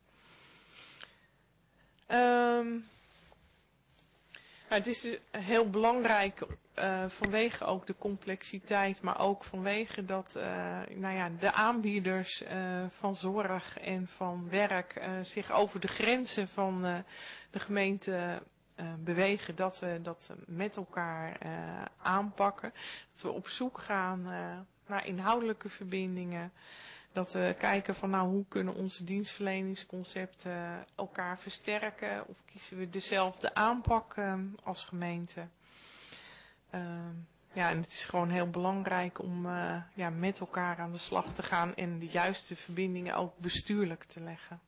Um, nou, het is dus heel belangrijk uh, vanwege ook de complexiteit, maar ook vanwege dat uh, nou ja, de aanbieders uh, van zorg en van werk uh, zich over de grenzen van uh, de gemeente uh, bewegen, dat we dat met elkaar uh, aanpakken. Dat we op zoek gaan uh, naar inhoudelijke verbindingen. Dat we kijken van nou hoe kunnen onze dienstverleningsconcepten uh, elkaar versterken of kiezen we dezelfde aanpak uh, als gemeente. Uh, ja, en het is gewoon heel belangrijk om uh, ja, met elkaar aan de slag te gaan en de juiste verbindingen ook bestuurlijk te leggen.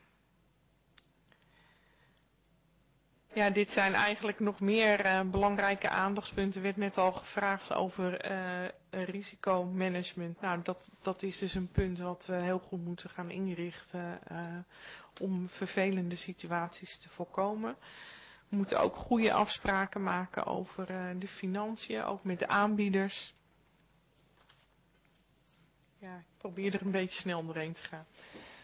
Ja, dit zijn eigenlijk nog meer uh, belangrijke aandachtspunten. Er werd net al gevraagd over uh, risicomanagement. Nou, dat, dat is dus een punt wat we heel goed moeten gaan inrichten uh, om vervelende situaties te voorkomen. We moeten ook goede afspraken maken over uh, de financiën, ook met de aanbieders. Ja, ik probeer er een beetje snel doorheen te gaan.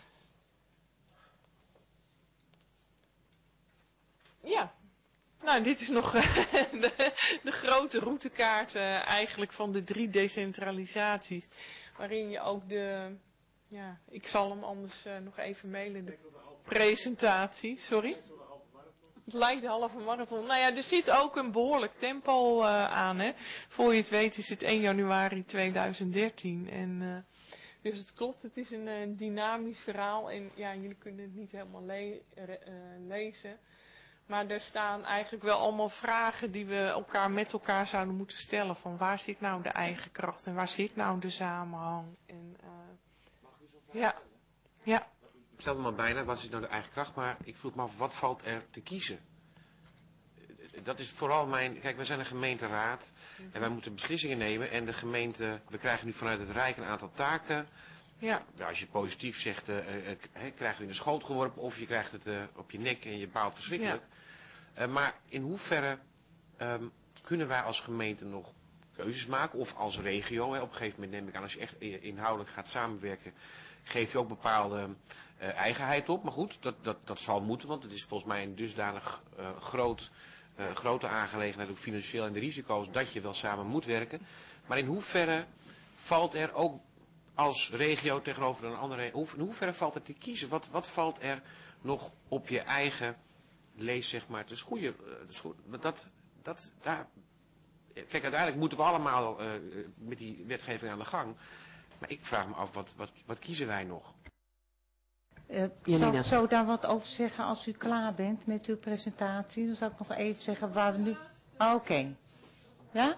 Ja, nou dit is nog de, de grote routekaart uh, eigenlijk van de drie decentralisaties. Waarin je ook de, ja, ik zal hem anders uh, nog even mailen, de presentatie, sorry. Het lijkt de halve marathon. Nou ja, er zit ook een behoorlijk tempo uh, aan. Hè. Voor je het weet is het één januari tweeduizend dertien. En, uh, dus het klopt, het is een uh, dynamisch verhaal. En ja, jullie kunnen het niet helemaal le re uh, lezen. Maar er staan eigenlijk wel allemaal vragen die we elkaar met elkaar zouden moeten stellen. Van waar zit nou de eigen kracht en waar zit nou de samenhang. En, uh, ja, ja. Ik stel maar bijna, wat is nou de eigen kracht, maar ik vroeg me af, wat valt er te kiezen? Dat is vooral mijn, kijk, we zijn een gemeenteraad en wij moeten beslissingen nemen en de gemeente, we krijgen nu vanuit het Rijk een aantal taken. Ja. Ja, als je positief zegt, uh, uh, uh, krijg je in de schoot geworpen of je krijgt het uh, op je nek en je baalt verschrikkelijk. Ja. Uh, maar in hoeverre um, kunnen wij als gemeente nog keuzes maken of als regio, hè, op een gegeven moment neem ik aan, als je echt inhoudelijk gaat samenwerken, geef je ook bepaalde uh, eigenheid op. Maar goed, dat, dat, dat zal moeten, want het is volgens mij een dusdanig uh, groot, uh, grote aangelegenheid, ook financieel en de risico's, dat je wel samen moet werken. Maar in hoeverre valt er ook als regio tegenover een andere, hoe, in hoeverre valt er te kiezen? Wat, wat valt er nog op je eigen lees, zeg maar, het goede, dat, dat, daar, kijk, uiteindelijk moeten we allemaal uh, met die wetgeving aan de gang. Maar ik vraag me af, wat, wat, wat kiezen wij nog? Uh, zal ik zo daar wat over zeggen als u klaar bent met uw presentatie? Dan zal ik nog even zeggen waar we nu... Oh, oké. Okay. Ja?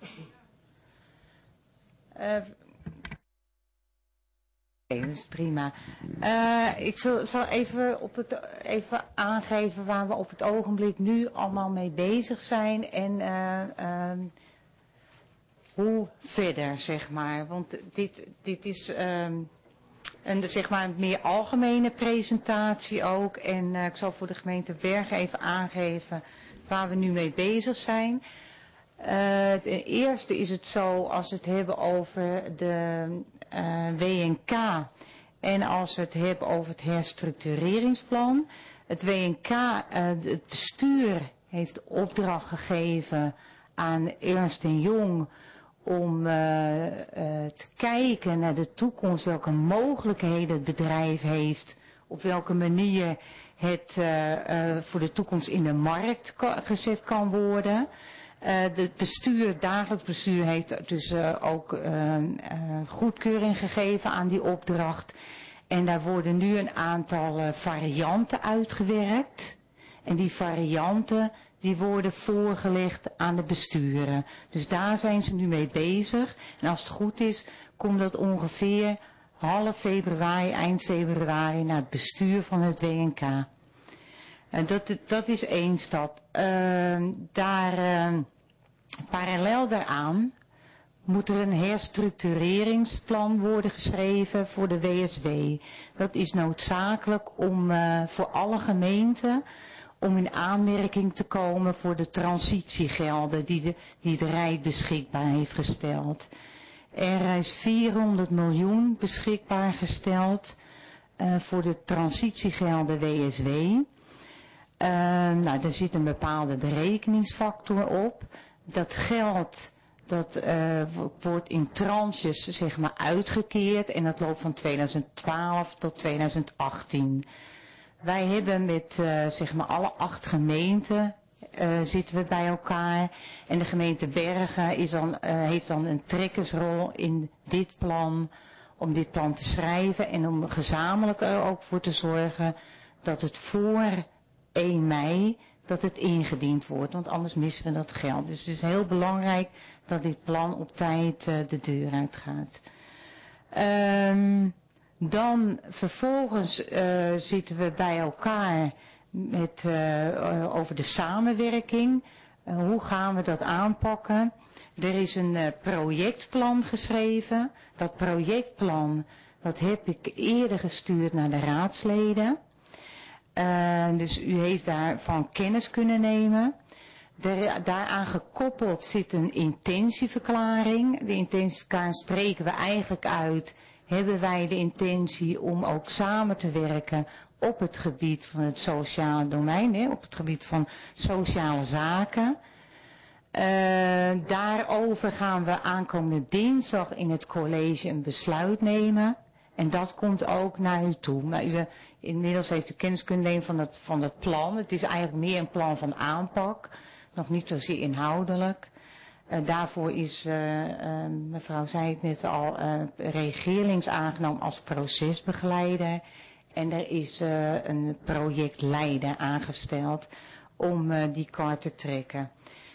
Uh, Oké, dat is prima. Uh, ik zal, zal even, op het, even aangeven waar we op het ogenblik nu allemaal mee bezig zijn en uh, uh, hoe verder, zeg maar. Want dit, dit is uh, een, zeg maar, een meer algemene presentatie ook. En uh, ik zal voor de gemeente Bergen even aangeven waar we nu mee bezig zijn. Uh, ten eerste is het zo, als we het hebben over de uh, W N K en als we het hebben over het herstructureringsplan. Het W N K, uh, het bestuur heeft opdracht gegeven aan Ernst en Jong om uh, uh, te kijken naar de toekomst, welke mogelijkheden het bedrijf heeft, op welke manier het uh, uh, voor de toekomst in de markt ka- gezet kan worden. Uh, het bestuur, dagelijks bestuur heeft dus uh, ook uh, uh, goedkeuring gegeven aan die opdracht. En daar worden nu een aantal uh, varianten uitgewerkt. En die varianten die worden voorgelegd aan de besturen. Dus daar zijn ze nu mee bezig. En als het goed is, komt dat ongeveer half februari, eind februari naar het bestuur van het W N K. En dat, dat is één stap. Uh, daar, uh, parallel daaraan moet er een herstructureringsplan worden geschreven voor de W S W. Dat is noodzakelijk om uh, voor alle gemeenten om in aanmerking te komen voor de transitiegelden die, de, die het Rijk beschikbaar heeft gesteld. Er is vierhonderd miljoen beschikbaar gesteld uh, voor de transitiegelden W S W. Uh, nou, daar zit een bepaalde berekeningsfactor op. Dat geld dat uh, wordt in tranches zeg maar uitgekeerd en dat loopt van tweeduizend twaalf tot tweeduizend achttien. Wij hebben met uh, zeg maar alle acht gemeenten uh, zitten we bij elkaar en de gemeente Bergen is dan, uh, heeft dan een trekkersrol in dit plan, om dit plan te schrijven en om gezamenlijk er ook voor te zorgen dat het voor één mei dat het ingediend wordt, want anders missen we dat geld. Dus het is heel belangrijk dat dit plan op tijd uh, de deur uitgaat. Um, dan vervolgens uh, zitten we bij elkaar met, uh, uh, over de samenwerking. Uh, hoe gaan we dat aanpakken? Er is een uh, projectplan geschreven. Dat projectplan dat heb ik eerder gestuurd naar de raadsleden. Uh, dus u heeft daarvan kennis kunnen nemen. Daar, daaraan gekoppeld zit een intentieverklaring. De intentieverklaring spreken we eigenlijk uit. Hebben wij de intentie om ook samen te werken op het gebied van het sociale domein, hè, op het gebied van sociale zaken. Uh, daarover gaan we aankomende dinsdag in het college een besluit nemen. En dat komt ook naar u toe. Maar u, inmiddels heeft u kennis kunnen nemen van het, van het plan. Het is eigenlijk meer een plan van aanpak. Nog niet zozeer inhoudelijk. Uh, daarvoor is, uh, uh, mevrouw zei het net al, uh, regerings aangenomen als procesbegeleider. En er is uh, een projectleider aangesteld om uh, die kar te trekken.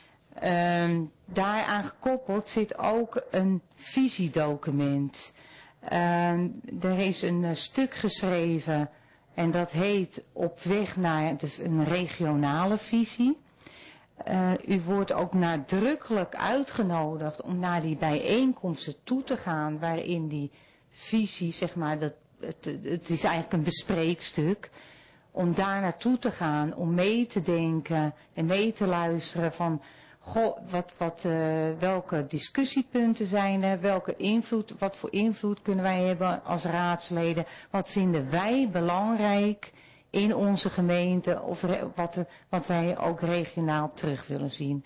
Uh, daaraan gekoppeld zit ook een visiedocument. Uh, er is een uh, stuk geschreven en dat heet Op weg naar de, een regionale visie. Uh, u wordt ook nadrukkelijk uitgenodigd om naar die bijeenkomsten toe te gaan waarin die visie, zeg maar, dat, het, het is eigenlijk een bespreekstuk, om daar naartoe te gaan, om mee te denken en mee te luisteren van, goh, wat, wat, uh, welke discussiepunten zijn er, welke invloed, wat voor invloed kunnen wij hebben als raadsleden, wat vinden wij belangrijk in onze gemeente, of wat, wat wij ook regionaal terug willen zien.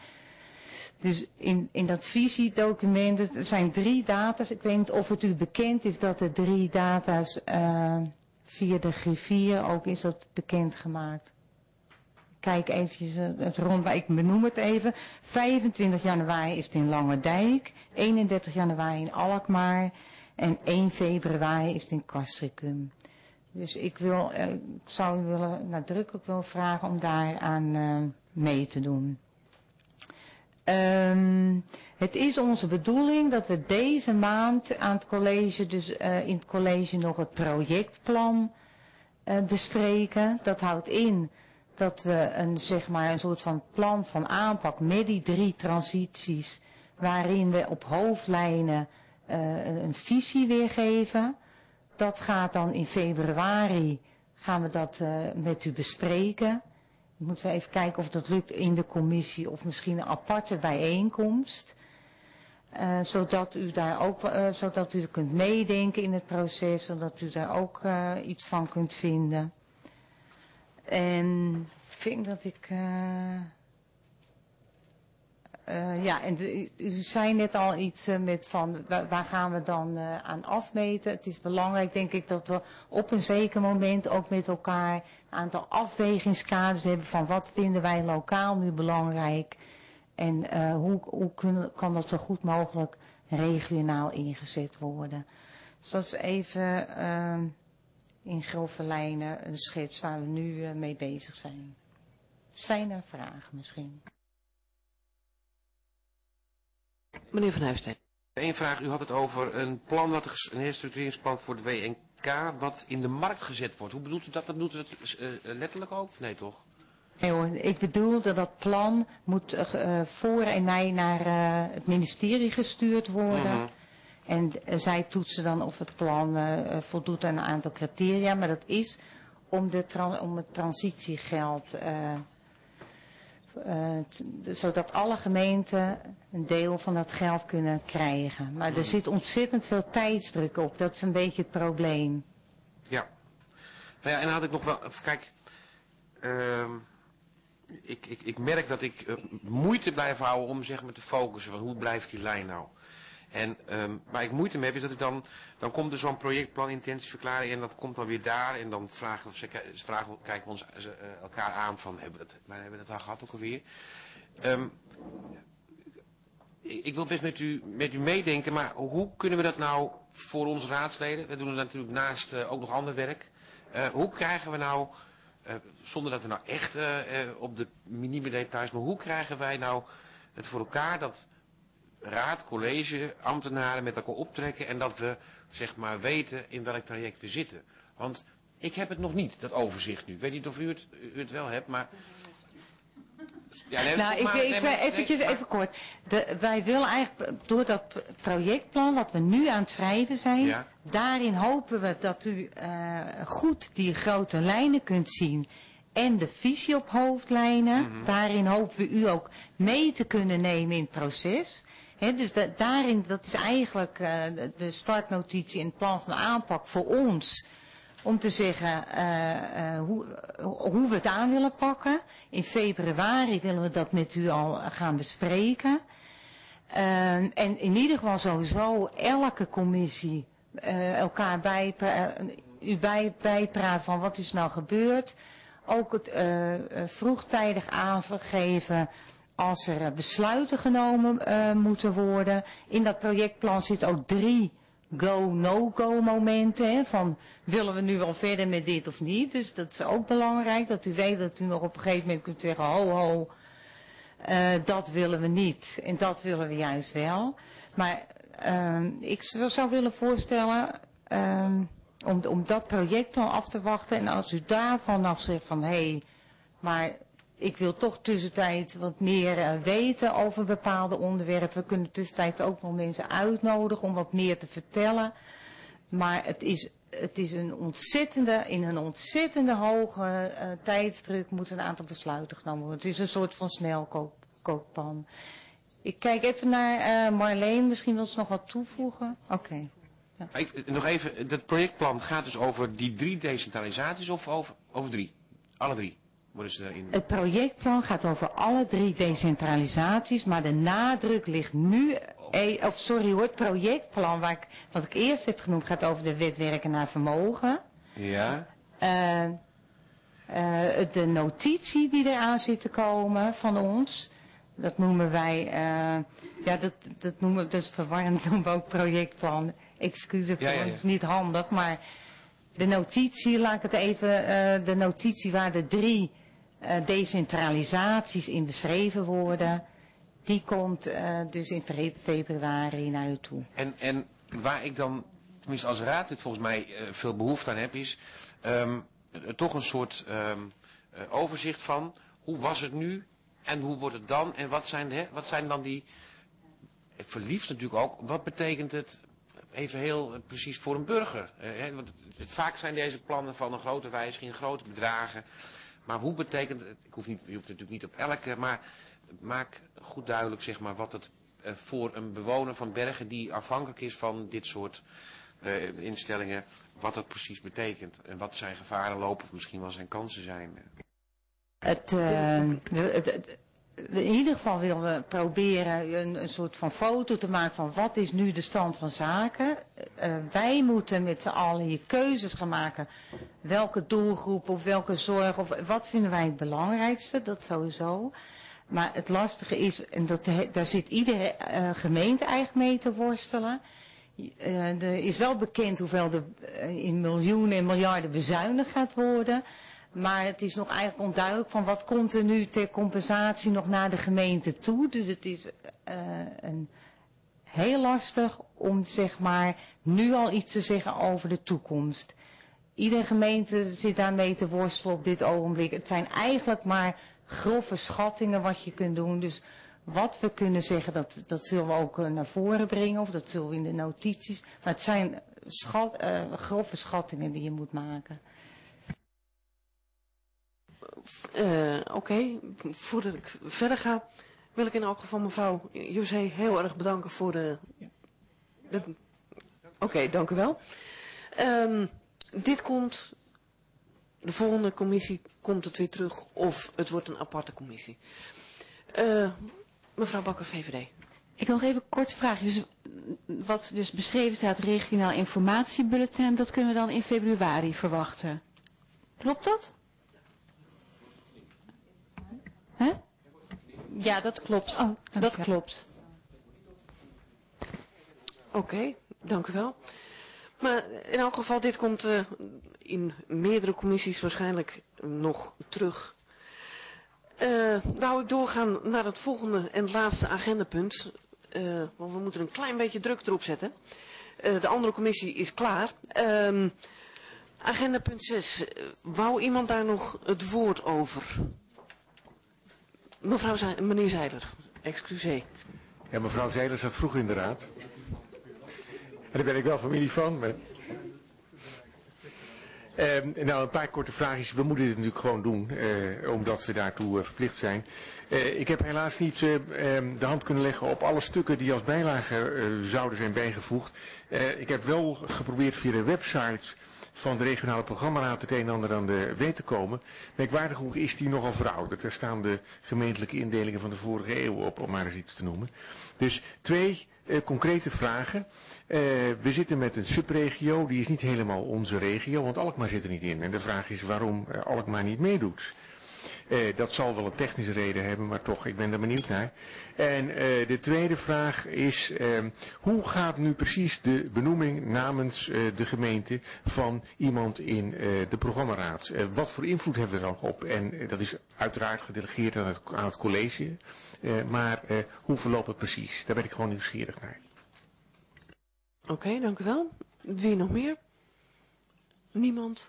Dus in, in dat visiedocument, er zijn drie data's. Ik weet niet of het u bekend is dat er drie data's uh, via de griffier ook is dat bekendgemaakt. Kijk eventjes het rond, maar ik benoem het even. vijfentwintig januari is het in Langendijk, eenendertig januari in Alkmaar en één februari is het in Castricum. Dus ik wil, uh, zou u willen, nadrukkelijk willen vragen om daaraan uh, mee te doen. Um, het is onze bedoeling dat we deze maand aan het college, dus uh, in het college nog het projectplan uh, bespreken. Dat houdt in dat we een, zeg maar, een soort van plan van aanpak met die drie transities, waarin we op hoofdlijnen uh, een visie weergeven. Dat gaat dan in februari, gaan we dat uh, met u bespreken. moeten we even kijken of dat lukt in de commissie of misschien een aparte bijeenkomst. Uh, zodat u daar ook, uh, zodat u kunt meedenken in het proces, zodat u daar ook uh, iets van kunt vinden. En ik denk dat ik... Uh, uh, ja, en de, u, u zei net al iets uh, met van, waar, waar gaan we dan uh, aan afmeten? Het is belangrijk, denk ik, dat we op een zeker moment ook met elkaar een aantal afwegingskaders hebben van wat vinden wij lokaal nu belangrijk. En uh, hoe, hoe kunnen, kan dat zo goed mogelijk regionaal ingezet worden. Dus dat is even uh, in grove lijnen een schets waar we nu uh, mee bezig zijn. Zijn er vragen misschien? Meneer Van Huisteen. Eén vraag, u had het over een plan, wat een herstructureringsplan voor de W N K, wat in de markt gezet wordt. Hoe bedoelt u dat? Dat bedoelt u het uh, letterlijk ook? Nee toch? Nee hoor, ik bedoel dat dat plan moet uh, voor en mei naar uh, het ministerie gestuurd worden. Mm-hmm. En uh, zij toetsen dan of het plan uh, voldoet aan een aantal criteria. Maar dat is om, de tra om het transitiegeld, uh, uh, zodat alle gemeenten een deel van dat geld kunnen krijgen. Maar mm-hmm. er zit ontzettend veel tijdsdruk op. Dat is een beetje het probleem. Ja. Nou ja, en dan had ik nog wel, kijk... Uh... Ik, ik, ik merk dat ik uh, moeite blijf houden om zeg maar te focussen van hoe blijft die lijn nou. En um, waar ik moeite mee heb is dat ik dan, dan komt er zo'n projectplan intentieverklaring en dat komt dan weer daar en dan vragen we, vragen, kijken we ons uh, elkaar aan van hebben we dat, waar hebben we dat al gehad ook alweer. Um, ik, ik wil best met u, met u meedenken, maar hoe kunnen we dat nou voor onze raadsleden, we doen er natuurlijk naast uh, ook nog ander werk, uh, hoe krijgen we nou... Uh, zonder dat we nou echt uh, uh, op de minieme details, maar hoe krijgen wij nou het voor elkaar dat raad, college, ambtenaren met elkaar optrekken en dat we zeg maar weten in welk traject we zitten. Want ik heb het nog niet, dat overzicht nu. Ik weet niet of u het, u het wel hebt, maar... Ja, nee, nou, ik, maar, ik, nee, maar, eventjes, nee, even kort. De, wij willen eigenlijk door dat projectplan wat we nu aan het schrijven zijn, ja. daarin hopen we dat u uh, goed die grote lijnen kunt zien en de visie op hoofdlijnen. Mm-hmm. Daarin hopen we u ook mee te kunnen nemen in het proces. He, dus da, daarin, dat is eigenlijk uh, de, de startnotitie in het plan van aanpak voor ons. Om te zeggen uh, uh, hoe, hoe we het aan willen pakken. In februari willen we dat met u al gaan bespreken. Uh, en in ieder geval sowieso elke commissie uh, elkaar bij, uh, u bij, bijpraat van wat is nou gebeurd. Ook het uh, vroegtijdig aangeven als er besluiten genomen uh, moeten worden. In dat projectplan zit ook drie go, no-go momenten. Hè, van willen we nu wel verder met dit of niet. Dus dat is ook belangrijk. Dat u weet dat u nog op een gegeven moment kunt zeggen. Ho, ho. Uh, dat willen we niet. En dat willen we juist wel. Maar uh, ik zou willen voorstellen. Uh, om, om dat projectplan af te wachten. En als u daarvan af zegt van. Hé, hey, maar ik wil toch tussentijds wat meer uh, weten over bepaalde onderwerpen. We kunnen tussentijds ook nog mensen uitnodigen om wat meer te vertellen. Maar het is, het is een ontzettende, in een ontzettende hoge uh, tijdsdruk moeten een aantal besluiten genomen worden. Het is een soort van snelkookpan. Ik kijk even naar uh, Marleen, misschien wil ze nog wat toevoegen. Oké. Okay. Ja. Ik, nog even, dat projectplan gaat dus over die drie decentralisaties of over, over drie? Alle drie? Het projectplan gaat over alle drie decentralisaties, maar de nadruk ligt nu, eh, of sorry hoor, het projectplan waar ik, wat ik eerst heb genoemd gaat over de wet werken naar vermogen. Ja. Uh, uh, de notitie die eraan zit te komen van ons, dat noemen wij, uh, ja dat, dat noemen dat is verwarrend, noemen we ook projectplan. Excuses, ja, ja, ja. Dat is niet handig, maar de notitie, laat ik het even, uh, de notitie waar de drie Uh, decentralisaties in beschreven worden, die komt uh, dus in februari naar u toe. En, en waar ik dan, tenminste als raad dit volgens mij uh, veel behoefte aan heb, is um, uh, toch een soort um, uh, overzicht van hoe was het nu en hoe wordt het dan en wat zijn, hè, wat zijn dan die, verliefd natuurlijk ook, wat betekent het even heel uh, precies voor een burger? Uh, hè, want het, vaak zijn deze plannen van een grote wijziging, grote bedragen. maar hoe betekent het, ik hoef niet, je hoeft natuurlijk niet op elke, maar maak goed duidelijk zeg maar wat het uh, voor een bewoner van Bergen die afhankelijk is van dit soort uh, instellingen, wat dat precies betekent. En wat zijn gevaren lopen of misschien wel zijn kansen zijn. Het, uh, het, het, in ieder geval willen we proberen een, een soort van foto te maken van wat is nu de stand van zaken. Uh, wij moeten met z'n allen je keuzes gaan maken. Welke doelgroep of welke zorg of wat vinden wij het belangrijkste, dat sowieso. Maar het lastige is, en dat, daar zit iedere uh, gemeente eigenlijk mee te worstelen. Uh, er is wel bekend hoeveel er uh, in miljoenen en miljarden bezuinigd gaat worden. Maar het is nog eigenlijk onduidelijk van wat komt er nu ter compensatie nog naar de gemeente toe. Dus het is uh, een, heel lastig om zeg maar nu al iets te zeggen over de toekomst. Iedere gemeente zit daarmee te worstelen op dit ogenblik. Het zijn eigenlijk maar grove schattingen wat je kunt doen. Dus wat we kunnen zeggen, dat, dat zullen we ook uh, naar voren brengen of dat zullen we in de notities. Maar het zijn schat, uh, grove schattingen die je moet maken. Uh, Oké, okay. Voordat ik verder ga, wil ik in elk geval mevrouw José heel erg bedanken voor de... de... Oké, okay, dank u wel. Um, dit komt, de volgende commissie komt het weer terug of het wordt een aparte commissie. Uh, mevrouw Bakker, V V D. Ik wil nog even kort vragen. Dus, wat dus beschreven staat, regionaal informatiebulletin, dat kunnen we dan in februari verwachten. Klopt dat? Hè? Ja, dat klopt. Oh, dat klopt. Oké, okay, dank u wel. Maar in elk geval, dit komt uh, in meerdere commissies waarschijnlijk nog terug. Uh, wou ik doorgaan naar het volgende en laatste agendapunt. Uh, want we moeten een klein beetje druk erop zetten. Uh, de andere commissie is klaar. Uh, agendapunt zes. Wou iemand daar nog het woord over? Mevrouw Ze- meneer Zeiler, excuseer. Ja, mevrouw Zeiler zat vroeg in de raad. En daar ben ik wel familie van. Maar... Uh, nou, een paar korte vraagjes. We moeten dit natuurlijk gewoon doen, uh, omdat we daartoe uh, verplicht zijn. Uh, ik heb helaas niet uh, uh, de hand kunnen leggen op alle stukken die als bijlage uh, zouden zijn bijgevoegd. Uh, ik heb wel geprobeerd via de website van de regionale programmaraad het een en ander aan de weet te komen. Merkwaardig genoeg is die nogal verouderd. Daar staan de gemeentelijke indelingen van de vorige eeuw op, om maar eens iets te noemen. Dus twee uh, concrete vragen. Uh, we zitten met een subregio, die is niet helemaal onze regio, want Alkmaar zit er niet in. En de vraag is waarom uh, Alkmaar niet meedoet. Uh, dat zal wel een technische reden hebben, maar toch, ik ben daar benieuwd naar. En uh, de tweede vraag is, uh, hoe gaat nu precies de benoeming namens uh, de gemeente van iemand in uh, de programmaraad? Uh, wat voor invloed hebben we er al op? En uh, dat is uiteraard gedelegeerd aan het, aan het college, uh, maar uh, hoe verloopt het precies? Daar ben ik gewoon nieuwsgierig naar. Oké, okay, dank u wel. Wie nog meer? Niemand?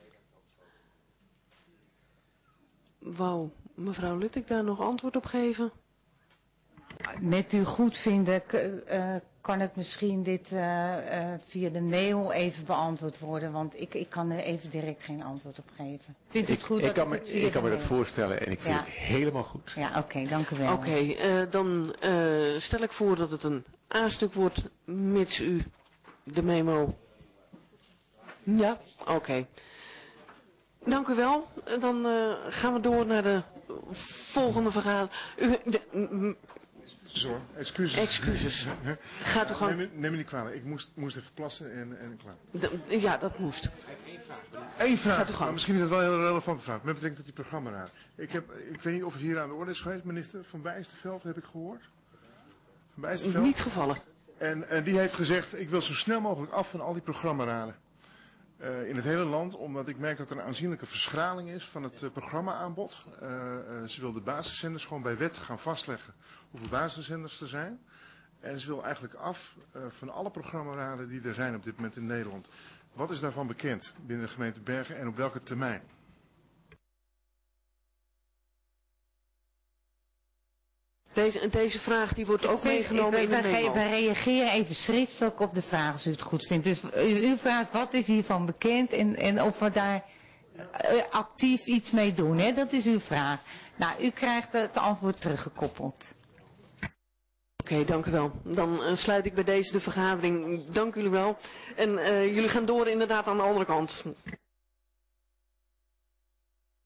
Wou mevrouw Luttek daar nog antwoord op geven? Met u goed vinden uh, kan het misschien dit uh, uh, via de mail even beantwoord worden, want ik, ik kan er even direct geen antwoord op geven. Vindt u het goed? Ik, ik dat kan me, ik, het ik kan me dat mail... voorstellen en ik vind ja. het helemaal goed. Ja, oké, okay, dank u wel. Oké, okay, uh, dan uh, stel ik voor dat het een A-stuk wordt, mits u de memo... Ja, oké. Okay. Dank u wel. Dan uh, gaan we door naar de volgende vergadering. U, de, Zo, excuses. Excuses. Gaat u ja, gewoon... neem, neem me niet kwalijk. Ik moest, moest even plassen en, en klaar. De, ja, dat moest. Eén vraag. Maar misschien is dat wel een heel relevante vraag. Met betrekking tot die programmaraad. Ik, heb, ik weet niet of het hier aan de orde is geweest. Minister Van Bijsterveld heb ik gehoord. Van Bijsterveld. Niet gevallen. En, en die heeft gezegd, ik wil zo snel mogelijk af van al die programmaraden. Uh, in het hele land, omdat ik merk dat er een aanzienlijke verschraling is van het uh, programma-aanbod. Uh, uh, ze wil de basiszenders gewoon bij wet gaan vastleggen hoeveel basiszenders er zijn. En ze wil eigenlijk af uh, van alle programmaraden die er zijn op dit moment in Nederland. Wat is daarvan bekend binnen de gemeente Bergen en op welke termijn? Deze, deze vraag die wordt ook meegenomen in de memo. Wij reageren even schriftelijk op de vraag als u het goed vindt. Dus u, u vraagt wat is hiervan bekend en, en of we daar uh, actief iets mee doen, hè? Dat is uw vraag. Nou, u krijgt het antwoord teruggekoppeld. Oké, okay, dank u wel. Dan uh, sluit ik bij deze de vergadering. Dank jullie wel. En uh, jullie gaan door inderdaad aan de andere kant.